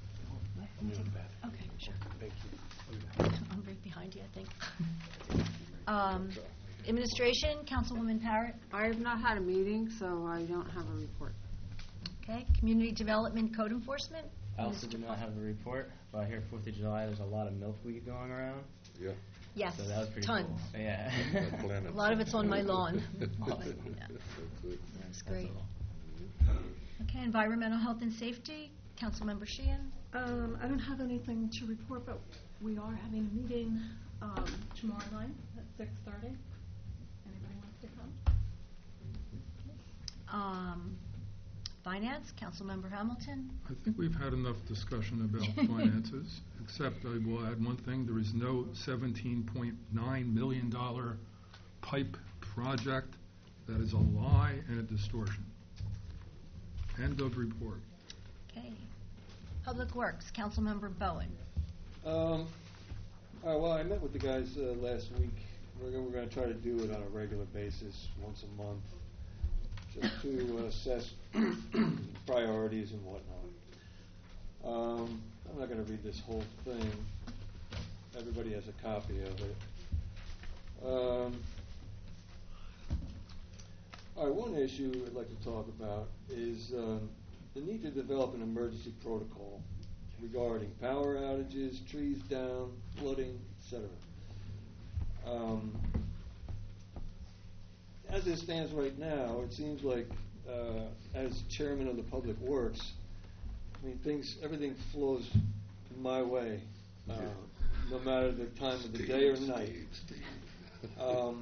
Okay, sure. I'm right behind you, I think. Um, Administration, Councilwoman Parrott. I have not had a meeting, so I don't have a report. Okay, Community Development Code Enforcement. I also Mister do not have a report, but I hear Fourth of July, there's a lot of milkweed going around. Yeah. Yes, So that was pretty tons. cool. Yeah. A lot of it's on my lawn. That's Yeah. it. That's great. Okay, Environmental Health and Safety, Councilmember Sheehan. Um, I don't have anything to report, but we are having a meeting um, tomorrow night at six thirty. Anybody wants to come? Um, Finance, Councilmember Hamilton. I think we've had enough discussion about finances, except I will add one thing. There is no seventeen point nine million dollars pipe project. That is a lie and a distortion. End of report. Okay. Public Works, Councilmember Bowen. Um, all right, well, I met with the guys uh, last week. We're gonna, we're going to try to do it on a regular basis, once a month, just to uh, assess priorities and whatnot. Um, I'm not going to read this whole thing. Everybody has a copy of it. Um, all right, one issue I'd like to talk about is um, the need to develop an emergency protocol regarding power outages, trees down, flooding, et cetera. Um, as it stands right now, it seems like uh, as chairman of the Public Works, I mean, things, everything flows my way, uh, no matter the time of the day or night. Um,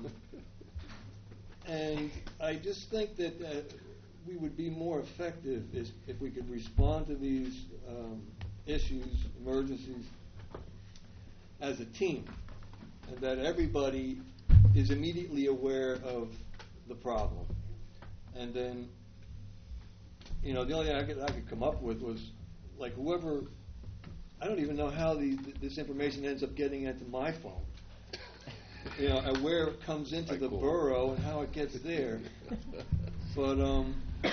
and I just think that uh, we would be more effective is if we could respond to these um, issues, emergencies, as a team, and that everybody is immediately aware of the problem. And then, you know, the only thing I could, I could come up with was, like, whoever, I don't even know how the, this information ends up getting into my phone. You know, and where it comes into the borough and how it gets there. But, um,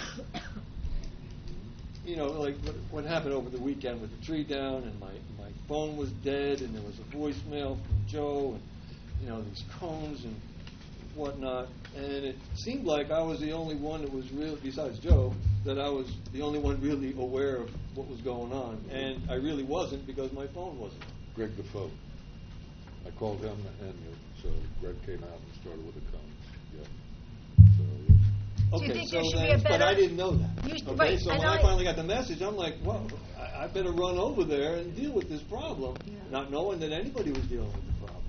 you know, like what, what happened over the weekend with the tree down, and my, my phone was dead, and there was a voicemail from Joe, and, you know, these cones and whatnot. And it seemed like I was the only one that was really, besides Joe, that I was the only one really aware of what was going on. And I really wasn't, because my phone wasn't. Greg Defoe. I called him, and uh, so Greg came out and started with the cones. Yeah. So, yeah. Do you Okay, think so there should be then, a better- but I didn't know that. You sh- okay, right, so and when I, I- finally got the message, I'm like, well, I, I better run over there and deal with this problem, Yeah. not knowing that anybody was dealing with the problem.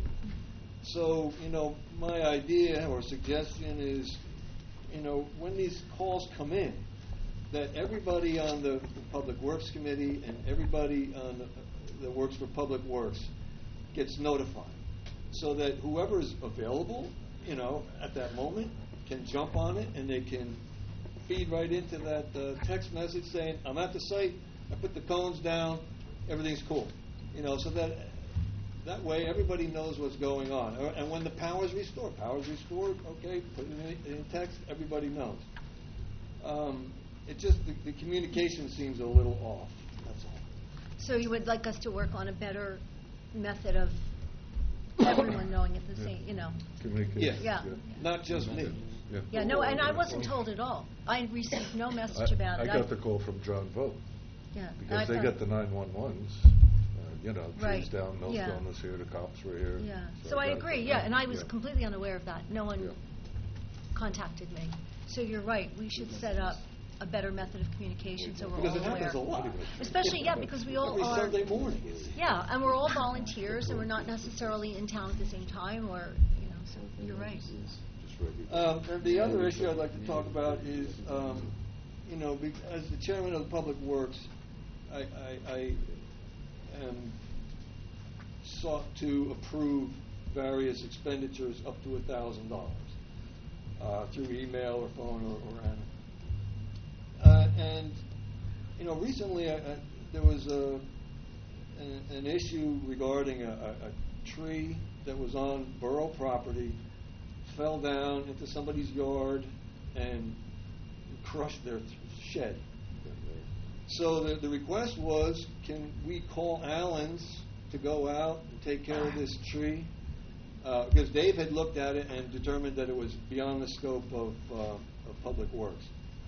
So, you know, my idea or suggestion is, you know, when these calls come in, that everybody on the, the Public Works Committee and everybody on the, that works for Public Works gets notified, so that whoever is available, you know, at that moment can jump on it, and they can feed right into that uh, text message saying, I'm at the site, I put the cones down, everything's cool. You know, so that that way everybody knows what's going on. Uh, And when the power's restored, power's restored, okay, put it in, in text, everybody knows. Um, it just, the, the communication seems a little off, that's all. So you would like us to work on a better method of everyone knowing at the same, you know? Communication. Yeah. Not just me. Yeah. Yeah, no, and I wasn't told at all. I received no message I, about I it. got the call from John Vogt, Yeah. and I because they found- get the nine-one-ones, uh, you know, Right. trees down, Yeah. Millstone was here, the cops were here. Yeah, so I got it agree, from yeah, them. and I was Yeah. completely unaware of that. No one Yeah. contacted me. So you're right, we should set up a better method of communication so we're Because all it aware. happens a lot. Especially, yeah, because we all Every are. Sunday morning. Yeah, and we're all volunteers, and we're not necessarily in town at the same time, or, you know, so you're right. Um, and the other issue I'd like to talk about is, um, you know, be, as the chairman of the Public Works, I, I, I am sought to approve various expenditures up to a thousand dollars uh, through email or phone or, or any. Uh, and you know, recently I, I, there was a an, an issue regarding a, a, a tree that was on borough property, fell down into somebody's yard and crushed their shed. So the, the request was, can we call Allen's to go out and take care of this tree? Uh, because Dave had looked at it and determined that it was beyond the scope of, uh, of Public Works.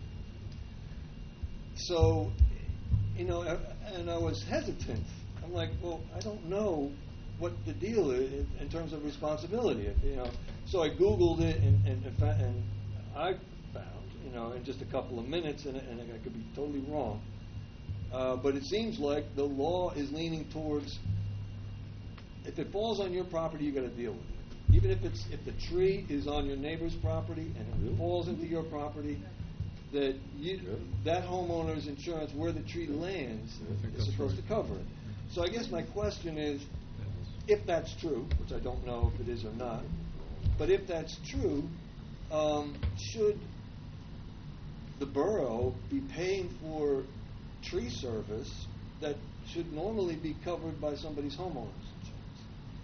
So, you know, and I was hesitant. I'm like, well, I don't know what the deal is in terms of responsibility. You know, so I Googled it, and and, and I found, you know, in just a couple of minutes, and, and I could be totally wrong, uh, but it seems like the law is leaning towards, if it falls on your property, you got to deal with it. Even if it's if the tree is on your neighbor's property and it falls into your property, that you, that homeowner's insurance, where the tree lands, is supposed to cover it. So I guess my question is, if that's true, which I don't know if it is or not, but if that's true, um, should the borough be paying for tree service that should normally be covered by somebody's homeowner's insurance?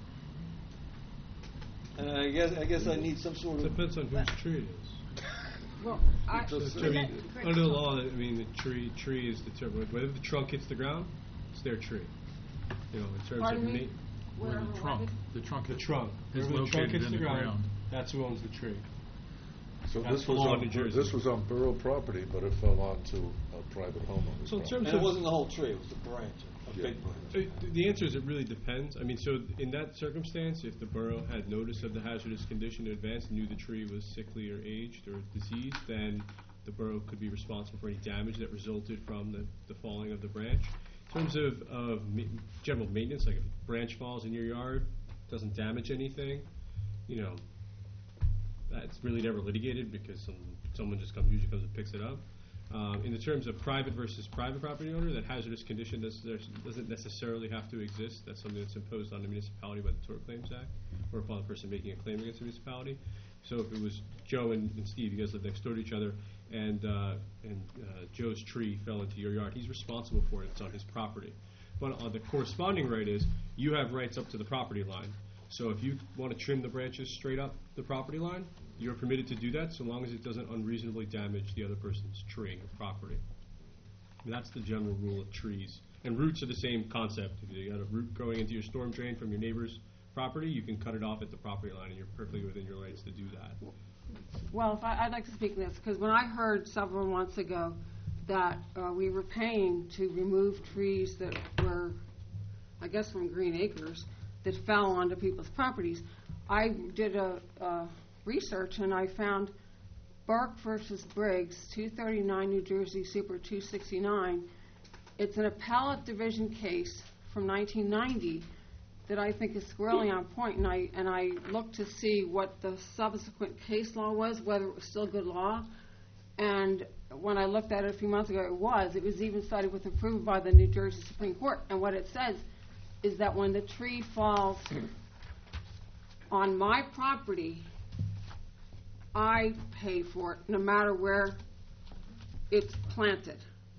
And I guess I guess I need some sort of... Depends on whose tree it is. Well, I, So, I mean, under the law, I mean, the tree tree is determined, whether the trunk hits the ground, it's their tree. You know, in terms Pardon of me? ma- Where the trunk, the trunk the is trunk, is wherever the trunk located hits in the the ground, ground. that's who owns the tree. So That's this the was law on, in New Jersey. this was on borough property, but it fell onto a private homeowner's So in property. terms And it of- wasn't the whole tree, it was a branch, a Yeah. big branch. Uh, th- The answer is it really depends. I mean, so in that circumstance, if the borough had notice of the hazardous condition in advance, knew the tree was sickly or aged or diseased, then the borough could be responsible for any damage that resulted from the, the falling of the branch. In terms of, of ma- general maintenance, like if a branch falls in your yard, doesn't damage anything, you know, that's really never litigated because some, someone just comes, usually comes and picks it up. Um, in the terms of private versus private property owner, that hazardous condition does, there's- doesn't necessarily have to exist. That's something that's imposed on the municipality by the Tort Claims Act, or upon the person making a claim against the municipality. So if it was Joe and, and Steve, you guys live next door to each other, and uh, and uh, Joe's tree fell into your yard, he's responsible for it. It's on his property. But uh, the corresponding right is you have rights up to the property line. So if you want to trim the branches straight up the property line, you're permitted to do that so long as it doesn't unreasonably damage the other person's tree or property. And that's the general rule of trees. And roots are the same concept. If you got a root growing into your storm drain from your neighbor's property, you can cut it off at the property line, and you're perfectly within your rights to do that. well, if I, I'd like to speak to this, because when I heard several months ago that uh, we were paying to remove trees that were, I guess from Green Acres, that fell onto people's properties, I did a, a research and I found Burke versus Briggs, two thirty-nine New Jersey Super two sixty-nine. It's an appellate division case from nineteen ninety that I think is squarely on point, and I and I looked to see what the subsequent case law was, whether it was still good law. And when I looked at it a few months ago, it was. It was even cited with approval by the New Jersey Supreme Court. And what it says is that when the tree falls on my property, I pay for it, no matter where it's planted.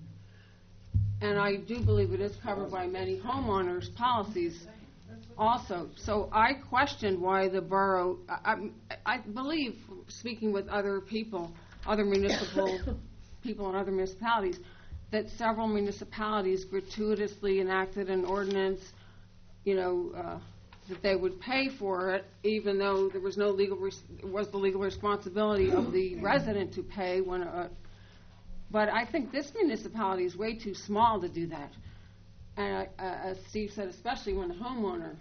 And I do believe it is covered by many homeowners' policies also. So I questioned why the borough, I, I, I believe, speaking with other people, other municipal people in other municipalities, that several municipalities gratuitously enacted an ordinance, you know, uh, that they would pay for it, even though there was no legal, res- it was the legal responsibility of the resident to pay when a, but I think this municipality is way too small to do that. And I, uh, as Steve said, especially when the homeowner,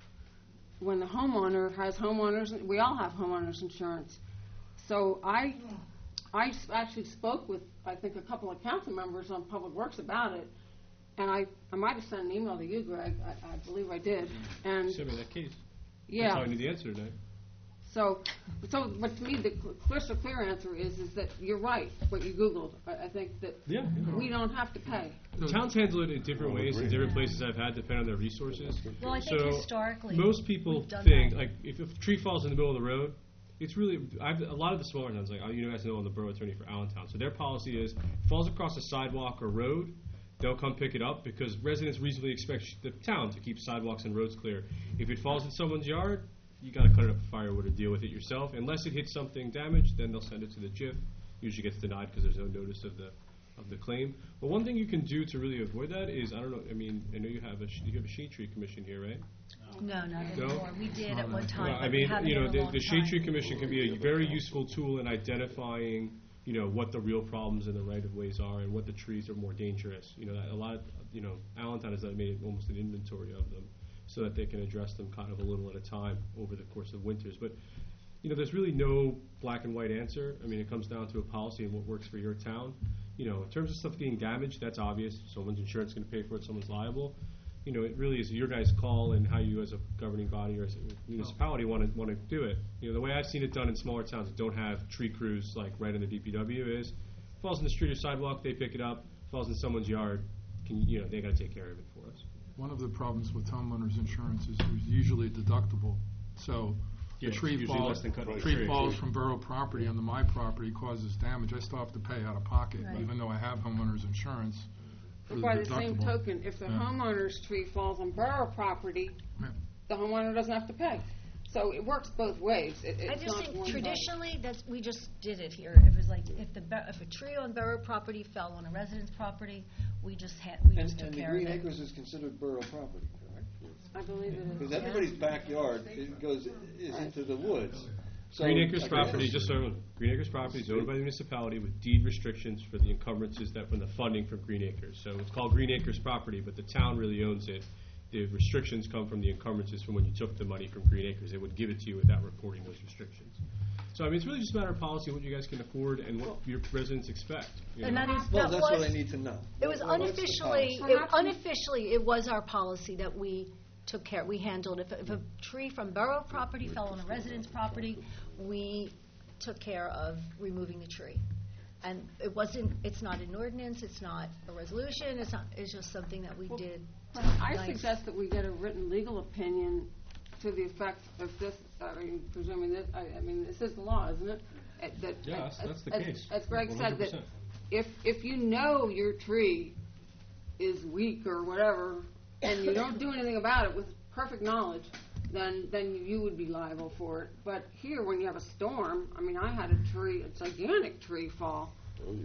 when the homeowner has homeowners, we all have homeowners insurance. So I, I s- actually spoke with, I think, a couple of council members on Public Works about it, and I, I might have sent an email to you, Greg. I, I believe I did. And Send me that case. yeah. That's how I knew the answer tonight. So, so, but to me, the cl- crystal clear answer is, is that you're right, what you Googled. I, I think that Yeah, yeah. we don't have to pay. Towns handle it in different ways in different places I've had, depending on their resources. Well, I think So historically most people we've done think, that. like, if a tree falls in the middle of the road, it's really, I've, a lot of the smaller towns, like, you guys know I'm the borough attorney for Allentown, so their policy is, falls across a sidewalk or road, they'll come pick it up because residents reasonably expect sh- the town to keep sidewalks and roads clear. If it falls in someone's yard, you got to cut it up with firewood or deal with it yourself. Unless it hits something damaged, then they'll send it to the J I F. Usually gets denied because there's no notice of the of the claim. But one thing you can do to really avoid that is, I don't know, I mean, I know you have a sh- you have a shade tree commission here, right? No, not No? anymore. We did at one time. Well, I but we mean, haven't you know, in a the, long the Shade time. Tree Commission can be a very useful tool in identifying, you know, what the real problems in the right-of-ways are and what the trees are more dangerous. You know, a lot of, you know, Allentown has made almost an inventory of them so that they can address them kind of a little at a time over the course of winters. But, you know, there's really no black and white answer. I mean, it comes down to a policy and what works for your town. You know, in terms of stuff getting damaged, that's obvious. Someone's insurance going to pay for it, someone's liable. You know, it really is your guys' call and how you as a governing body or as a municipality want to want to do it. You know, the way I've seen it done in smaller towns that don't have tree crews like right in the D P W is falls in the street or sidewalk, they pick it up. Falls in someone's yard, can, you know, they gotta take care of it for us. One of the problems with homeowners insurance is there's usually a deductible. So Yeah, a it's tree usually falls, less than cutting a tree tree. falls from borough property onto my property, causes damage, I still have to pay out of pocket, Right. even though I have homeowners insurance for But the by the same deductible. token, if the Yeah. homeowner's tree falls on borough property, Yeah. the homeowner doesn't have to pay. So it works both ways. It, I it's just not think one-sided. traditionally, that's, we just did it here. It was like, if the, bo- if a tree on borough property fell on a resident's property, we just had, we And, just took and the care of Green it. Acres is considered borough property, correct? I believe it is. Because everybody's backyard, it goes, is into the woods. So, Green Acres I property, guess- just so, everyone- Green Acres property is owned by the municipality with deed restrictions for the encumbrances that from the funding from Green Acres. So it's called Green Acres property, but the town really owns it. The restrictions come from the encumbrances from when you took the money from Green Acres. They would give it to you without reporting those restrictions. So I mean, it's really just a matter of policy, what you guys can afford and what your residents expect. you And know? that is, Well, that that's what I was, need to know. it was What- what's the unofficially, policy? it- unofficially, it was our policy that we took care, we handled. If, if a tree from borough property fell on a resident's property, we took care of removing the tree. And it wasn't, it's not an ordinance, it's not a resolution, it's not, it's just something that we did. But I Nice. suggest that we get a written legal opinion to the effect of this, I mean, presuming that, I, I mean, this is the law, isn't it? Uh, that- Yes, as- that's the as- case. As Greg one said, hundred that percent. if, if you know your tree is weak or whatever, and you don't do anything about it with perfect knowledge, then, then you would be liable for it. But here, when you have a storm, I mean, I had a tree, a gigantic tree fall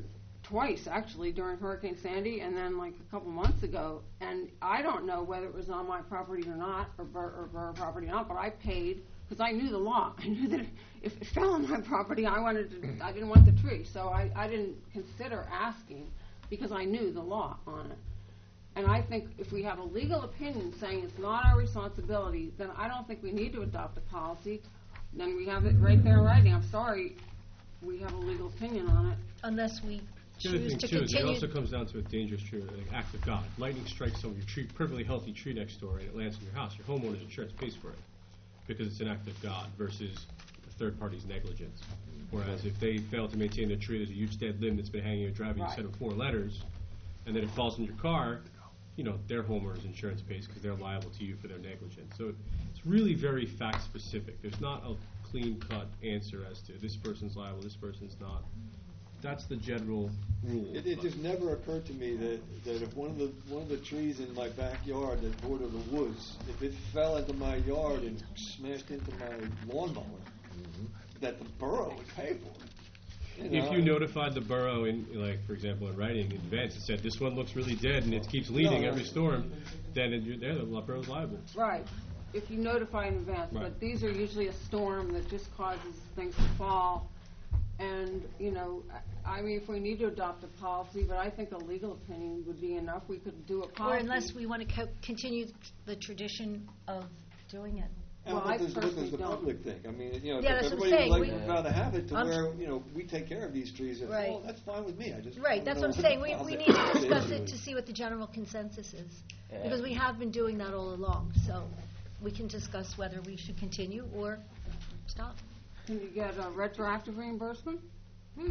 twice, actually, during Hurricane Sandy, and then like a couple months ago. And I don't know whether it was on my property or not, or bor- or borough property or not, but I paid, because I knew the law. I knew that if it fell on my property, I wanted to, I didn't want the tree. So I, I didn't consider asking, because I knew the law on it. And I think if we have a legal opinion saying it's not our responsibility, then I don't think we need to adopt a policy. Then we have it right there in writing. I'm sorry, we have a legal opinion on it. Unless we The other choose thing to too is it continue. also comes down to a dangerous tree, like act of God. Lightning strikes some of your tree, perfectly healthy tree next door, and it lands in your house. Your homeowner's insurance pays for it because it's an act of God versus a third party's negligence. Whereas if they fail to maintain their tree, there's a huge dead limb that's been hanging in your driveway. You Right. send them four letters, and then it falls in your car. You know, their homeowner's insurance pays because they're liable to you for their negligence. So it's really very fact specific. There's not a clean cut answer as to this person's liable, this person's not. That's the general rule. It, it but- just never occurred to me that, that if one of the, one of the trees in my backyard that border the woods, if it fell into my yard and smashed into my lawnmower, that the borough would pay for it. You know, If you notified the borough in, like, for example, in writing in advance, and said, this one looks really dead and it keeps leaning No, every right. storm, then it- you're there, the borough's liable. Right, if you notify in advance, Right. but these are usually a storm that just causes things to fall. And, you know, I I mean, if we need to adopt a policy, but I think a legal opinion would be enough. We could do a policy. Or unless we want to co- continue the tradition of doing it. And Well, what I does, what personally does the don't. public think? I mean, you know, Yeah, if that's what I'm everybody saying. would We- like to rather have it to I'm- where, you know, we take care of these trees, it's, Right. well, that's fine with me, I just. Right, wanna that's know what I'm the saying. We, we policy need to discuss is. it to see what the general consensus is. Yeah. Because we have been doing that all along, so we can discuss whether we should continue or stop. Can you get a retroactive reimbursement? Hmm.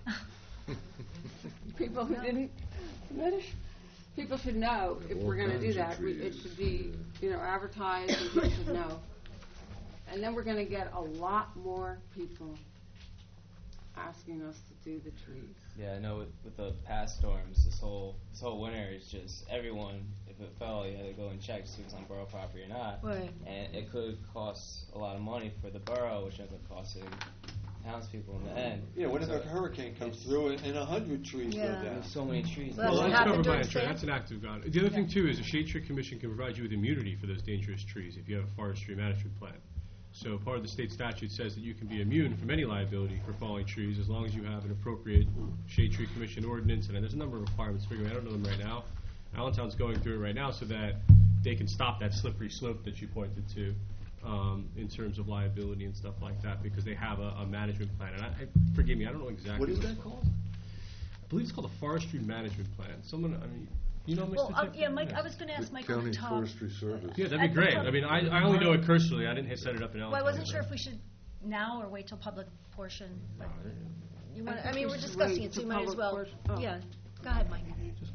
People who didn't finish? People should know if we're gonna do that. We- It should be, you know, advertised and people should know. And then we're gonna get a lot more people asking us to do the trees. Yeah, I know with, with the past storms, this whole this whole winter is just everyone. If it fell, you had to go and check to see if it's on borough property or not. Right. And it could cost a lot of money for the borough, which ends up costing townspeople in the end. Yeah, what if So a hurricane comes through and, and a hundred trees go Yeah. down? There's so many trees. Well, Well, what that's happened covered by during insurance. That's Sandy? an act of God. The other thing too is the Shade Tree Commission can provide you with immunity for those dangerous trees if you have a forestry management plan. So part of the state statute says that you can be immune from any liability for falling trees as long as you have an appropriate Shade Tree Commission ordinance, and there's a number of requirements for it. I don't know them right now. Allentown's going through it right now so that they can stop that slippery slope that you pointed to um, in terms of liability and stuff like that because they have a, a management plan. And I, I, forgive me, I don't know exactly What is it's that called? I believe it's called a forestry management plan. Someone, I mean, you know, Mister Well, uh, Tip? yeah, Mike, I was going to ask Mike on County the top. Forestry Service. Yeah, that'd At be the great. top- I mean, I, I only know it cursorily. I didn't set it up in Well, I Allentown. wasn't sure if we should now or wait till public portion, but you want, I I think mean, we we're should discussing wait it, so for you might as public well, portion. Oh. yeah, go ahead, Mike.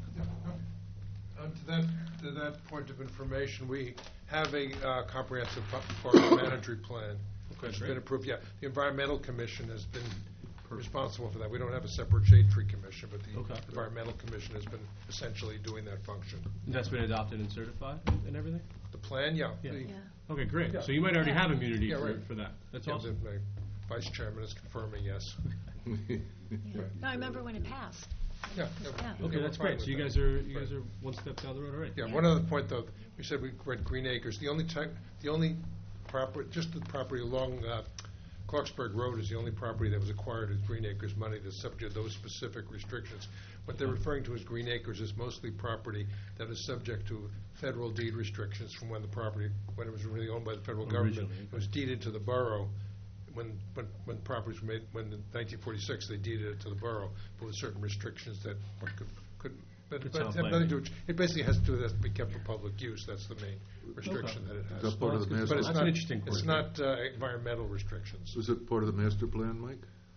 Uh, To that, to that point of information, we have a uh, comprehensive fu- forest management plan, which has great. been approved. Yeah, the Environmental Commission has been responsible for that. We don't have a separate shade tree commission, but the Okay. Environmental Commission has been essentially doing that function. And that's been adopted and certified and everything? The plan, yeah. Yeah. the- Okay, great. Yeah. So you might already have immunity Yeah, for, right. for that. That's Yeah, awesome. the- My vice chairman is confirming, yes. No, I remember when it passed. Yeah, yeah, Yeah. yeah, Okay, we're that's fine great. So with you that. guys are, you Right. guys are one step down the road already. Yeah, one other point, though, we said we read Green Acres, the only type, the only property, just the property along uh, Clarksburg Road is the only property that was acquired as Green Acres money that's subject to those specific restrictions. What they're referring to as Green Acres is mostly property that is subject to federal deed restrictions from when the property, when it was really owned by the federal government. Originally, It was deeded to the borough when, when, when properties were made, when in nineteen forty-six, they deeded it to the borough, but with certain restrictions that one could, could, but, Could but it sound had like nothing it. to, do- it basically has to do with, it has to be kept for public use, that's the main restriction that it has. Is that part of the But master? it's That's an not- interesting It's point. not uh, environmental restrictions. Was it part of the master plan, Mike?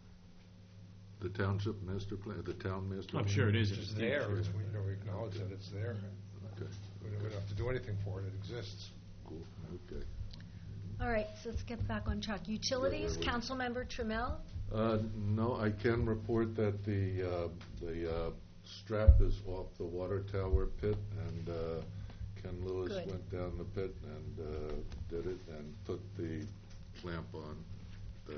The township master plan, the town master? I'm plan? sure it is. It's just there, it's, we, you know, we acknowledge that it's there. Okay, We don't we don't have to do anything for it, it exists. cool, okay. All right, so let's get back on track. Utilities, wait, wait. Councilmember Trammell? Uh, No, I can report that the, uh, the uh, strap is off the water tower pit, and uh, Ken Lewis Good. went down the pit and uh, did it and put the clamp on, that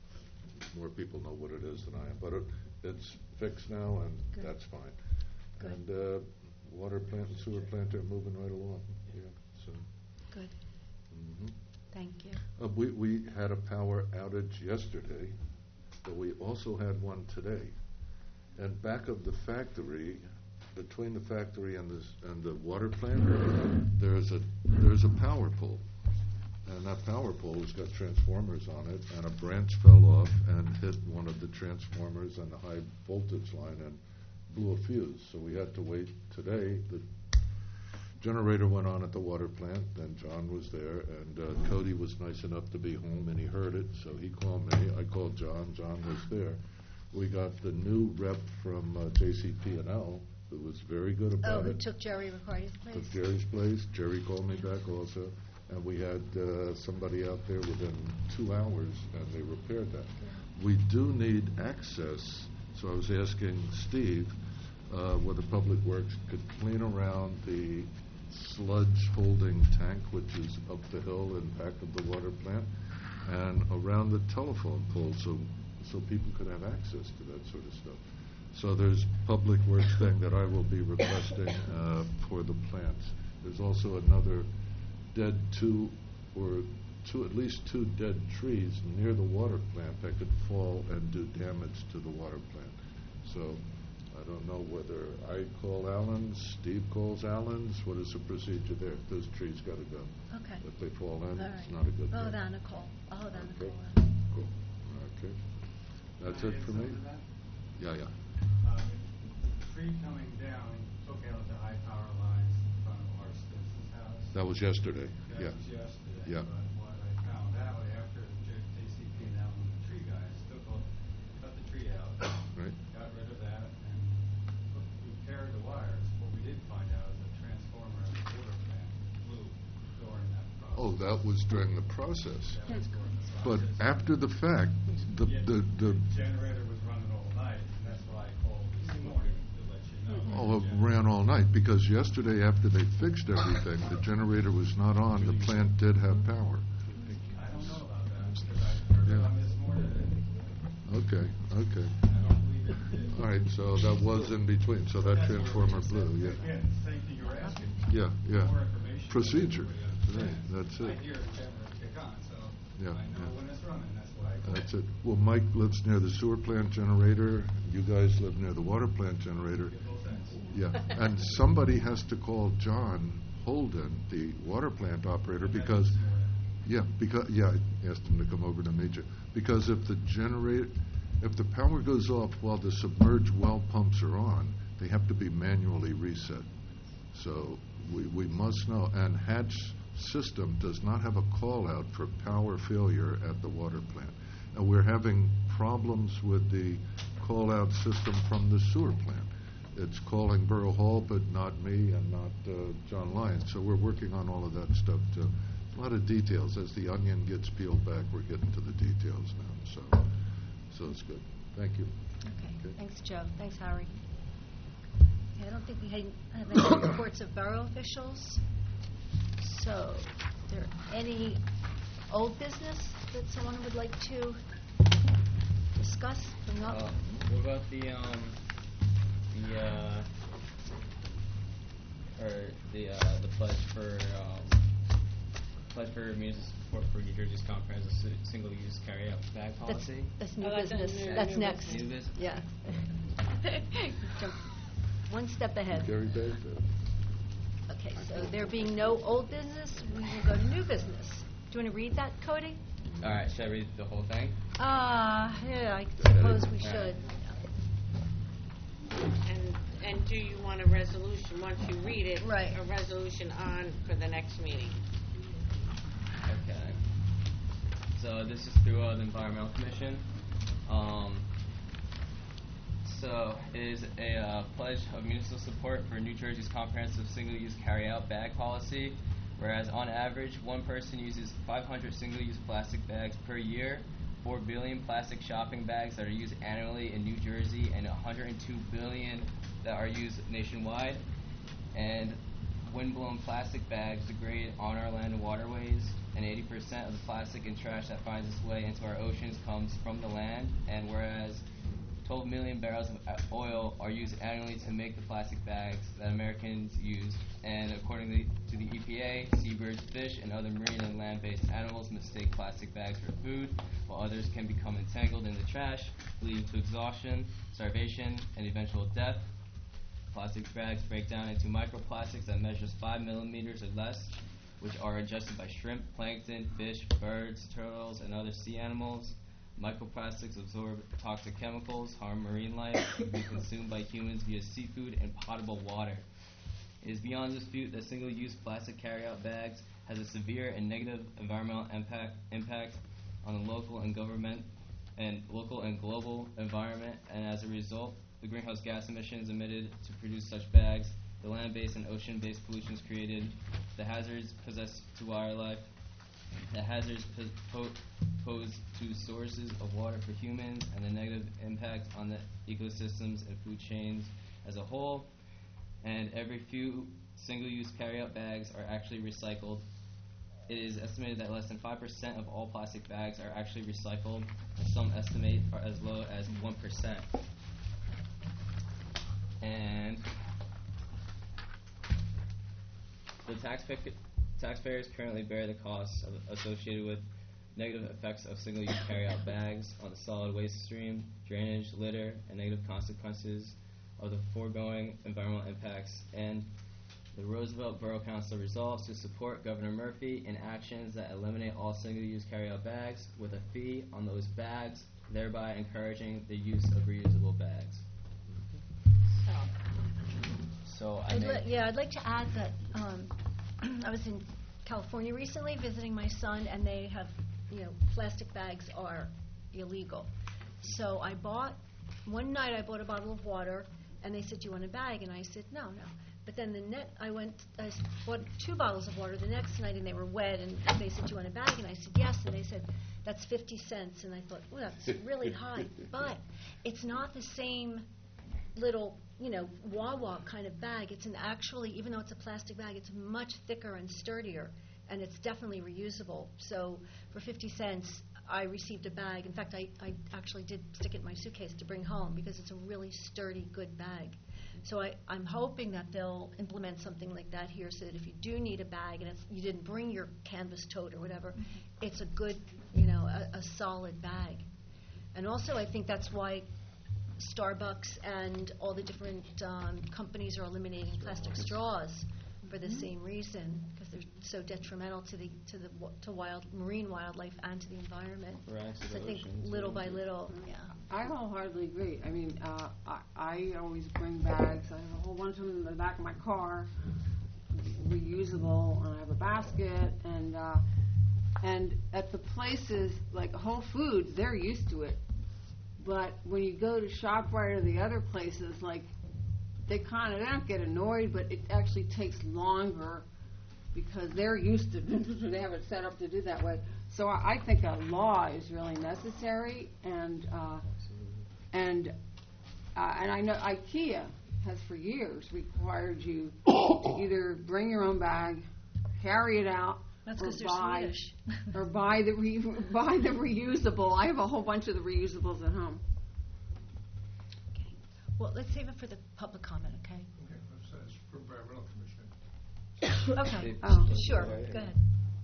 more people know what it is than I am. But it- it's fixed now, and Good. that's fine. Good. And uh, water plant and sewer plant are moving right along, yeah, so. Good, mhm. thank you. Uh, we, we had a power outage yesterday, but we also had one today. And back of the factory, between the factory and this, and the water plant, there's a, there's a power pole. And that power pole has got transformers on it, and a branch fell off and hit one of the transformers and the high voltage line and blew a fuse. So we had to wait today. The generator went on at the water plant, and John was there, and uh, Cody was nice enough to be home, and he heard it, so he called me. I called John. John was there. We got the new rep from uh, J C P and L, who was very good Oh, about who it. took Jerry Ricardi's place? Took Jerry's place. Jerry called me back also, and we had uh, somebody out there within two hours, and they repaired that. We do need access, so I was asking Steve uh, whether Public Works could clean around the sludge holding tank, which is up the hill in back of the water plant, and around the telephone pole, so so people could have access to that sort of stuff. So there's Public Works thing that I will be requesting uh, for the plants. There's also another dead two, or two, at least two dead trees near the water plant that could fall and do damage to the water plant. So I don't know whether I call Allen's, Steve calls Allen's, what is the procedure there? Those trees gotta go. Okay. If they fall in, All it's right. not a good I'll hold thing. on a call. I'll hold on a Okay. call. Cool, okay. That's it for me? Yeah, yeah. Um, the tree coming down took out the high power lines in front of our Stinson's house. That was yesterday, That yeah. was yesterday. Yeah. But what I found out after the J C P and L and the tree guys took all, cut the tree out, Right. got rid of that, and put- repaired the wires. What we did find out is a transformer at the water plant blew during that process. Oh, that was during the process. That was during the But process. after the fact, the, Yeah, the, the, generator was running all night, and that's why I called this morning to let you know. oh, it ran all night, because yesterday after they fixed everything, the generator was not on, the plant did have power. I don't know about that, because I heard it Yeah. on this morning. Okay, okay. I don't believe it did. All right, so that was in between, so that That's where we transformer just blew, said, yeah. Again, same thing you were asking. Yeah, yeah. More information. Procedure, Yeah. right, that's I it. hear the generator kick on, so Yeah, I know yeah. when it's running, that's why I called. That's it. Well, Mike lives near the sewer plant generator, you guys live near the water plant generator. Get both ends. Yeah, and somebody has to call John Holden, the water plant operator, because, yeah, because, yeah, I asked him to come over to meet you. Because if the generator, if the power goes off while the submerged well pumps are on, they have to be manually reset. So we, we must know, and Hatch system does not have a call-out for power failure at the water plant. And we're having problems with the call-out system from the sewer plant. It's calling Borough Hall, but not me and not uh, John Lyons. So we're working on all of that stuff too. A lot of details. As the onion gets peeled back, we're getting to the details now. So, so it's good. Thank you. Okay, Okay. thanks, Joe. Thanks, Harry. Okay, I don't think we had- have any reports of borough officials. So, is there any old business that someone would like to discuss, bring up? Uh, what about the, um, the, uh, or the, uh, the pledge for, um, pledge for municipal support for New Jersey's comprehensive si- single-use carry-out bag That's, policy? that's new Oh, that's a business. new- That's new next. business. New business? Yeah. Jump one step ahead. Gary Baker. Okay, so there being no old business, we will go to new business. Do you want to read that, Cody? All right, should I read the whole thing? Uh, yeah, I ahead. suppose we All right. should. And, and do you want a resolution, once you read it? Right. A resolution on for the next meeting? Okay. So this is through uh, the Environmental Commission. Um, so it is a uh, pledge of municipal support for New Jersey's comprehensive single-use carry-out bag policy, whereas on average, one person uses five hundred single-use plastic bags per year, four billion plastic shopping bags that are used annually in New Jersey, and one hundred two billion that are used nationwide. And windblown plastic bags degrade on our land and waterways, and eighty percent of the plastic and trash that finds its way into our oceans comes from the land, and whereas twelve million barrels of uh, oil are used annually to make the plastic bags that Americans use, and according to the E P A, seabirds, fish, and other marine and land-based animals mistake plastic bags for food, while others can become entangled in the trash, leading to exhaustion, starvation, and eventual death. Plastic bags break down into microplastics that measures five millimeters or less, which are ingested by shrimp, plankton, fish, birds, turtles, and other sea animals. Microplastics absorb toxic chemicals, harm marine life, and be consumed by humans via seafood and potable water. It is beyond dispute that single-use plastic carry-out bags has a severe and negative environmental impact impact on the local and government and local and global environment, and as a result, the greenhouse gas emissions emitted to produce such bags, the land-based and ocean-based pollutions created, the hazards possessed to wildlife, the hazards po- posed to sources of water for humans, and the negative impact on the ecosystems and food chains as a whole. And every few single-use carry-out bags are actually recycled. It is estimated that less than five percent of all plastic bags are actually recycled, and some estimate are as low as one percent. And the taxpayer taxpayers currently bear the costs of, associated with negative effects of single-use carry-out bags on the solid waste stream, drainage, litter, and negative consequences of the foregoing environmental impacts. And the Roosevelt Borough Council resolves to support Governor Murphy in actions that eliminate all single-use carry-out bags with a fee on those bags, thereby encouraging the use of reusable bags. So I I'd made, li- yeah, I'd like to add that um, I was in California recently visiting my son, and they have, you know, plastic bags are illegal. So I bought, one night I bought a bottle of water, and they said, do you want a bag? And I said, no, no. But then the net, I went, I s- bought two bottles of water the next night, and they were wet, and they said, do you want a bag? And I said, yes. And they said, that's fifty cents. And I thought, well, that's really high. But it's not the same little, you know, wah-wah kind of bag. It's an actually, even though it's a plastic bag, it's much thicker and sturdier, and it's definitely reusable. So for fifty cents, I received a bag. In fact, I, I actually did stick it in my suitcase to bring home because it's a really sturdy, good bag. So I, I'm hoping that they'll implement something like that here so that if you do need a bag and it's, you didn't bring your canvas tote or whatever, it's a good, you know, a, a solid bag. And also I think that's why Starbucks and all the different um, companies are eliminating plastic straws for the same reason, because they're so detrimental to the to the wa- to wild marine wildlife and to the environment. Right, to So the I think oceans, little yeah. by little, yeah. I wholeheartedly agree. I mean, uh, I, I always bring bags. I have a whole bunch of them in the back of my car, reusable, and I have a basket. And uh, and at the places like Whole Foods, they're used to it. but when you go to ShopRite or the other places, like, they kind of, they don't get annoyed, but it actually takes longer because they're used to, they have it set up to do that way. So I, I think a law is really necessary, and, uh, and, uh, and I know IKEA has for years required you to either bring your own bag, carry it out, That's or 'cause they're buy, Swedish. or buy the re, buy the reusable. I have a whole bunch of the reusables at home. Well, let's save it for the public comment, okay? Okay, that's, that's for Environmental Commission. Okay, Oh. sure, go ahead.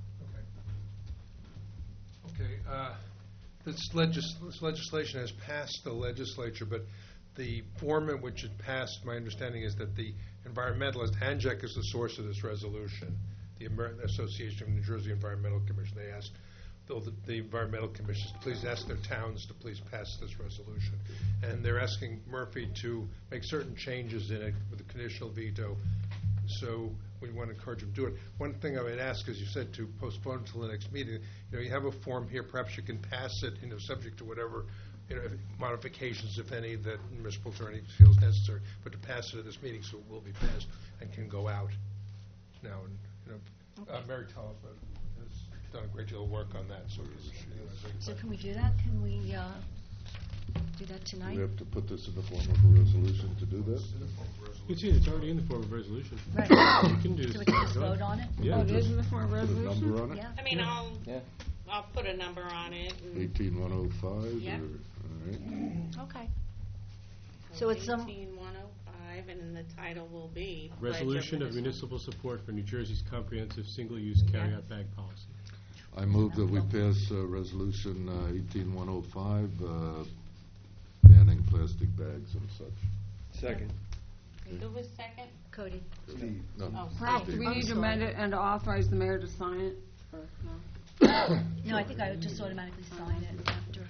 Okay, uh, this legis- this legislation has passed the legislature, but the form in which it passed, my understanding is that the environmentalist, ANJEC is the source of this resolution, the American Association of New Jersey Environmental Commission. They asked the, the environmental commissions to please ask their towns to please pass this resolution. And they're asking Murphy to make certain changes in it with a conditional veto. So we want to encourage him to do it. One thing I would ask, as you said, to postpone until the next meeting. You know, you have a form here. Perhaps you can pass it, you know, subject to whatever, you know, modifications, if any, that the municipal attorney feels necessary. But to pass it at this meeting, so it will be passed and can go out now. And you know, uh, Mary Thomas has done a great deal of work on that. So, you know, I think So can we do that? Can we uh, do that tonight? We have to put this in the form of a resolution to do that? You see, it's already in the form of resolution. Right. You can do. So we can just go ahead. vote on it? Yeah. Oh, it is in the form of Put a resolution? number on it? Yeah. I mean, Yeah. I'll, Yeah. I'll put a number on it. and- Eighteen one oh five? Yep. All right. Okay. So it's um, eighteen one oh five, and the title will be Pledge Resolution of Municipal- municipal support for New Jersey's comprehensive single-use carryout bag policy. I move that we pass uh, Resolution uh, eighteen one oh five, uh, banning plastic bags and such. Second. Who was second? Cody. Steve, no, Oh, Perhaps Steve. we I'm need to sorry. amend it and to authorize the mayor to sign it? Or no? No, I think I would just automatically sign it after.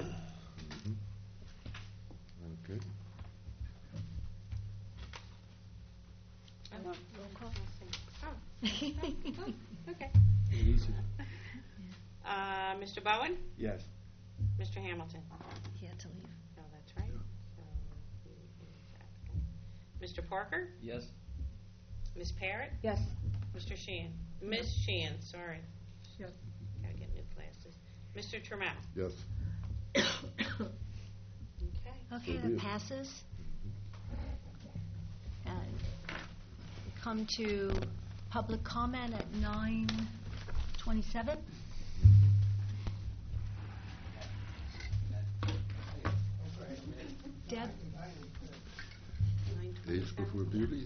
Okay. Oh, roll call. Oh, okay. Easy. Uh, Mister Bowen? Yes. Mister Hamilton? He had to leave. No, that's right. So, he is absent. Mister Parker? Yes. Miss Parrott? Yes. Mister Sheehan? Miss Sheehan, sorry. Yes. Gotta get new glasses. Mister Trammell? Yes. Okay. Okay, So that be it. passes. And we come to public comment at nine twenty-seven. Deb? Age before beauty?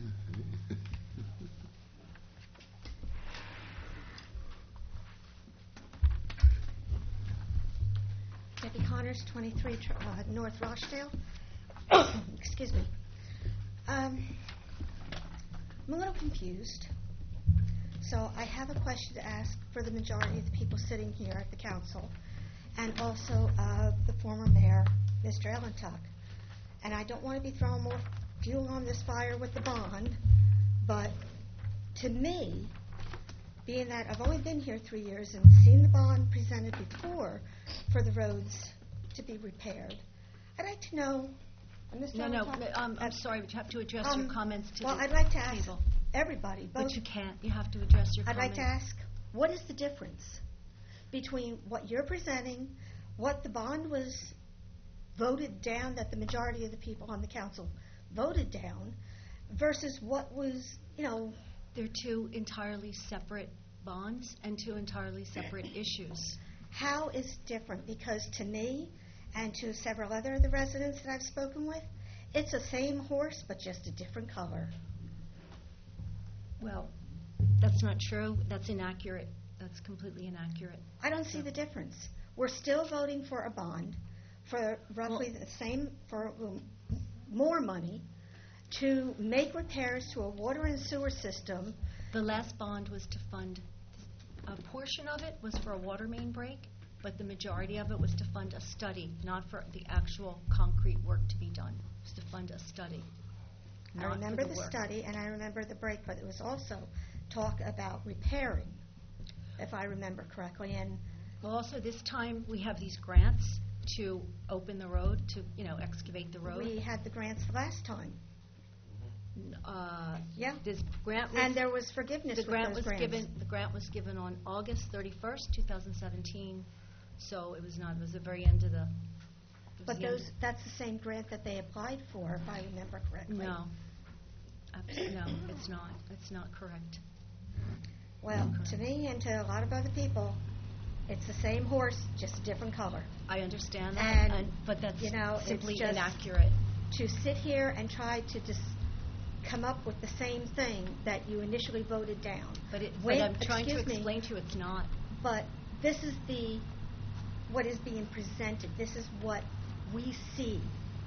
Debbie Connors, twenty-three Tr- uh, North Rochdale. Excuse me. Um, I'm a little confused. So I have a question to ask for the majority of the people sitting here at the council, and also uh, the former mayor, Mister Ellentuck. And I don't want to be throwing more fuel on this fire with the bond, but to me, being that I've only been here three years and seen the bond presented before for the roads to be repaired, I'd like to know, uh, Mister No, no, Ellentuck, um, I'm uh, sorry, but you have to address your um, comments to the well, I'd like to ask table. everybody, both. But you can't. You have to address your I'd like comments. to ask, what is the difference between what you're presenting, what the bond was voted down, that the majority of the people on the council voted down, versus what was, you know... They're two entirely separate bonds and two entirely separate issues. How is it different? Because to me, and to several other of the residents that I've spoken with, it's the same horse, but just a different color. Well, that's not true. That's inaccurate. That's completely inaccurate. I don't see the difference. We're still voting for a bond for roughly the same, for um, more money, to make repairs to a water and sewer system. The last bond was to fund, a portion of it was for a water main break, but the majority of it was to fund a study, not for the actual concrete work to be done. It was to fund a study, I not for remember the work. study and I remember the break, but it was also talk about repairing, if I remember correctly. And Well, also this time, we have these grants to open the road, to, you know, excavate the road. We had the grants last time. Uh, Yeah. This grant was... And there was forgiveness The with grant those was grants. given, the grant was given on August thirty-first, two thousand seventeen, so it was not, it was the very end of the... it was But the end those, that's the same grant that they applied for, if I remember correctly. No. Abs- No, it's not. It's not correct. Well, to me and to a lot of other people, it's the same horse, just a different color. I understand that, And, and- but that's you know, it's simply just inaccurate. To sit here and try to just come up with the same thing that you initially voted down. But it, Wait, but I'm trying to excuse me, explain to you it's not. But this is the, what is being presented. This is what we see.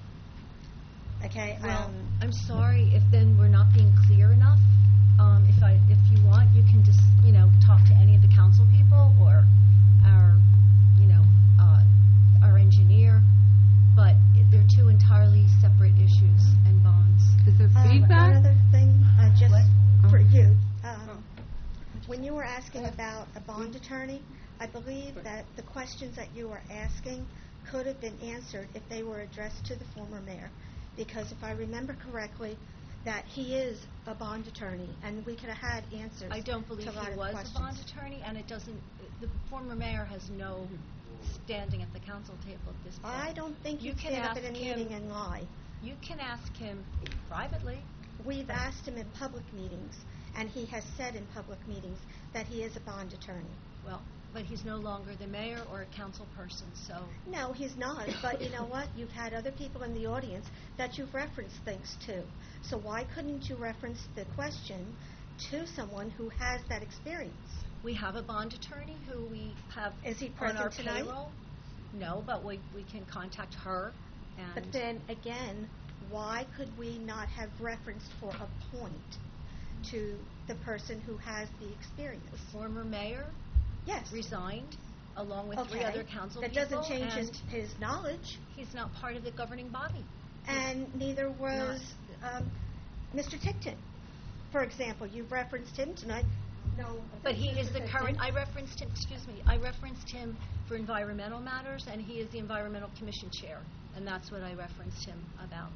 Okay? Well, um, I'm sorry if then we're not being clear enough. Um, if I, if you want, you can just, you know, talk to any of the council people or our, you know, uh, our engineer. But it- they're two entirely separate issues and bonds. Is there Uh, feedback? One other thing, uh, just Oh. for you. Um, When you were asking about a bond attorney, I believe that the questions that you were asking could have been answered if they were addressed to the former mayor. Because if I remember correctly, that he is a bond attorney, and we could have had answers I don't believe to a lot he of was questions. a bond attorney, and it doesn't, the former mayor has no standing at the council table at this point. I don't think You you can stand up ask at a him- meeting and lie. You can ask him privately. We've asked him in public meetings, and he has said in public meetings that he is a bond attorney. Well, but he's no longer the mayor or a council person, so... No, he's not, but you know what? You've had other people in the audience that you've referenced things to. So why couldn't you reference the question to someone who has that experience? We have a bond attorney who we have Is he on present our tonight? payroll. No, but we, we can contact her, and... But then again, why could we not have referenced for a point to the person who has the experience? The former mayor Yes. resigned, along with three Okay. other council That people. doesn't change his, and his knowledge. He's not part of the governing body. And neither was um, Mister Tickton. For example, you've referenced him tonight. No, But he is the Mister current, Tickton. I referenced him, excuse me, I referenced him for environmental matters, and he is the environmental commission chair, and that's what I referenced him about.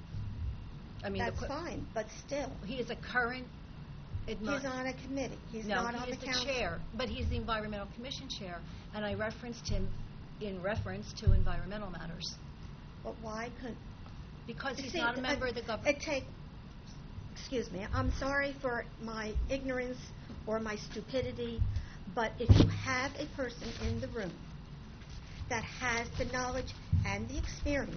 I mean, the That's que- fine, but still, He is a current, admi- he's on a committee. He's no, not on he the is the council. chair, but he's the environmental commission chair, and I referenced him in reference to environmental matters, But why couldn't? because he's See, not a uh, member of the government. It take. Excuse me. I'm sorry for my ignorance or my stupidity, but if you have a person in the room that has the knowledge and the experience,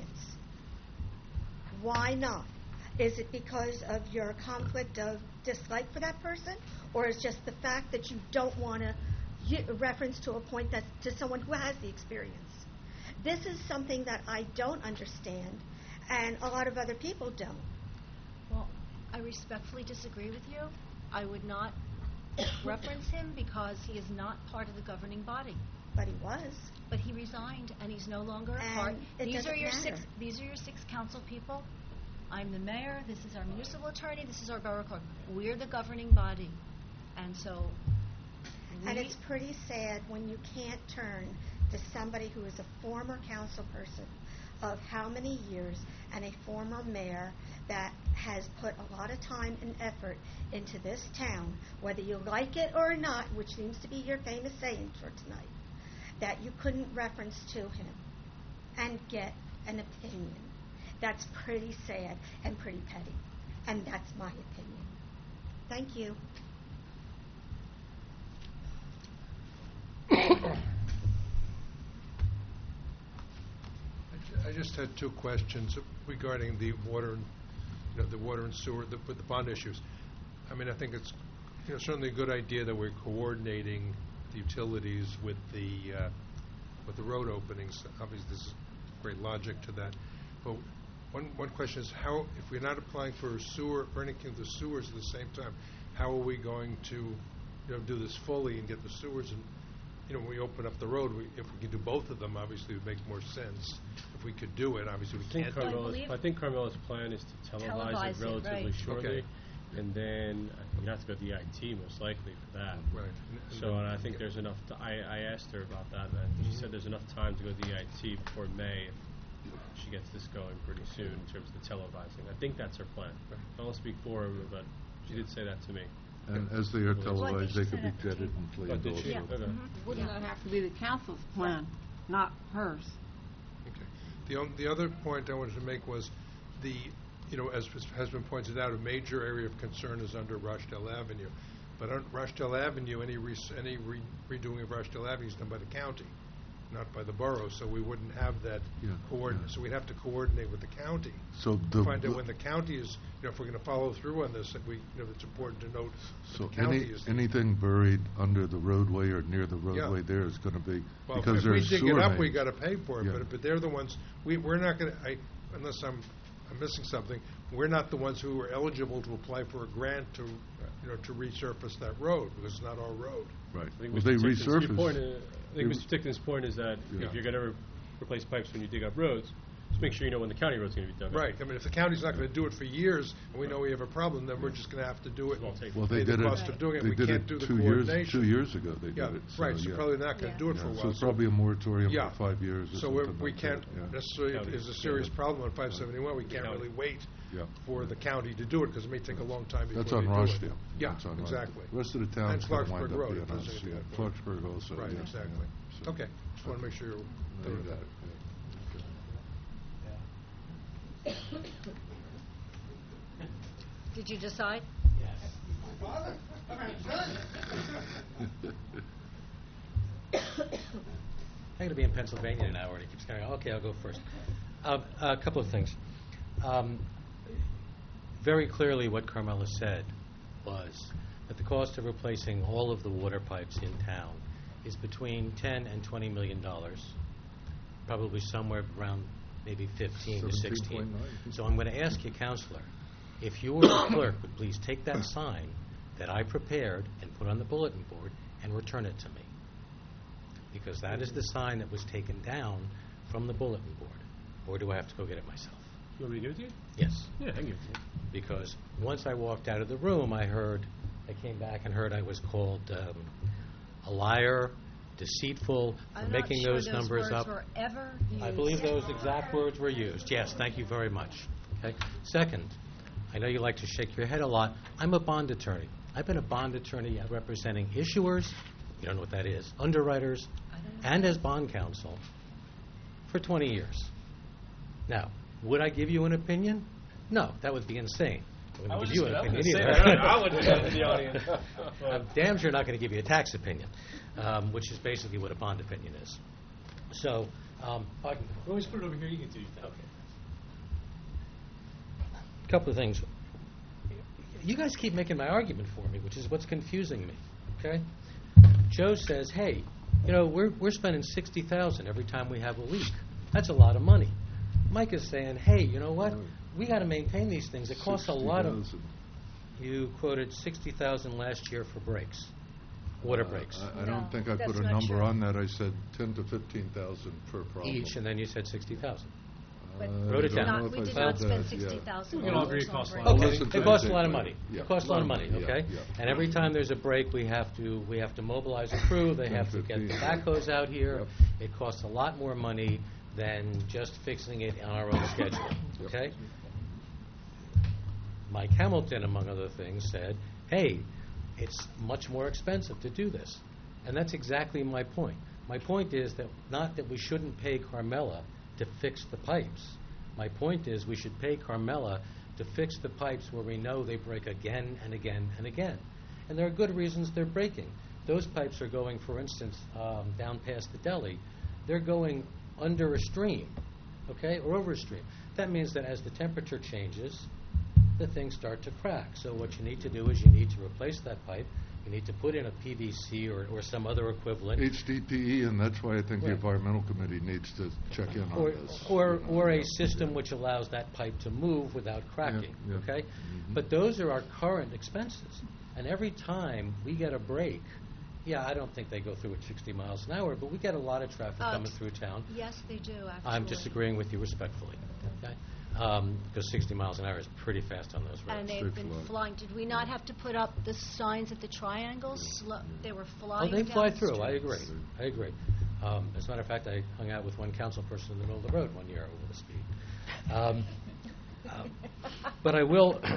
why not? Is it because of your conflict of dislike for that person, or is just the fact that you don't want to reference to a point that's to someone who has the experience? This is something that I don't understand, and a lot of other people don't. Well, I respectfully disagree with you. I would not reference him because he is not part of the governing body. But he was. But he resigned, and he's no longer a And part. it These are doesn't your matter. six. These are your six council people. I'm the mayor. This is our municipal attorney. This is our borough clerk. We're the governing body, and so. And we- it's pretty sad when you can't turn to somebody who is a former council person of how many years and a former mayor that has put a lot of time and effort into this town, whether you like it or not, which seems to be your famous saying for tonight, that you couldn't reference to him and get an opinion. That's pretty sad and pretty petty. And that's my opinion. Thank you. I just had two questions regarding the water, and you know, the water and sewer, the, with the bond issues. I mean, I think it's, you know, certainly a good idea that we're coordinating the utilities with the, uh, with the road openings. Obviously, there's great logic to that. But one, one question is how, if we're not applying for sewer, or anything of the sewers at the same time, how are we going to, you know, do this fully and get the sewers? And, you know, when we open up the road, we, if we can do both of them, obviously it would make more sense. If we could do it, obviously we I think can't do it. Carmela's, I think Carmela's plan is to televise Televise it it, relatively right. shortly. Okay. and then uh, you'd have to go to the I T most likely for that. Right. So, and I think there's enough, t- I, I asked her about that, and she said there's enough time to go to the I T before May if she gets this going pretty soon in terms of the televising. I think that's her plan. I don't speak for her, but she did say that to me. And as they are Well, televised, they could be jetted and Oh, flamed did she? also. Okay. Wouldn't that have to be the council's plan, not hers? Okay. The, on, the other point I wanted to make was the, you know, as was- has been pointed out, a major area of concern is under Rochdale Avenue. But on Rochdale Avenue, any re, any re, redoing of Rochdale Avenue is done by the county, not by the borough, so we wouldn't have that Yeah, coordinate. yeah. So we'd have to coordinate with the county. So to the- find out the- when the county is, you know, if we're going to follow through on this, that we, you know, it's important to note that So the county any, is. anything buried under the roadway or near the Yeah. roadway there is going to be, Well, because if we there's dig sewer it up, we mains. got to pay for it, Yeah. but, but they're the ones, we, we're not going to, I, unless I'm, I'm missing something, we're not the ones who are eligible to apply for a grant to, you know, to resurface that road, because it's not our road. Right. I think Well, Mister they Tickton's- your resurface. point, uh, I think They- Mister Tickton's point is that Yeah. if you're going to re- replace pipes when you dig up roads, just make sure you know when the county road's going to be dug up. Right, I mean, if the county's not going to do it for years, and we know we have a problem, then we're just going to have to do it, and Well, pay they the did it, cost of doing it. they We did can't it do the two years, coordination. two years ago they Yeah, did it. right, so yeah. probably not going to do it Yeah, for a while. So it's probably a moratorium Yeah. for five years or So we're, something we like can't that, yeah. necessarily, if County, there's a serious yeah. problem on five seventy-one, we can't County. really wait Yeah. for the county to do it, because it may take a long time before That's they on do it. Rochdale. Yeah, That's on Rochdale. exactly. The rest of the And town's going to wind Clarksburg up Road, being if there's us, anything yeah. like that. Clarksburg also, Right, yeah. exactly. So- Okay, just want to make sure you're. No, you got it. Did you decide? I'm going to be in Pennsylvania in an hour, and he keeps going, okay, I'll go first. Um, a couple of things. Um, very clearly, what Carmela said was that the cost of replacing all of the water pipes in town is between ten and twenty million dollars, probably somewhere around maybe fifteen to sixteen. seventeen point nine. So I'm going to ask you, Counselor, if your clerk would please take that sign that I prepared and put on the bulletin board and return it to me. Because that is the sign that was taken down from the bulletin board. Or do I have to go get it myself? You want me to give it to you? Yes. Yeah, I can give it to you. Because once I walked out of the room, I heard, I came back and heard I was called um, a liar, deceitful, for I'm making not sure those numbers up. words were ever used. I believe those exact words were used. Yes, thank you very much. Okay. Second, I know you like to shake your head a lot. I'm a bond attorney. I've been a bond attorney representing issuers, you don't know what that is, underwriters, and as bond counsel for twenty years. Now, would I give you an opinion? No, that would be insane. I I wouldn't was give you just- an I was opinion gonna either. say that. I wouldn't do that in the audience. I'm damn sure not going to give you a tax opinion, um, which is basically what a bond opinion is. So, um, if I can We always put it over here, you can do that. Okay. A couple of things. You guys keep making my argument for me, which is what's confusing me. Okay? Joe says, "Hey, you know, we're we're spending sixty thousand every time we have a leak. That's a lot of money." Mike is saying, "Hey, you know what? We got to maintain these things. It costs a lot of." sixty thousand. You quoted sixty thousand last year for breaks, water Uh, breaks. I, I don't think I that's put a not number true. on that. I said ten to fifteen thousand per problem. Each, and then you said sixty thousand. But Uh, Wrote I it don't down. know Not, if we I did said not spend that, yeah. sixty thousand We can all agree it costs a lot. I'll Okay, listen to it costs a tape lot of later. money. Yeah. It costs a lot of money, Yeah, okay? yeah. And every time there's a break, we have to, we have to mobilize a crew, they ten, have to get the fifteen. backhoes out here. Yep. It costs a lot more money than just fixing it on our own schedule, Yep. okay? Mike Hamilton, among other things, said, hey, it's much more expensive to do this. And that's exactly my point. My point is that not that we shouldn't pay Carmela to fix the pipes. My point is we should pay Carmela to fix the pipes where we know they break again and again and again. And there are good reasons they're breaking. Those pipes are going, for instance, um, down past the deli. They're going under a stream, okay, or over a stream. That means that as the temperature changes, the things start to crack. So what you need to do is you need to replace that pipe. You need to put in a P V C or, or some other equivalent. H D P E, and that's why I think the Right. environmental committee needs to check in Or, on this. or, or a system which allows that pipe to move without cracking, yeah. okay? Mhm. But those are our current expenses. And every time we get a break, yeah, I don't think they go through at sixty miles an hour, but we get a lot of traffic Uh, coming through town. Yes, they do, actually. I'm disagreeing with you respectfully, okay? um, because sixty miles an hour is pretty fast on those roads. And they've been flying. Did we not have to put up the signs at the triangles? Slo- They were flying Oh, they down fly the through, I streets. agree, I agree. Um, As a matter of fact, I hung out with one council person in the middle of the road one year over the speed. Um, uh, But I will, I-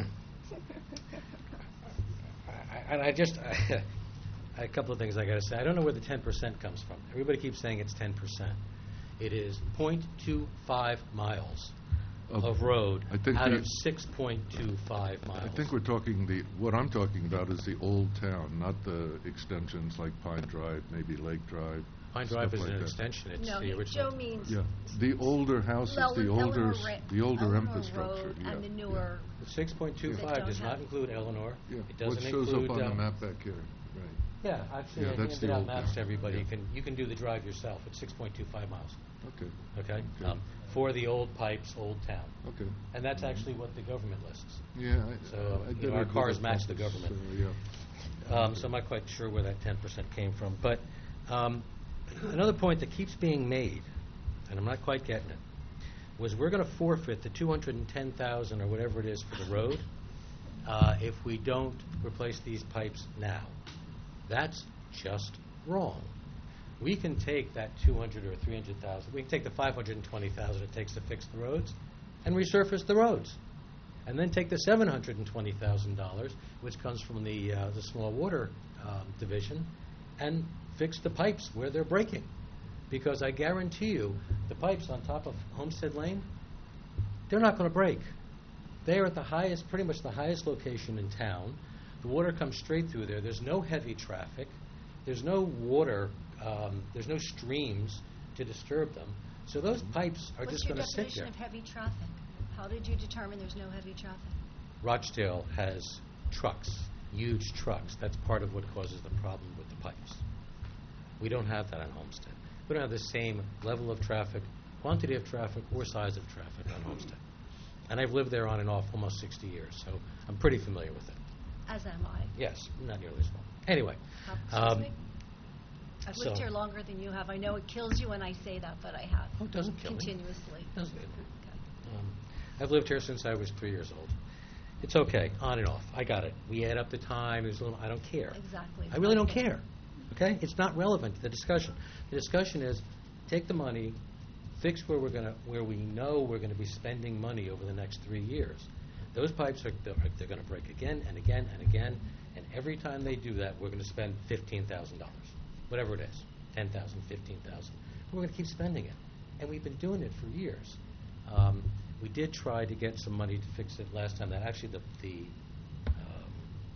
I- and I just, I- a couple of things I got to say. I don't know where the ten percent comes from. Everybody keeps saying it's ten percent. It is point two five miles Of- of road I think out the- of six point two five miles. I think we're talking, the, what I'm talking about is the old town, not the extensions like Pine Drive, maybe Lake Drive. Pine stuff Drive is like an that. extension. It's No, the he- original. Joe means Yeah, the older houses, Ele- the older, Eleanor s- Ra- the older Eleanor infrastructure, Road yeah. and the newer. six point two That five don't does not have- include Eleanor. Yeah, It what doesn't shows include. up on the um, map back here, right. Yeah, actually, Yeah, I that's handed the out old maps to town. everybody. Yeah. You can, you can do the drive yourself. It's six point two five miles. Okay. Okay? Okay. Um, For the old pipes, old town. Okay. And that's actually what the government lists. Yeah, I- So, I you did know, our a bit cars of match the compass, government. so, yeah. Um, So I'm not quite sure where that ten percent came from. But um, another point that keeps being made, and I'm not quite getting it, was we're going to forfeit the two hundred ten thousand dollars or whatever it is for the road uh, if we don't replace these pipes now. That's just wrong. We can take that two hundred or three hundred thousand, we can take the five hundred twenty thousand it takes to fix the roads and resurface the roads. And then take the seven hundred twenty thousand dollars, which comes from the uh, the small water um, division, and fix the pipes where they're breaking. Because I guarantee you, the pipes on top of Homestead Lane, they're not going to break. They are at the highest, pretty much the highest location in town. The water comes straight through there. There's no heavy traffic. There's no water. Um, there's no streams to disturb them. So those pipes are What's just your going to sit definition there. of heavy traffic? How did you determine there's no heavy traffic? Rochdale has trucks, huge trucks. That's part of what causes the problem with the pipes. We don't have that on Homestead. We don't have the same level of traffic, quantity of traffic, or size of traffic on Homestead. And I've lived there on and off almost sixty years, so I'm pretty familiar with it. As am I. Yes, not nearly as well. Anyway. How- um, excuse me? I've lived so- here longer than you have. I know it kills you when I say that, but I have. Oh, it doesn't kill me. Continuously. Doesn't kill me. Um, I've lived here since I was three years old. It's okay, on and off. I got it. We add up the time. There's a little. I don't care. Exactly. I really don't care. Okay, it's not relevant to the discussion. The discussion is take the money, fix where we're going to, where we know we're going to be spending money over the next three years. Those pipes are they're, they're going to break again and again and again, and every time they do that, we're going to spend fifteen thousand dollars, whatever it is, ten thousand, fifteen thousand. We're going to keep spending it, and we've been doing it for years. Um, we did try to get some money to fix it last time. That actually the the um,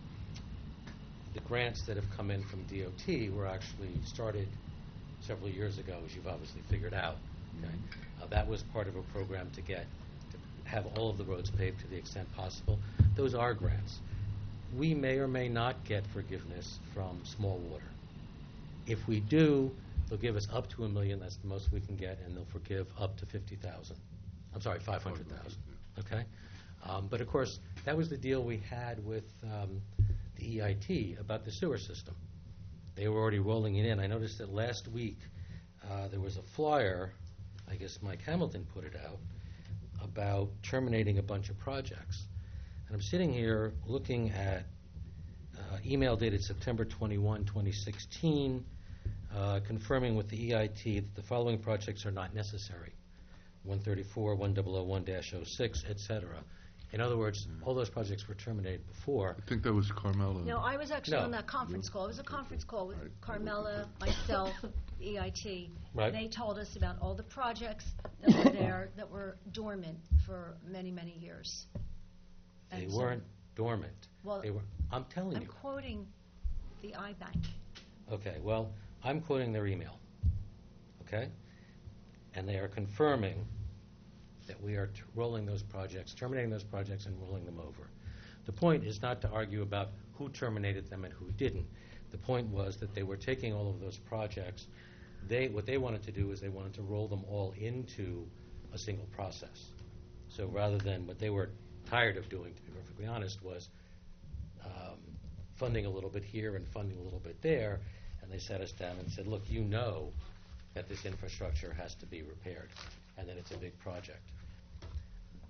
the grants that have come in from D O T were actually started several years ago, as you've obviously figured out. Okay? Uh, that was part of a program to get to have all of the roads paved to the extent possible. Those are grants. We may or may not get forgiveness from small water. If we do, they'll give us up to a million. That's the most we can get, and they'll forgive up to fifty thousand. I'm sorry, five hundred thousand. Okay, um, but of course that was the deal we had with um, the E I T about the sewer system. They were already rolling it in. I noticed that last week uh, there was a flyer. I guess Mike Hamilton put it out about terminating a bunch of projects. And I'm sitting here looking at uh, email dated September twenty-first, twenty sixteen, uh, confirming with the E I T that the following projects are not necessary. one thirty-four, one thousand one dash oh six, et cetera. In other words, all those projects were terminated before. I think that was Carmella. No, I was actually No. on that conference call. It was a conference call with Carmella, myself, the E I T. Right. They told us about all the projects that were there that were dormant for many, many years. They And so- weren't dormant. Well, They were. I'm telling I'm you. quoting the iBank. Okay, well, I'm quoting their email, okay? And they are confirming that we are t- rolling those projects, terminating those projects and rolling them over. The point is not to argue about who terminated them and who didn't. The point was that they were taking all of those projects. They, what they wanted to do is they wanted to roll them all into a single process. So rather than what they were tired of doing, to be perfectly honest, was um, funding a little bit here and funding a little bit there, and they sat us down and said, look, you know that this infrastructure has to be repaired and that it's a big project.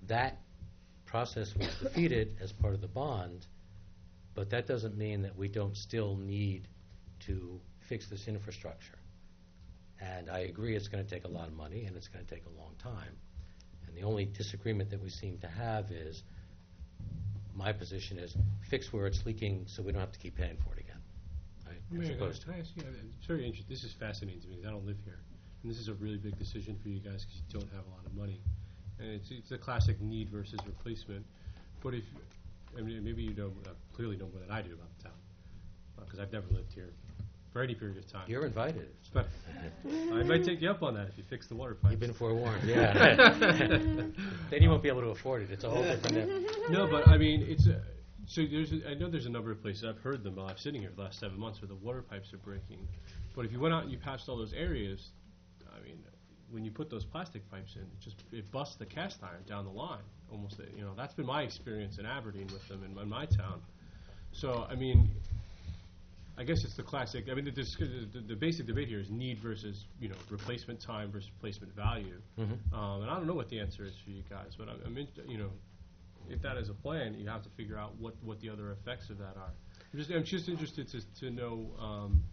that process was defeated as part of the bond, but that doesn't mean that we don't still need to fix this infrastructure. And I agree it's going to take a lot of money, and it's going to take a long time. And the only disagreement that we seem to have is, my position is, fix where it's leaking so we don't have to keep paying for it again. Right? As Mayor, opposed to- can I ask you, it's very interesting, this is fascinating to me, because I don't live here. And this is a really big decision for you guys, because you don't have a lot of money. And it's, it's a classic need versus replacement. But if, I mean, maybe you know, uh, clearly know more than I do about the town, because I've never lived here for any period of time. You're invited. But I might take you up on that if you fix the water pipes. You've been forewarned, yeah. Then you won't be able to afford it. It's a whole different... No, but I mean, it's a, so there's a, I know there's a number of places, I've heard them while I'm sitting here for the last seven months, where the water pipes are breaking. But if you went out and you patched all those areas, I mean, when you put those plastic pipes in, it just it busts the cast iron down the line. Almost, you know, that's been my experience in Aberdeen with them in, in my town. So, I mean, I guess it's the classic. I mean, the, dis- the, the basic debate here is need versus, you know, replacement time versus replacement value. Mhm. Um, and I don't know what the answer is for you guys, but I'm, I'm in, you know, if that is a plan, you have to figure out what, what the other effects of that are. I'm just, I'm just interested to to know, um,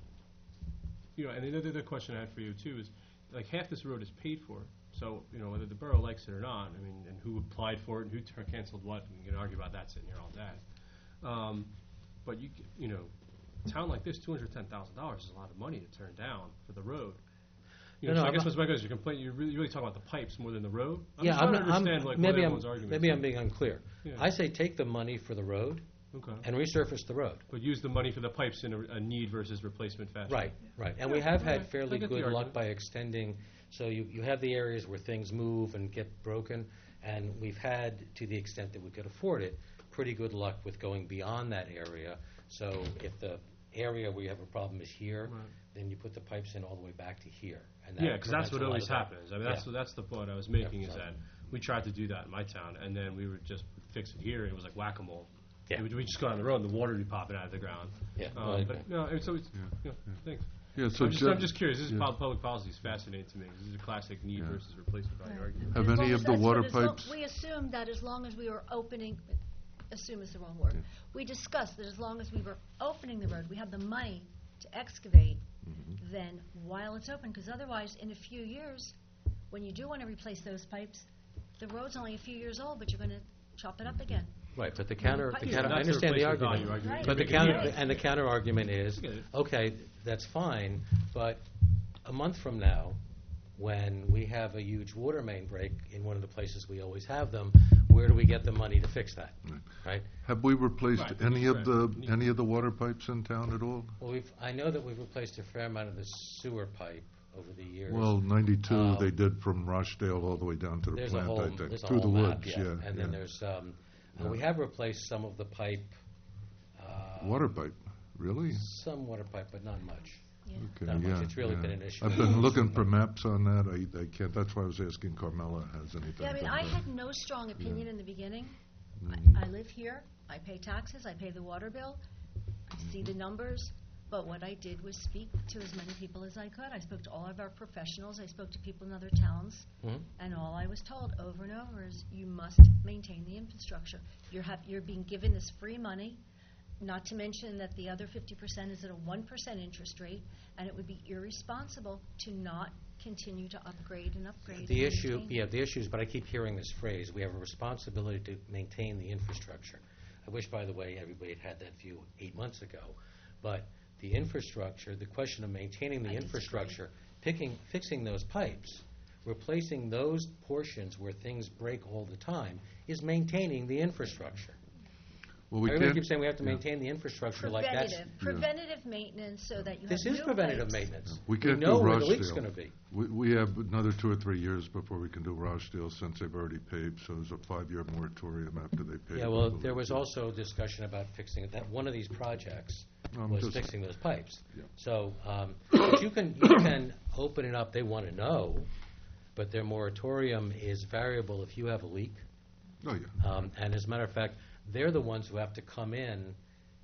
you know, and the other question I had for you too is, like, half this road is paid for. So, you know, whether the borough likes it or not, I mean, and who applied for it and who tur canceled what, and you can argue about that sitting here all day. Um, but you, c- you know, a town like this, two hundred ten thousand dollars is a lot of money to turn down for the road. You know, No, so no, I I'm guess not- what's my question, you're complaining, you're really, you're really talking about the pipes more than the road? I'm Yeah, just I'm trying to not- I'm- understand, like, what maybe I'm, everyone's argument maybe is. I'm being unclear. Yeah. I say take the money for the road Okay. and resurface the road. But use the money for the pipes in a, a need versus replacement fashion. Right, right. And we Yeah, have all had right. I fairly get the good luck argument. by extending, so you, you have the areas where things move and get broken, and we've had, to the extent that we could afford it, pretty good luck with going beyond that area. So if the area where you have a problem is here, Right. then you put the pipes in all the way back to here. And that Yeah, because that's prevents what a lot always of that. happens. I mean, that's, Yeah. that's the point I was making, is so- that we tried to do that in my town, and then we would just fix it here, and it was like whack-a-mole. Yeah. We we just go on the road, and the water would be popping out of the ground. Yeah, Um, well, I But, agree. no, it's, so it's, yeah, thanks. Yeah, so I'm just, ju- I'm just curious, this is yeah. pub- public policy is fascinating to me. This is a classic need versus replacement value argument. Have As any long of as the that's water what- as long- pipes- We assumed that as long as we were opening, assume is the wrong word. We discussed that as long as we were opening the road, we have the money to excavate, Mm-hmm. then while it's open, because otherwise, in a few years, when you do want to replace those pipes, the road's only a few years old, but you're going to chop it up again. Right, but the counter, the Yeah, counter, I that's the understand the replacement argument. value argument. Right. But the Make it counter, easy. and the counter argument is, I get it. okay, that's fine, but a month from now, when we have a huge water main break in one of the places we always have them, where do we get the money to fix that, right? Have we replaced Right, any of the, right. any of the water pipes in town at all? Well, we've, I know that we've replaced a fair amount of the sewer pipe over the years. Well, ninety-two, Uh, they did from Rochdale all the way down to the There's a plant, whole, I think, there's a through the whole map, woods, yeah. yeah. And then yeah. there's, um, uh, Yeah. we have replaced some of the pipe, uh, Water pipe, really? some water pipe, but not much. Okay, Not much. yeah, It's really yeah. been an issue. I've been looking for maps on that, I, I can't, that's why I was asking Carmella has anything. Yeah, I mean, but, I uh, had no strong opinion in the beginning. mhm. I live here, I pay taxes, I pay the water bill, I see the numbers, but what I did was speak to as many people as I could. I spoke to all of our professionals, I spoke to people in other towns, Mhm. and all I was told over and over is, you must maintain the infrastructure. You're hap- you're being given this free money, not to mention that the other fifty percent is at a one percent interest rate, and it would be irresponsible to not continue to upgrade and upgrade. The and issue, maintain. yeah, the issue is, but I keep hearing this phrase, we have a responsibility to maintain the infrastructure. I wish, by the way, everybody had had that view eight months ago. But the infrastructure, the question of maintaining the I disagree. infrastructure, picking, fixing those pipes, replacing those portions where things break all the time, is maintaining the infrastructure. Well, we Everybody can't- keeps saying we have to yeah. maintain the infrastructure like that's... Preventative, preventative maintenance so that you have This is new preventative pipes. maintenance. We can't do know Rochdale. where the leak's going to be. We, we have another two or three years before we can do Rochdale, since they've already paved, so there's a five-year moratorium after they pave. Yeah, I well, believe, there was yeah. also discussion about fixing it, that one of these projects I'm was just- fixing those pipes. Yeah. So, um, but you can, you can open it up, they want to know, but their moratorium is variable if you have a leak. Oh, yeah. Um, And as a matter of fact, they're the ones who have to come in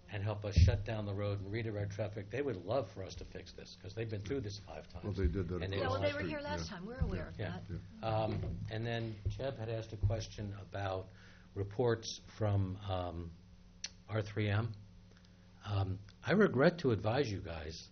and help us shut down the road and redirect traffic, they would love for us to fix this, because they've been through this five times. Well, they did that And across Yeah, well, the they were street, here last yeah. time, we're aware of Yeah. that. Um, And then Jeb had asked a question about reports from um, R three M. Um, I regret to advise you guys,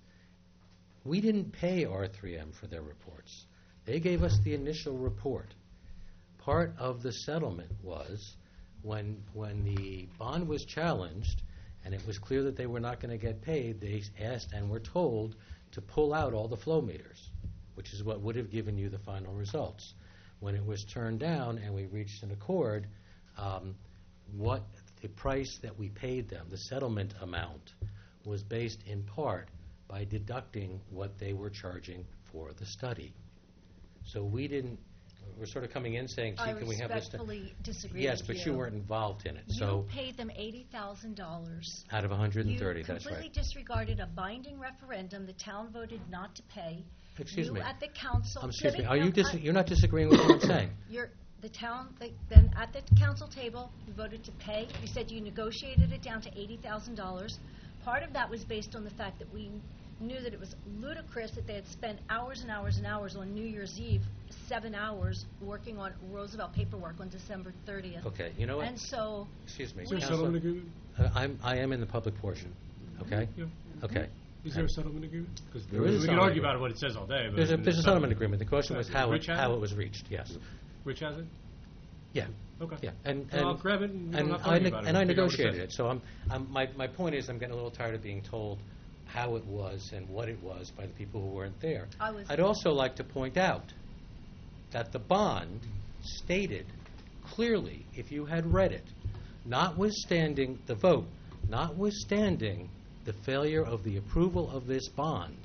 we didn't pay R three M for their reports. They gave us the initial report. Part of the settlement was when, when the bond was challenged and it was clear that they were not going to get paid, they asked and were told to pull out all the flow meters, which is what would have given you the final results. When it was turned down and we reached an accord, um, what the price that we paid them, the settlement amount, was based in part by deducting what they were charging for the study. So we didn't, we're sort of coming in saying, gee, I can we have this? done?" respectfully disagree Yes, with but you weren't involved in it, You so paid them eighty thousand dollars. out of one hundred thirty, You that's right. completely disregarded a binding referendum the town voted not to pay. Excuse You me. at the council. Um, Excuse me, didn't- are you no, dis, I- you're not disagreeing with what I'm saying? You're, the town, they- then at the council table, you voted to pay. You said you negotiated it down to eighty thousand dollars. Part of that was based on the fact that we knew that it was ludicrous that they had spent hours and hours and hours on New Year's Eve, seven hours, working on Roosevelt paperwork on December thirtieth. Okay, you know what? And so, Excuse me. Is there a Counselor, settlement agreement? uh, I'm, I am in the public portion, okay? Yeah. Okay. Is there a settlement agreement? Because There is a we can settlement argue agreement. about what it says all day, but. There's a, there's there's a settlement agreement. The question was Right. how it, Rich has how it? it was reached, yes. Rich has it? Yeah. Okay. Yeah, and, Well, and. I'll grab it and we don't and have to I argue neg- about it. And I We'll figure out what it negotiated says. it, so I'm, I'm, my, my point is, I'm getting a little tired of being told how it was and what it was by the people who weren't there. I was- I'd also like to point out that the bond stated clearly, if you had read it, notwithstanding the vote, notwithstanding the failure of the approval of this bond,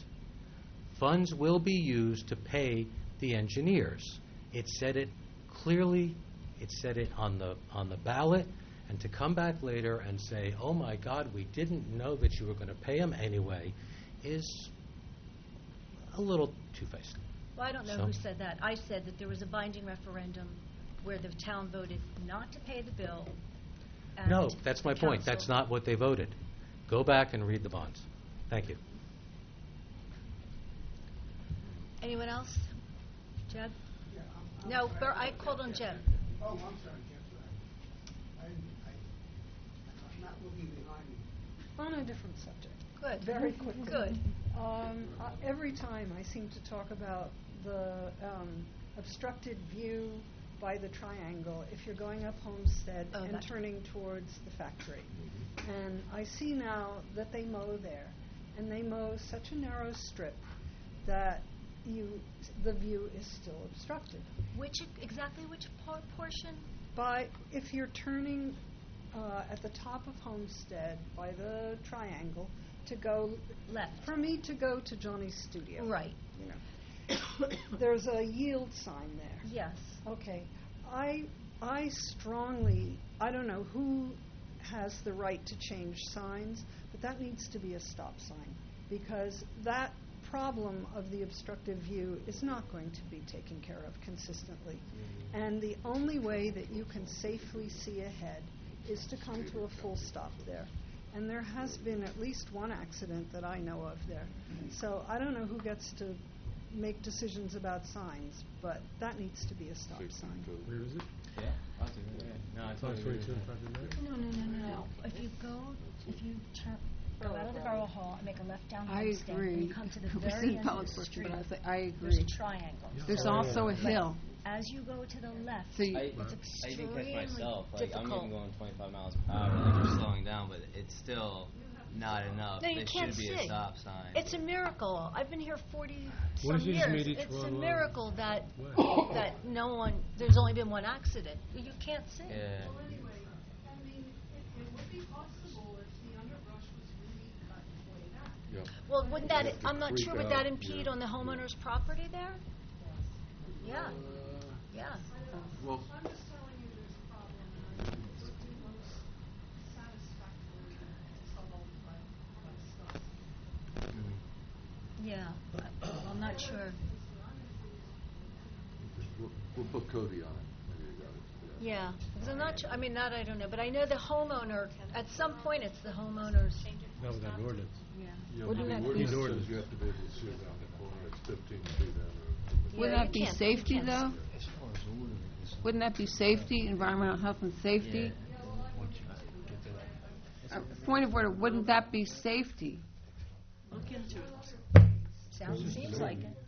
funds will be used to pay the engineers. It said it clearly, it said it on the, on the ballot, and to come back later and say, oh my God, we didn't know that you were going to pay them anyway, is a little two-faced. well, I don't know So- who said that. I said that there was a binding referendum where the town voted not to pay the bill. and No, that's my the point. That's council- not what they voted. Go back and read the bonds. Thank you. Anyone else? Jeb? No, Bur- I called on Jeb. Oh, I'm sorry, Jeff, sorry. I, I, I'm not looking behind me. On a different subject. Good. Very quickly. Good. Um, uh, every time I seem to talk about the um, obstructed view by the triangle if you're going up Homestead Oh, and that- turning towards the factory. And I see now that they mow there, and they mow such a narrow strip that you, the view is still obstructed. Which, exactly which por- portion? By, if you're turning uh, at the top of Homestead by the triangle to go left, for me to go to Johnny's studio, Right. You know, there's a yield sign there. Yes. Okay, I I strongly, I don't know who has the right to change signs, but that needs to be a stop sign because that problem of the obstructive view is not going to be taken care of consistently. And the only way that you can safely see ahead is to come to a full stop there. And there has been at least one accident that I know of there. So I don't know who gets to make decisions about signs, but that needs to be a stop sign. Where is it? Yeah, I'll do it. Yeah. No, I It's totally on agree with twenty-two that. and Proctor Road? No, no, no, no, no. If you go, if you turn, go out of the Borough Hall and make a left down I Homestead, and agree. you come to the It was very in end of public the portion, street, but I thi- I there's a agree. triangle. There's So- also a but hill. As you go to the left, So you- I, it's I extremely even catch myself. Like I'm difficult. even going twenty-five miles per hour, like you're slowing down, but it's still not enough. No, you there can't should be see. a stop sign. It's a miracle. I've been here forty What some if you just years. made each It's a one miracle that What? that no one. There's only been one accident. You can't see. Yeah. Anyway, I mean, it, it would be possible if the underbrush was really cut way back. Well, wouldn't that? You have to I'm not creep sure. Would out, that impede yeah. on the homeowner's property there? Yeah. Yeah. Well, I'm just telling you there's a problem, and I think it's the most satisfactory solved by, by stuff. Yeah. I- well, I'm not sure. we'll, we'll put Cody on it. There you go. Yeah. Yeah, because I'm not, su- I mean, that I don't know, but I know the homeowner, at some point, it's the homeowner's. That was an ordinance. Yeah. Yeah, Wouldn't but that the be- ordinance says you have to be able to see down the corner, it's fifteen feet out. Wouldn't Yeah, that you be can't- you safety, can't though? Wouldn't that be safety, environmental health and safety? Uh, Point of order, wouldn't that be safety? Look into it. Sounds, seems like it.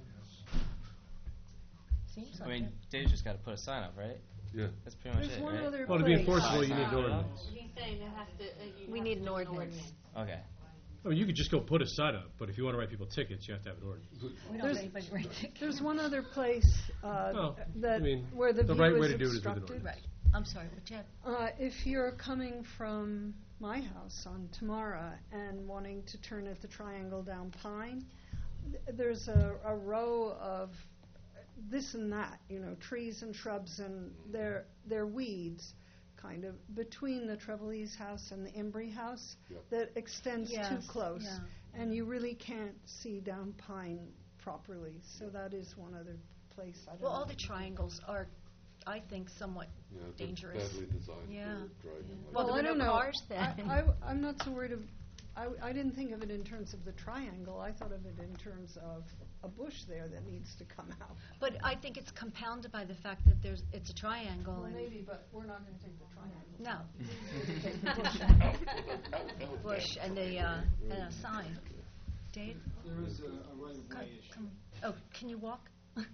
Seems I like mean, it. Dave just got to put a sign up, right? Yeah. That's pretty much There's it, one right? other Well, to be place. enforceable, you need an ordinance. He's saying it has to, uh, you We have need to an do ordinance. Okay. I mean, you could just go put a sign up, but if you want to write people tickets, you have to have an ordinance. We don't There's- have anybody write tickets. There's one other place uh, Well, that, I mean, where the the view right way is to do it is with an obstructed. Right. I'm sorry, what you have? Uh, if you're coming from my house on Tamara and wanting to turn at the triangle down Pine, th- there's a, a row of this and that, you know, trees and shrubs, and they're, they're weeds, kind of, between the Trevelise house and the Embry house Yep. that extends too Yes, close. yeah. And you really can't see down Pine properly, so that is one other place. I don't Well, all know. the triangles are, I think, somewhat Yeah, they're dangerous. badly designed Yeah. for driving. Yeah. like Well, Well, there I were don't no know. cars then. I, I, I'm not so worried of, I, I didn't think of it in terms of the triangle. I thought of it in terms of a bush there that needs to come out. But I think it's compounded by the fact that there's, it's a triangle. Well, and- maybe, but we're not going to take the triangle. No. Take the bush. Big bush and a, uh, and a sign. Dave? There is a, a right of Come- way issue. come- Oh, can you walk?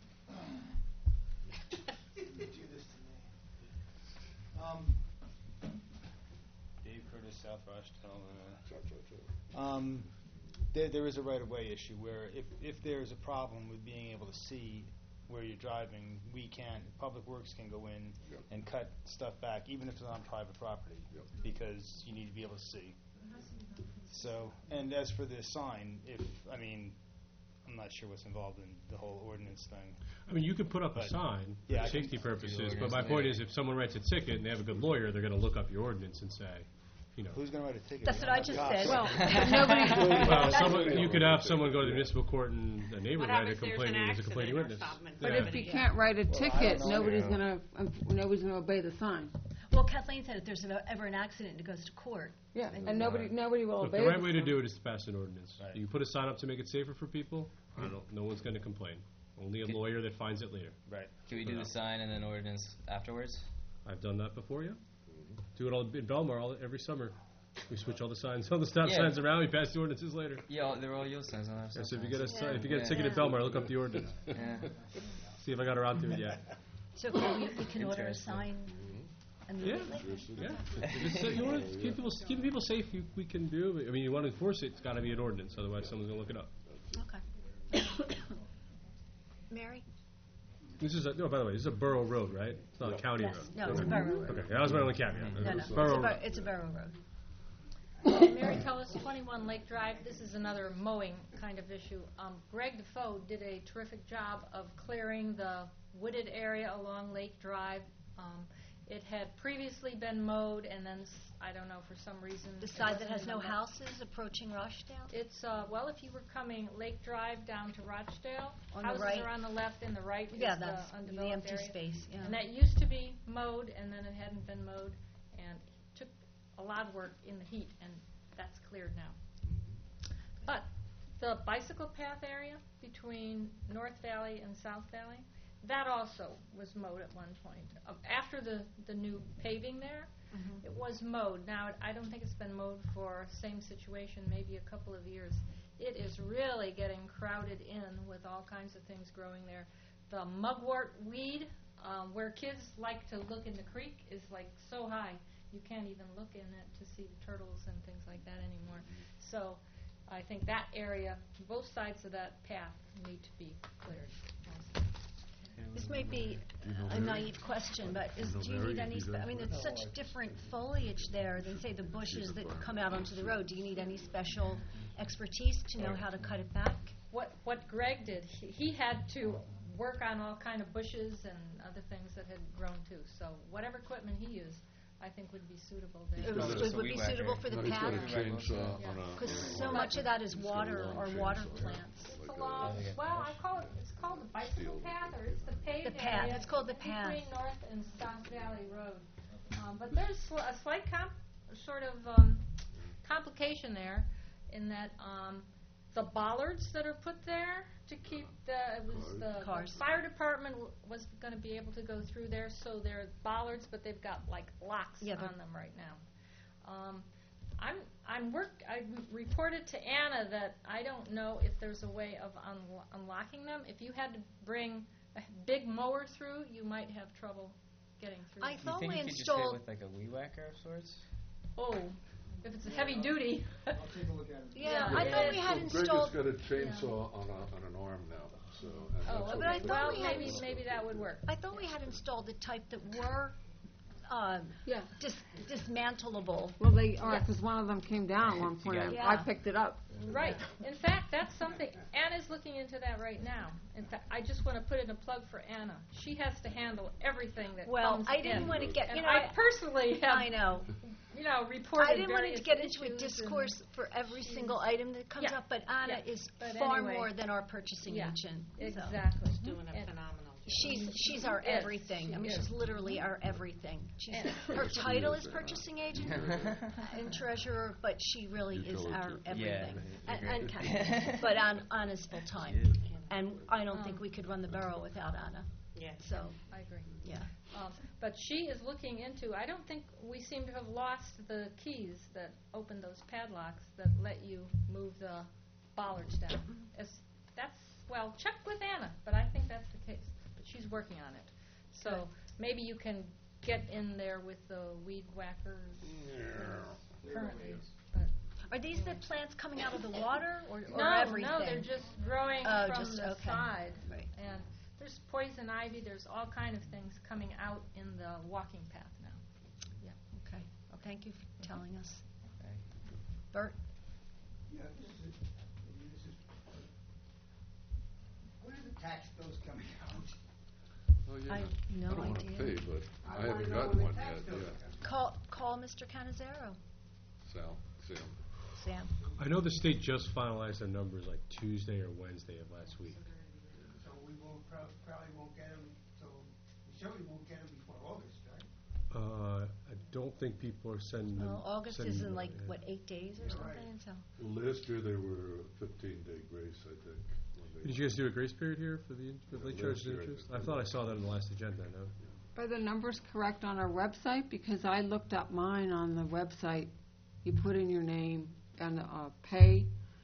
Do this to me. Um, Dave Curtis, South Rochdale. Uh, um, there, there is a right of way issue where if, if there's a problem with being able to see where you're driving, we can, Public Works can go in Yep. and cut stuff back, even if it's on private property, Yep. because you need to be able to see. So, and as for the sign, if, I mean, I'm not sure what's involved in the whole ordinance thing. I mean, you could put up a But, sign for yeah, I can safety do the purposes, but ordinance my point later. is, if someone writes a ticket and they have a good lawyer, they're going to look up your ordinance and say, you know. Who's going to write a ticket? That's We what don't I just have said. cops. Well, nobody- Well, That's- someone, you could have someone go to the municipal court and a neighbor What write a happens if there's complaining an as a complaining accident or witness. something? But Yeah. if you can't write a Well, I ticket, don't know. nobody's Yeah. gonna, uh, nobody's gonna obey the sign. Well, Kathleen said if there's ever ever an accident and it goes to court. Yeah, and nobody, nobody will Look, obey the the right way to sign. do it is to pass an ordinance. Right. You put a sign up to make it safer for people, I don't know, no one's going to complain. Only a lawyer that finds it later. Right. Can we do the sign and then ordinance afterwards? I've done that before, yeah. Do it all in Belmar all, every summer. We switch all the signs, all the stop Yeah. signs around, we pass the ordinances later. Yeah, all- they're all yield signs. I don't have Yeah, stop so if you get a, signs. si- if you get a Yeah. ticket at Belmar, look up the ordinance. Yeah. See if I got around to it yet. So can we, we can order a Interesting. sign Yeah, immediately? yeah. If it's, uh, you want to keep people, keeping people safe, you, we can do, but, I mean, you want to enforce it, it's got to be an ordinance, otherwise someone's going to look it up. Okay. Mary? This is, a, no, by the way, this is a borough road, right? It's not a county Yes. road. No, it's a Okay. borough road. Okay, that was my only caveat. No, no, It's it's a, borough bor- road. it's a borough road. Mary Tellis, twenty-one Lake Drive. This is another mowing kind of issue. Um, Greg Defoe did a terrific job of clearing the wooded area along Lake Drive. Um, it had previously been mowed, and then, s- I don't know, for some reason... The it side that wasn't has no mowed. houses approaching Rochdale? It's, uh, well, if you were coming Lake Drive down to Rochdale, On the houses right? are on the left and the right Yeah, is that's the the undeveloped empty area. space, yeah. And that used to be mowed, and then it hadn't been mowed, and it took a lot of work in the heat, and that's cleared now. But the bicycle path area between North Valley and South Valley, that also was mowed at one point. Uh, After the, the new paving there, Mhm. it was mowed. Now, I don't think it's been mowed for same situation, maybe a couple of years. It is really getting crowded in with all kinds of things growing there. The mugwort weed, um, where kids like to look in the creek, is like so high, you can't even look in it to see the turtles and things like that anymore. So I think that area, both sides of that path need to be cleared also. This may be a naive question, but is, do you need any, spe- I mean, it's such different foliage there than, say, the bushes that come out onto the road. Do you need any special expertise to know how to cut it back? What, what Greg did, he, he had to work on all kind of bushes and other things that had grown too. So whatever equipment he used I think would be suitable there. It was- it would be suitable for the No, he's got a path? chainsaw Yeah. on a- Because on a- so much of that is He's got a water long or water chainsaw. plants. It's along, well, I call it, it's called the bicycle path, or it's the paved The path. area It's called the path. between North and South Valley Road. Um, but there's sl- a slight comp, sort of, um, complication there in that, um, the bollards that are put there to keep the, it was the, Cars. the fire department w- was gonna be able to go through there, so they're bollards, but they've got like locks Yeah, on them right now. Um, I'm, I'm work, I reported to Anna that I don't know if there's a way of unlo- unlocking them. If you had to bring a big mower through, you might have trouble getting through. I them. thought you think we you could just hit installed- with like a weed whacker of sorts? Oh, if it's a heavy duty. I'll take a look at it. Yeah, I thought we had Well, installed. Greg has got a chainsaw on a, on an arm now, so. and Oh, that's what but I he's thought fixing. we had maybe, maybe that would work. I thought we had installed the type that were um, Yeah. dis- dismantleable. Well, they are, Yes. because one of them came down at one point. I- Yeah. I picked it up. Right. In fact, that's something, Anna's looking into that right now. In fact, I just want to put in a plug for Anna. She has to handle everything that Well, comes I didn't in. want to get, you And know, I personally have, I know. you know, reported I didn't want various to get into a issues and- discourse for every single item that comes Yeah. up, but Anna Yeah. is But far anyway. more than our purchasing Yeah. agent. so. Exactly. She's doing a And- phenomenal job. She's she's our She is. everything. I She mean, is. she's literally our everything. She's, And- her Yes, she title is, is Anna. purchasing agent and treasurer, but she really is Utility. our Yeah, everything. and, and agreed. Ken. But An- Anna's full time, She is. and I don't Um, think we could run the borough without Anna. Yeah. So I agree. yeah. Um, But she is looking into, I don't think we seem to have lost the keys that open those padlocks that let you move the bollards down. As- That's, well, check with Anna, but I think that's the case. But she's working on it. So maybe you can get in there with the weed whackers currently. But Are these the plants coming out of the water or, or No, everything? no, they're just growing Oh, from just- the okay. side. Right. And there's poison ivy, there's all kind of things coming out in the walking path now. Yeah. Okay. Well, thank you for telling us. Okay. Bert? Yeah, this is, this is, when are the tax bills coming out? Oh, yeah. I- no I don't want to idea. pay, but I I wanna haven't know gotten when the one tax yet, bills yeah. are coming. Call call Mister Canizero. Sal, Sam. Sam. I know the state just finalized their numbers like Tuesday or Wednesday of last week. So we won't, prob- probably won't get them, so we certainly won't get them before August, right? Uh, I don't think people are sending them. Well, August sending is in them like, out, yeah. what, eight days or Yeah, something? So Well, last year they were fifteen-day grace, I think. when they- Did you guys do a grace period here for the, for the late Yeah, charges last year and I interest? did. I thought I saw that on the last agenda, no? Are the numbers correct on our website? Because I looked up mine on the website. You put in your name and uh, pay.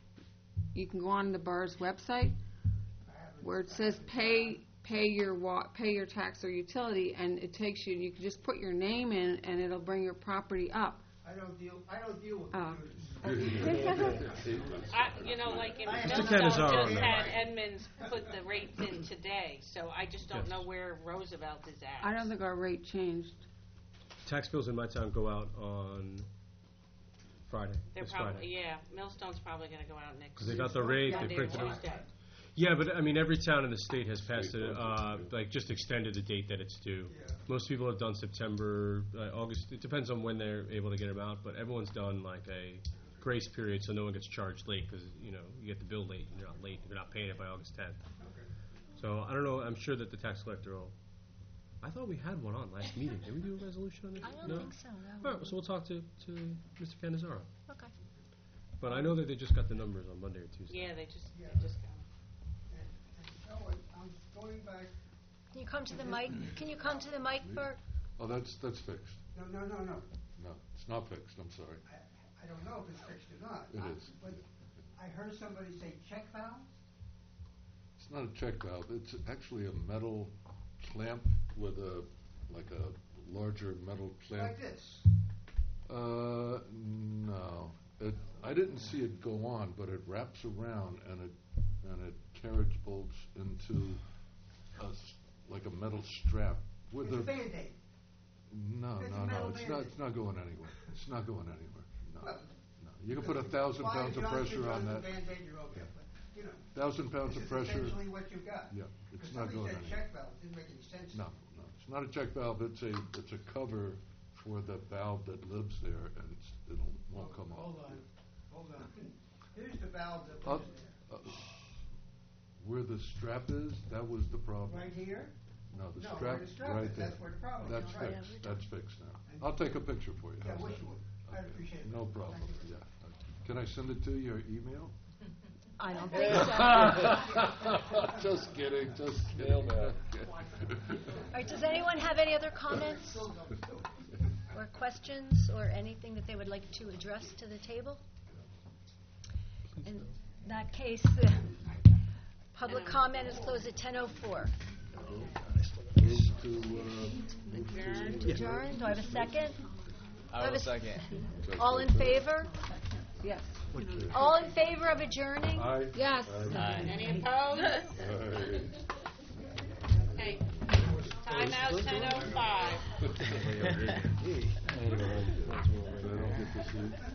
You can go on the borough's website where it says pay pay your wa- pay your tax or utility, and it takes you. You can just put your name in, and it'll bring your property up. I don't deal, I don't deal with Oh. computers. I, you know, like in Mister Millstone Canizaro, just no. had Edmonds put the rates in today, so I just don't Yes. know where Roosevelt is at. I don't think our rate changed. Tax bills in my town go out on Friday, They're this probably, Friday. yeah, Millstone's probably gonna go out next. Because they got the rate, they Monday or printed it. Tuesday. Yeah, but I mean, every town in the state has passed State it, budgets, uh, yeah. like just extended the date that it's due. Yeah. Most people have done September, uh, August, it depends on when they're able to get them out, but everyone's done like a grace period so no one gets charged late, because, you know, you get the bill late, and you're not late, if you're not paying it by August tenth. Okay. So, I don't know, I'm sure that the tax collector will, I thought we had one on last meeting, did we do a resolution on this? I don't No? think so. All right, so we'll talk to, to Mister Canizaro. Okay. But I know that they just got the numbers on Monday or Tuesday. Yeah, they just, Yeah. they just got 'em. And, and so I- I'm going back, Can you come to the mic? Can you come to the mic, Bert? Oh, that's, that's fixed. no, no, no, no. No, it's not fixed, I'm sorry. I, I don't know if it's fixed or not. It I- is. But I heard somebody say check valves? It's not a check valve, it's actually a metal clamp with a, like a larger metal clamp. Like this? Uh, no. It, I didn't see it go on, but it wraps around and it, and it carriage bolts into a, s- like a metal strap with It's a. a Band-Aid. No, It's a no, no, metal it's not, Band-Aid. it's not going anywhere. It's not going anywhere, no. Well, No. You can put a thousand Why, pounds if of you're pressure on the that. Band-Aid, you're okay, Yeah. but, you know. Thousand pounds this of is pressure. essentially what you've got. Yeah, it's Because not somebody going said anywhere. check valve, didn't make any sense. No, no, it's not a check valve, it's a, it's a cover for the valve that lives there, and it's, it won't come off. Hold on, hold on. Here's the valve that Uh, lives there. uh, Where the strap is, that was the problem. Right here? No, the No, strap, where the strap right is, there. that's where the problem is. That's Right. fixed, that's fixed now. I'll take a picture for you. Yeah, How's wish that? you would. I'd Okay. appreciate it. No problem, yeah. Can I send it to your email? I don't think so. Just kidding, just kidding. Okay. All right, does anyone have any other comments or questions or anything that they would like to address to the table? In that case, the public comment is closed at ten oh four. Move to, uh, move to- Adjourn, do I have a second? I Do have will a s- second. All in favor? Yes. All in favor of adjourning? Aye. Yes. Any opposed? Aye. Okay, timeout ten oh five. I don't get to see.